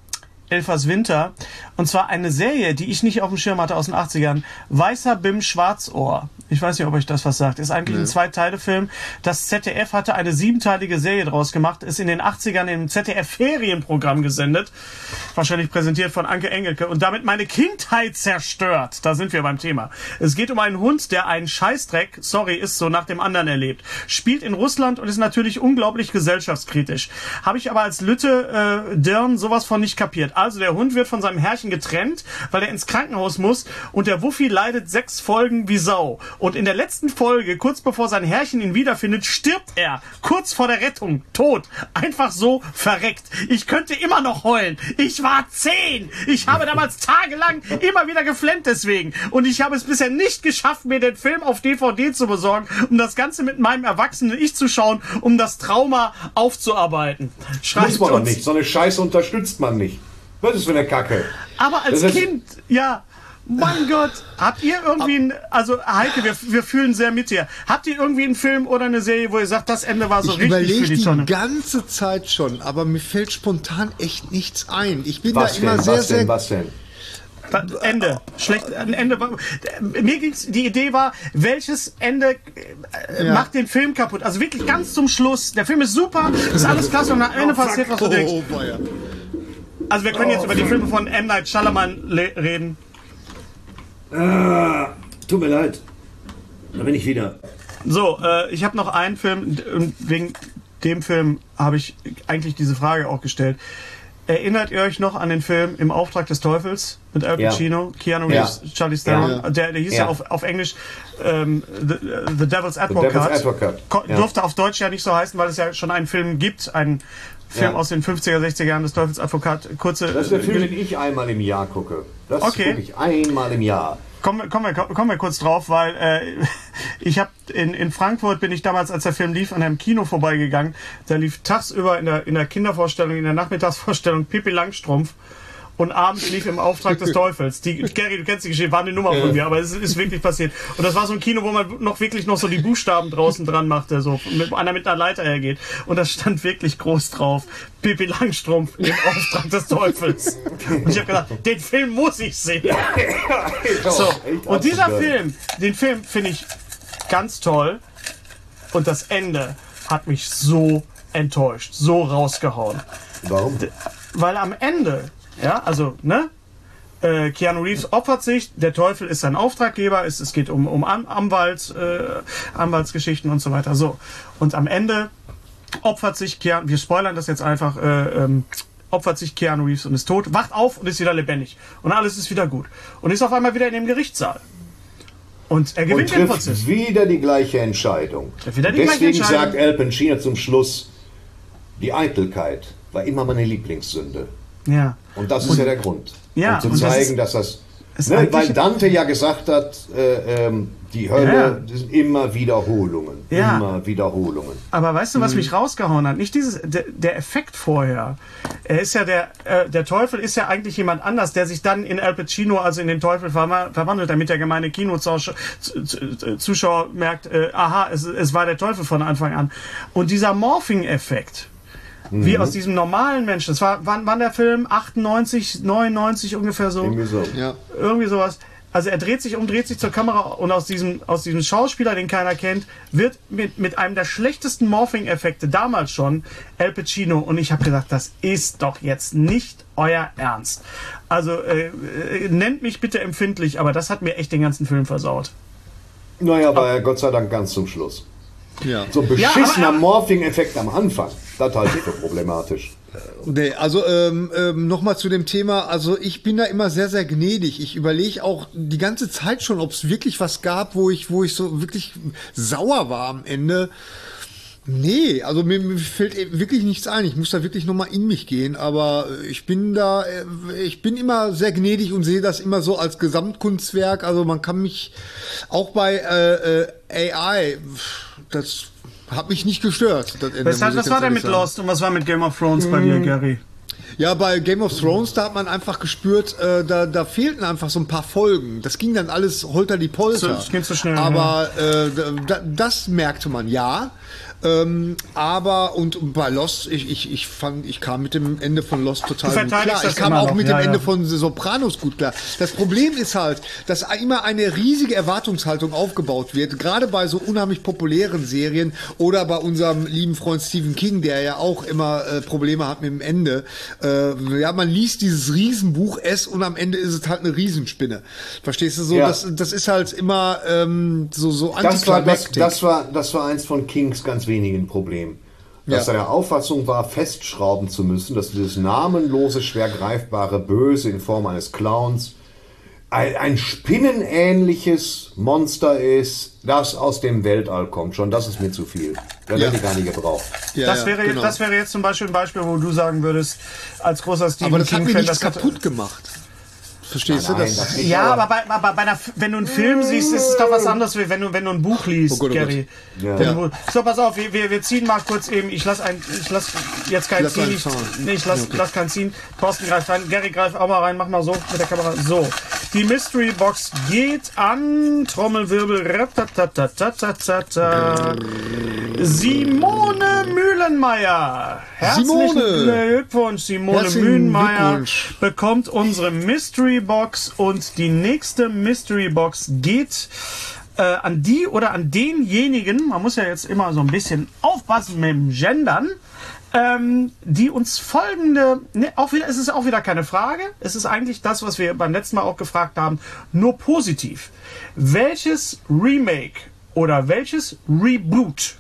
Speaker 3: Elfers Winter. Und zwar eine Serie, die ich nicht auf dem Schirm hatte aus den 80ern. Weißer Bim Schwarzohr. Ich weiß nicht, ob euch das was sagt. Ist eigentlich ein 2-Teile-Film. Das ZDF hatte eine 7-teilige Serie draus gemacht. Ist in den 80ern im ZDF-Ferienprogramm gesendet. Wahrscheinlich präsentiert von Anke Engelke. Und damit meine Kindheit zerstört. Da sind wir beim Thema. Es geht um einen Hund, der einen Scheißdreck, ist so, nach dem anderen erlebt. Spielt in Russland und ist natürlich unglaublich gesellschaftskritisch. Habe ich aber als Lütte Dirn sowas von nicht kapiert. Also der Hund wird von seinem Herrchen getrennt, weil er ins Krankenhaus muss und der Wuffi leidet 6 Folgen wie Sau. Und in der letzten Folge, kurz bevor sein Herrchen ihn wiederfindet, stirbt er. Kurz vor der Rettung. Tot. Einfach so verreckt. Ich könnte immer noch heulen. Ich war 10. Ich habe damals tagelang immer wieder geflennt deswegen. Und ich habe es bisher nicht geschafft, mir den Film auf DVD zu besorgen, um das Ganze mit meinem erwachsenen Ich zu schauen, um das Trauma aufzuarbeiten.
Speaker 5: Muss man doch nicht. So eine Scheiße unterstützt man nicht. Was ist für eine Kacke?
Speaker 3: Aber als Kind, mein Gott, habt ihr irgendwie also Heike, wir fühlen sehr mit dir. Habt ihr irgendwie einen Film oder eine Serie, wo ihr sagt, das Ende war so richtig für die Tonne?
Speaker 4: Ich überlege die ganze Zeit schon, aber mir fällt spontan echt nichts ein. Ich bin
Speaker 5: was
Speaker 4: da immer sehr...
Speaker 5: Was denn?
Speaker 3: Ende. Schlecht. Ein Ende. Mir ging's, die Idee war, welches Ende macht den Film kaputt? Also wirklich ganz zum Schluss. Der Film ist super, ist alles klasse und am Ende passiert, was du denkst. Also wir können jetzt über die Filme von M. Night Shyamalan reden.
Speaker 5: Tut mir leid. Da bin ich wieder.
Speaker 3: So, ich habe noch einen Film, und wegen dem Film habe ich eigentlich diese Frage auch gestellt. Erinnert ihr euch noch an den Film Im Auftrag des Teufels mit Al Pacino, Keanu Reeves, Charlize Theron? Der hieß ja auf Englisch The Devil's Advocate. Durfte auf Deutsch ja nicht so heißen, weil es ja schon einen Film gibt, einen Film aus den 50er, 60er Jahren des Teufels Advokat. Das
Speaker 5: ist der Film, den ich einmal im Jahr gucke. Das gucke ich einmal im Jahr.
Speaker 3: Kommen wir kurz drauf, weil ich habe in Frankfurt bin ich damals, als der Film lief, an einem Kino vorbeigegangen. Da lief tagsüber in der Kindervorstellung, in der Nachmittagsvorstellung Pippi Langstrumpf und abends lief Im Auftrag des Teufels. Gary, du kennst die Geschichte, war eine Nummer von mir, aber es ist wirklich passiert. Und das war so ein Kino, wo man wirklich noch so die Buchstaben draußen dran machte, so mit einer Leiter hergeht. Und da stand wirklich groß drauf, Pippi Langstrumpf Im Auftrag des Teufels. Und ich habe gedacht, den Film muss ich sehen. So, und dieser Film, den Film finde ich ganz toll. Und das Ende hat mich so enttäuscht, so rausgehauen.
Speaker 5: Warum?
Speaker 3: Weil am Ende, Keanu Reeves opfert sich, der Teufel ist sein Auftraggeber, es geht um Anwaltsgeschichten und so weiter. So. Und am Ende opfert sich Keanu, wir spoilern das jetzt einfach, opfert sich Keanu Reeves und ist tot, wacht auf und ist wieder lebendig. Und alles ist wieder gut. Und ist auf einmal wieder in dem Gerichtssaal. Und er gewinnt den Prozess.
Speaker 5: Wieder die gleiche Entscheidung. Deswegen sagt Al Pacino zum Schluss, die Eitelkeit war immer meine Lieblingssünde.
Speaker 3: Ja.
Speaker 5: Und das ist ja der Grund.
Speaker 3: Ja,
Speaker 5: um zu zeigen, dass das... weil Dante ja gesagt hat, die Hölle sind immer Wiederholungen.
Speaker 3: Ja.
Speaker 5: Immer Wiederholungen.
Speaker 3: Aber weißt du, was mich rausgehauen hat? Nicht der Effekt vorher. Er ist ja der Teufel ist ja eigentlich jemand anders, der sich dann in Al Pacino, also in den Teufel verwandelt, damit der gemeine Kinozuschauer merkt, aha, es war der Teufel von Anfang an. Und dieser Morphing-Effekt, wie aus diesem normalen Menschen. Das war, wann der Film? 98, 99 ungefähr so?
Speaker 5: Irgendwie so.
Speaker 4: Ja.
Speaker 3: Irgendwie sowas. Also er dreht sich zur Kamera und aus diesem Schauspieler, den keiner kennt, wird mit einem der schlechtesten Morphing-Effekte damals schon Al Pacino. Und ich habe gedacht, das ist doch jetzt nicht euer Ernst. Also nennt mich bitte empfindlich, aber das hat mir echt den ganzen Film versaut.
Speaker 5: Naja, war ja Gott sei Dank ganz zum Schluss.
Speaker 4: Ja.
Speaker 5: So ein beschissener Morphing-Effekt am Anfang, das halte ich für problematisch.
Speaker 4: Nee, also nochmal zu dem Thema, also ich bin da immer sehr, sehr gnädig. Ich überlege auch die ganze Zeit schon, ob es wirklich was gab, wo ich so wirklich sauer war am Ende. Nee, also mir fällt wirklich nichts ein. Ich muss da wirklich nochmal in mich gehen, aber ich bin immer sehr gnädig und sehe das immer so als Gesamtkunstwerk. Also man kann mich auch bei AI, das hat mich nicht gestört.
Speaker 3: Was war denn mit Lost und was war mit Game of Thrones bei dir, Gary?
Speaker 4: Ja, bei Game of Thrones, da hat man einfach gespürt, da fehlten einfach so ein paar Folgen. Das ging dann alles holter die Polter.
Speaker 3: Das ging zu schnell.
Speaker 4: Aber das merkte man, ja. Aber und bei Lost, ich kam mit dem Ende von Lost total gut klar. Ich kam auch mit dem Ende von The Sopranos gut klar. Das Problem ist halt, dass immer eine riesige Erwartungshaltung aufgebaut wird, gerade bei so unheimlich populären Serien oder bei unserem lieben Freund Stephen King, der ja auch immer Probleme hat mit dem Ende. Ja, man liest dieses Riesenbuch und am Ende ist es halt eine Riesenspinne. Verstehst du so? Ja. Das ist halt immer so antiklimactic.
Speaker 5: Das war eins von Kings ganz wenigen Problem. Dass er der Auffassung war, festschrauben zu müssen, dass dieses namenlose, schwer greifbare Böse in Form eines Clowns ein spinnenähnliches Monster ist, das aus dem Weltall kommt. Schon das ist mir zu viel. Da hätte ich gar nicht gebraucht.
Speaker 3: Das wäre jetzt zum Beispiel ein Beispiel, wo du sagen würdest, als großer Stephen King-Fan,
Speaker 4: aber das hat mir nichts kaputt gemacht. Verstehst du das?
Speaker 3: Ja, aber wenn du einen Film siehst, ist es doch was anderes, wie wenn du ein Buch liest, Gary. Ja. So, pass auf, wir ziehen mal kurz eben. Ich lass jetzt keinen ziehen. Ich lass keinen ziehen. Thorsten greift rein. Gary greift auch mal rein. Mach mal so mit der Kamera. So. Die Mystery Box geht an Trommelwirbel. Simone Mühlenmeier. Herzlichen Glückwunsch, Simone Mühlenmeier bekommt unsere Mystery Box und die nächste Mystery Box geht an die oder an denjenigen, man muss ja jetzt immer so ein bisschen aufpassen mit dem Gendern, die uns folgende, es ist auch wieder keine Frage, es ist eigentlich das, was wir beim letzten Mal auch gefragt haben, nur positiv. Welches Remake oder welches Reboot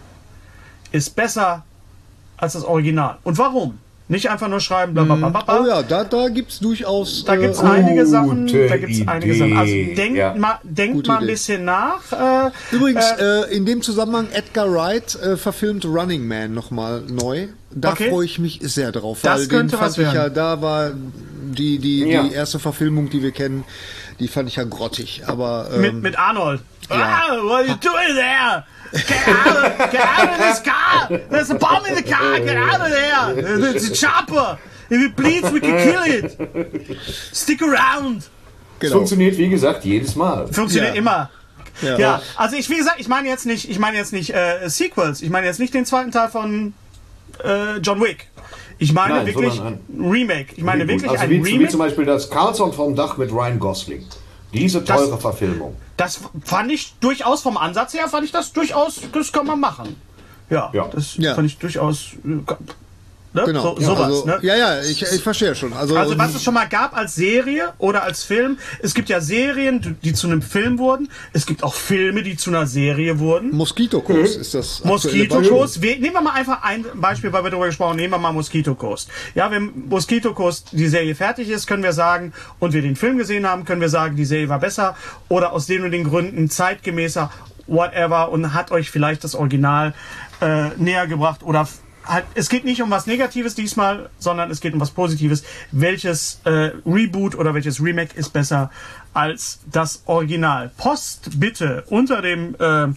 Speaker 3: ist besser als das Original? Und warum? Nicht einfach nur schreiben, blablabla.
Speaker 4: Oh ja, da gibt es durchaus...
Speaker 3: Da gibt es einige Sachen. Also denkt mal ein bisschen nach.
Speaker 4: Übrigens, in dem Zusammenhang, Edgar Wright verfilmt Running Man nochmal neu. Da freue ich mich sehr drauf.
Speaker 3: Das könnte was werden.
Speaker 4: Da war die erste Verfilmung, die wir kennen, die fand ich ja grottig. Aber,
Speaker 3: mit Arnold. Ja. What are you doing there? Get out of this car! There's a bomb in the car! Get out of there! It's a chopper! If it bleeds, we can kill it! Stick around!
Speaker 5: Genau. Funktioniert, wie gesagt, jedes Mal.
Speaker 3: Funktioniert immer. Ja, also wie gesagt, ich meine jetzt nicht Sequels. Ich meine jetzt nicht den zweiten Teil von John Wick. Ich meine wirklich ein Remake. Ich meine wirklich ein Remake.
Speaker 5: Wie zum Beispiel das Carlson vom Dach mit Ryan Gosling. Diese teure Verfilmung.
Speaker 3: Das fand ich durchaus vom Ansatz her, das kann man machen. Das fand ich durchaus... Ne?
Speaker 4: Genau.
Speaker 3: Sowas, ne?
Speaker 4: Ich verstehe schon. Also
Speaker 3: was es schon mal gab als Serie oder als Film, es gibt ja Serien, die zu einem Film wurden, es gibt auch Filme, die zu einer Serie wurden.
Speaker 4: Mosquito Coast ist das.
Speaker 3: Mosquito Coast, nehmen wir mal einfach ein Beispiel, weil wir darüber gesprochen haben, nehmen wir mal Mosquito Coast. Ja, wenn Mosquito Coast die Serie fertig ist, können wir sagen, und wir den Film gesehen haben, können wir sagen, die Serie war besser oder aus den und den Gründen zeitgemäßer, whatever, und hat euch vielleicht das Original näher gebracht oder es geht nicht um was Negatives diesmal, sondern es geht um was Positives. Welches Reboot oder welches Remake ist besser als das Original? Post bitte unter dem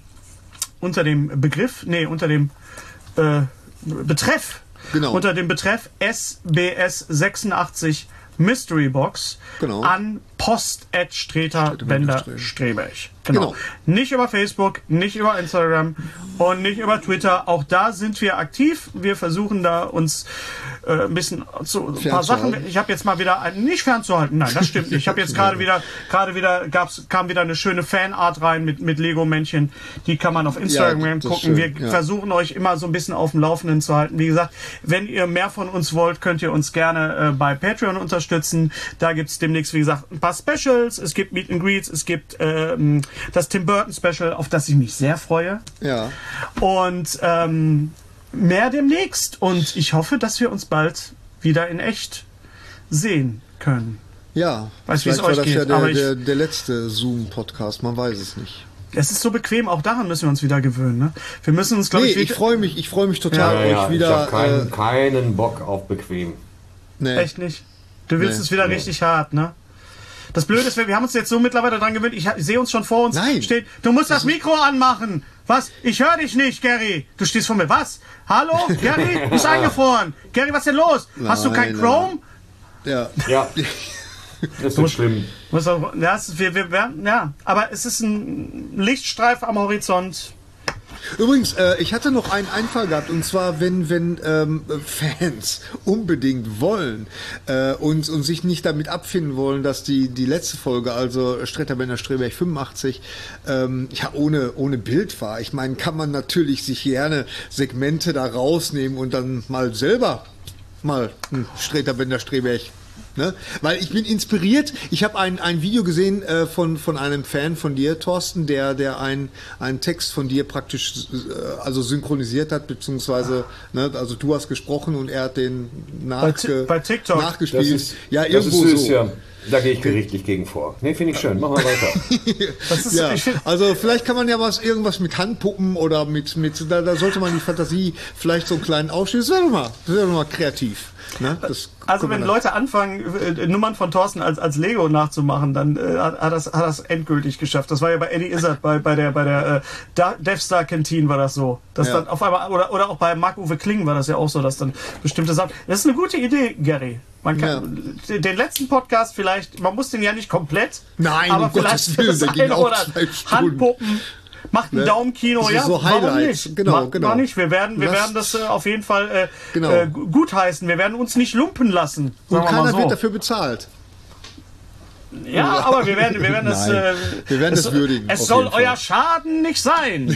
Speaker 3: Betreff.
Speaker 4: Genau.
Speaker 3: Unter dem Betreff SBS 86 Mystery Box an post@Streter-Bender-Streberg. Genau. Nicht über Facebook, nicht über Instagram und nicht über Twitter. Auch da sind wir aktiv. Wir versuchen da uns ein bisschen ein paar Sachen. Ich habe jetzt mal wieder nicht fernzuhalten. Nein, das stimmt nicht. Ich habe jetzt kam wieder eine schöne Fanart rein mit Lego-Männchen. Die kann man auf Instagram gucken. Wir versuchen euch immer so ein bisschen auf dem Laufenden zu halten. Wie gesagt, wenn ihr mehr von uns wollt, könnt ihr uns gerne bei Patreon unterstützen. Da gibt es demnächst, wie gesagt, ein paar Specials. Es gibt Meet and Greets. Es gibt das Tim Burton Special, auf das ich mich sehr freue.
Speaker 4: Ja.
Speaker 3: Und mehr demnächst. Und ich hoffe, dass wir uns bald wieder in echt sehen können.
Speaker 4: Ja,
Speaker 3: weiß, wie es euch geht.
Speaker 4: Ja der letzte Zoom-Podcast, man weiß es nicht.
Speaker 3: Es ist so bequem, auch daran müssen wir uns wieder gewöhnen. Ne? Wir müssen uns, glaube
Speaker 4: ich freue mich total, euch wieder...
Speaker 5: Ich habe keinen Bock auf bequem.
Speaker 3: Nee. Echt nicht? Du willst es wieder richtig hart, ne? Das Blöde ist, wir haben uns jetzt so mittlerweile dran gewöhnt, ich sehe uns schon vor uns stehen, du musst das Mikro anmachen. Was? Ich höre dich nicht, Gary. Du stehst vor mir. Was? Hallo? Gary? Du bist eingefroren. Gary, was ist denn los? Hast du kein Chrome?
Speaker 4: Ja.
Speaker 5: Das ist schlimm.
Speaker 3: Ja, aber es ist ein Lichtstreif am Horizont.
Speaker 4: Übrigens, ich hatte noch einen Einfall gehabt, und zwar, wenn Fans unbedingt wollen und sich nicht damit abfinden wollen, dass die letzte Folge, also Sträter Bender Streberg 85, ohne Bild war. Ich meine, kann man natürlich sich gerne Segmente da rausnehmen und dann mal selber Sträter Bender Streberg. Ne? Weil ich bin inspiriert. Ich habe ein Video gesehen von einem Fan von dir, Thorsten, der einen Text von dir praktisch also synchronisiert hat, beziehungsweise also du hast gesprochen und er hat den
Speaker 3: bei TikTok
Speaker 4: nachgespielt.
Speaker 5: Das ist süß, so. Ja. Da gehe ich gerichtlich gegen vor. Ne, finde ich schön. Machen wir weiter.
Speaker 4: Also vielleicht kann man ja irgendwas mit Handpuppen oder mit da sollte man die Fantasie vielleicht so einen kleinen Ausschnitt. Das wäre doch mal kreativ. Ne?
Speaker 3: Also wenn Leute anfangen, Nummern von Thorsten als Lego nachzumachen, dann hat das endgültig geschafft. Das war ja bei Eddie Izzard, bei der Death Star Canteen war das so. Dass dann auf einmal, oder auch bei Marc-Uwe Kling war das ja auch so, dass dann bestimmte Sachen... Das ist eine gute Idee, Gary. Man kann den letzten Podcast vielleicht, man muss den ja nicht komplett, aber vielleicht das eine oder Handpuppen, macht ein Daumenkino,
Speaker 4: so
Speaker 3: warum nicht?
Speaker 4: Genau.
Speaker 3: Nicht. Wir werden das auf jeden Fall gutheißen. Wir werden uns nicht lumpen lassen.
Speaker 4: Und keiner wird dafür bezahlt.
Speaker 3: Ja, aber wir werden das
Speaker 4: wir werden das würdigen.
Speaker 3: Es soll euer Schaden nicht sein.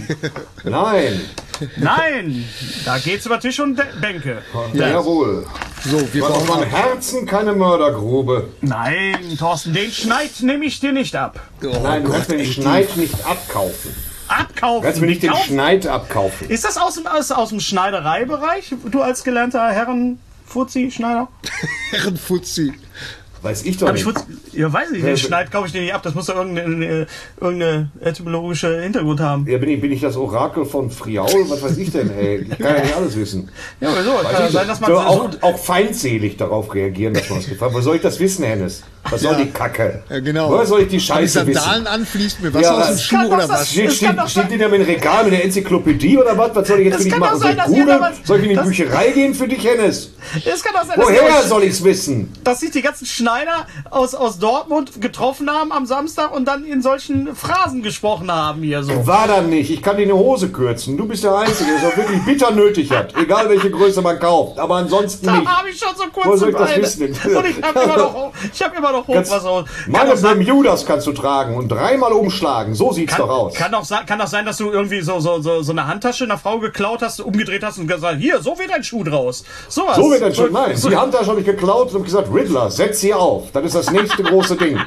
Speaker 3: Nein, da geht's über Tisch und Bänke.
Speaker 5: Jawohl.
Speaker 4: So, wir
Speaker 5: brauchen von Herzen keine Mördergrube.
Speaker 3: Nein, Thorsten, den Schneid nehme ich dir nicht ab.
Speaker 5: Nein, du kannst mir den Schneid nicht abkaufen.
Speaker 3: Abkaufen?
Speaker 5: Kannst mir nicht den Schneid abkaufen.
Speaker 3: Ist das aus dem Schneidereibereich? Du als gelernter Herrenfuzzi-Schneider?
Speaker 5: Herrenfuzzi. Weiß ich doch nicht.
Speaker 3: Weiß ich, den Schneid kaufe ich dir nicht ab. Das muss doch irgendeine etymologische Hintergrund haben.
Speaker 5: Ja, bin ich das Orakel von Friaul? Was weiß ich denn, ey? Ich kann ja nicht alles wissen.
Speaker 3: Ja, aber so. Kann ja sein, dass man
Speaker 5: auch feindselig darauf reagieren, dass man es gefragt. Wo soll ich das wissen, Hennes? Was soll die Kacke?
Speaker 4: Ja, genau.
Speaker 5: Woher soll ich die Scheiße wissen?
Speaker 4: Sandalen anfließt mir Wasser aus dem Schuh oder was?
Speaker 5: Steht in einem Regal mit der Enzyklopädie oder was? Was soll ich jetzt für dich machen? Soll ich in die Bücherei gehen für dich, Hennes?
Speaker 3: Es kann doch sein,
Speaker 5: woher soll ich es wissen?
Speaker 3: Dass sich die ganzen Schneider aus Dortmund getroffen haben am Samstag und dann in solchen Phrasen gesprochen haben hier so.
Speaker 5: War dann nicht. Ich kann dir eine Hose kürzen. Du bist der Einzige, der es auch wirklich bitter nötig hat. Egal welche Größe man kauft. Aber ansonsten nicht.
Speaker 3: Da habe ich schon so kurz.
Speaker 5: Wo soll ich das wissen?
Speaker 3: Und ich habe immer noch Hochwasser.
Speaker 5: Meine Bermudas kannst du tragen und 3-mal umschlagen. So sieht's doch aus.
Speaker 3: Kann doch sein, dass du irgendwie so eine Handtasche einer Frau geklaut hast, umgedreht hast und gesagt, hier, so wird ein Schuh draus. So
Speaker 5: wird ein Schuh. Nein, die Handtasche habe ich geklaut und gesagt, Riddler, setz sie auf. Das ist das nächste große Ding.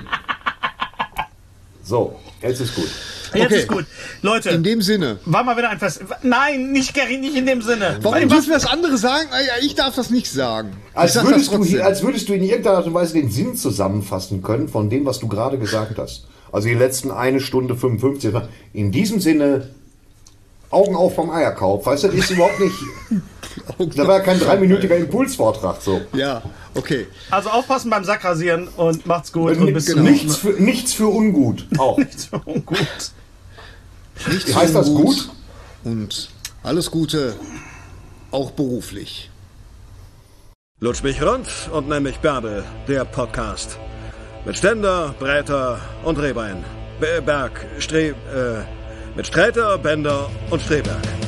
Speaker 5: So, jetzt ist gut.
Speaker 3: Jetzt ist gut. Leute.
Speaker 4: In dem Sinne.
Speaker 3: War mal wieder ein Fest. Nein, nicht Gary, nicht in dem Sinne.
Speaker 4: Warum dürfen das andere sagen? Ich darf das nicht sagen.
Speaker 5: Als würdest du in irgendeiner Art und Weise den Sinn zusammenfassen können von dem, was du gerade gesagt hast. Also die letzten 1 Stunde 55. In diesem Sinne, Augen auf vom Eierkauf. Weißt du, das ist überhaupt nicht... Da war ja kein 3-minütiger Impulsvortrag so.
Speaker 4: Ja, okay.
Speaker 3: Also aufpassen beim Sackrasieren und macht's gut. Und bis
Speaker 5: nichts für ungut. Auch.
Speaker 3: Nichts für ungut.
Speaker 5: Heißt das gut?
Speaker 4: Und alles Gute, auch beruflich.
Speaker 6: Lutsch mich rund und nenn mich Bärbel, der Podcast. Mit Ständer, Breiter und Rehbein. Mit Sträter, Bender und Streberg.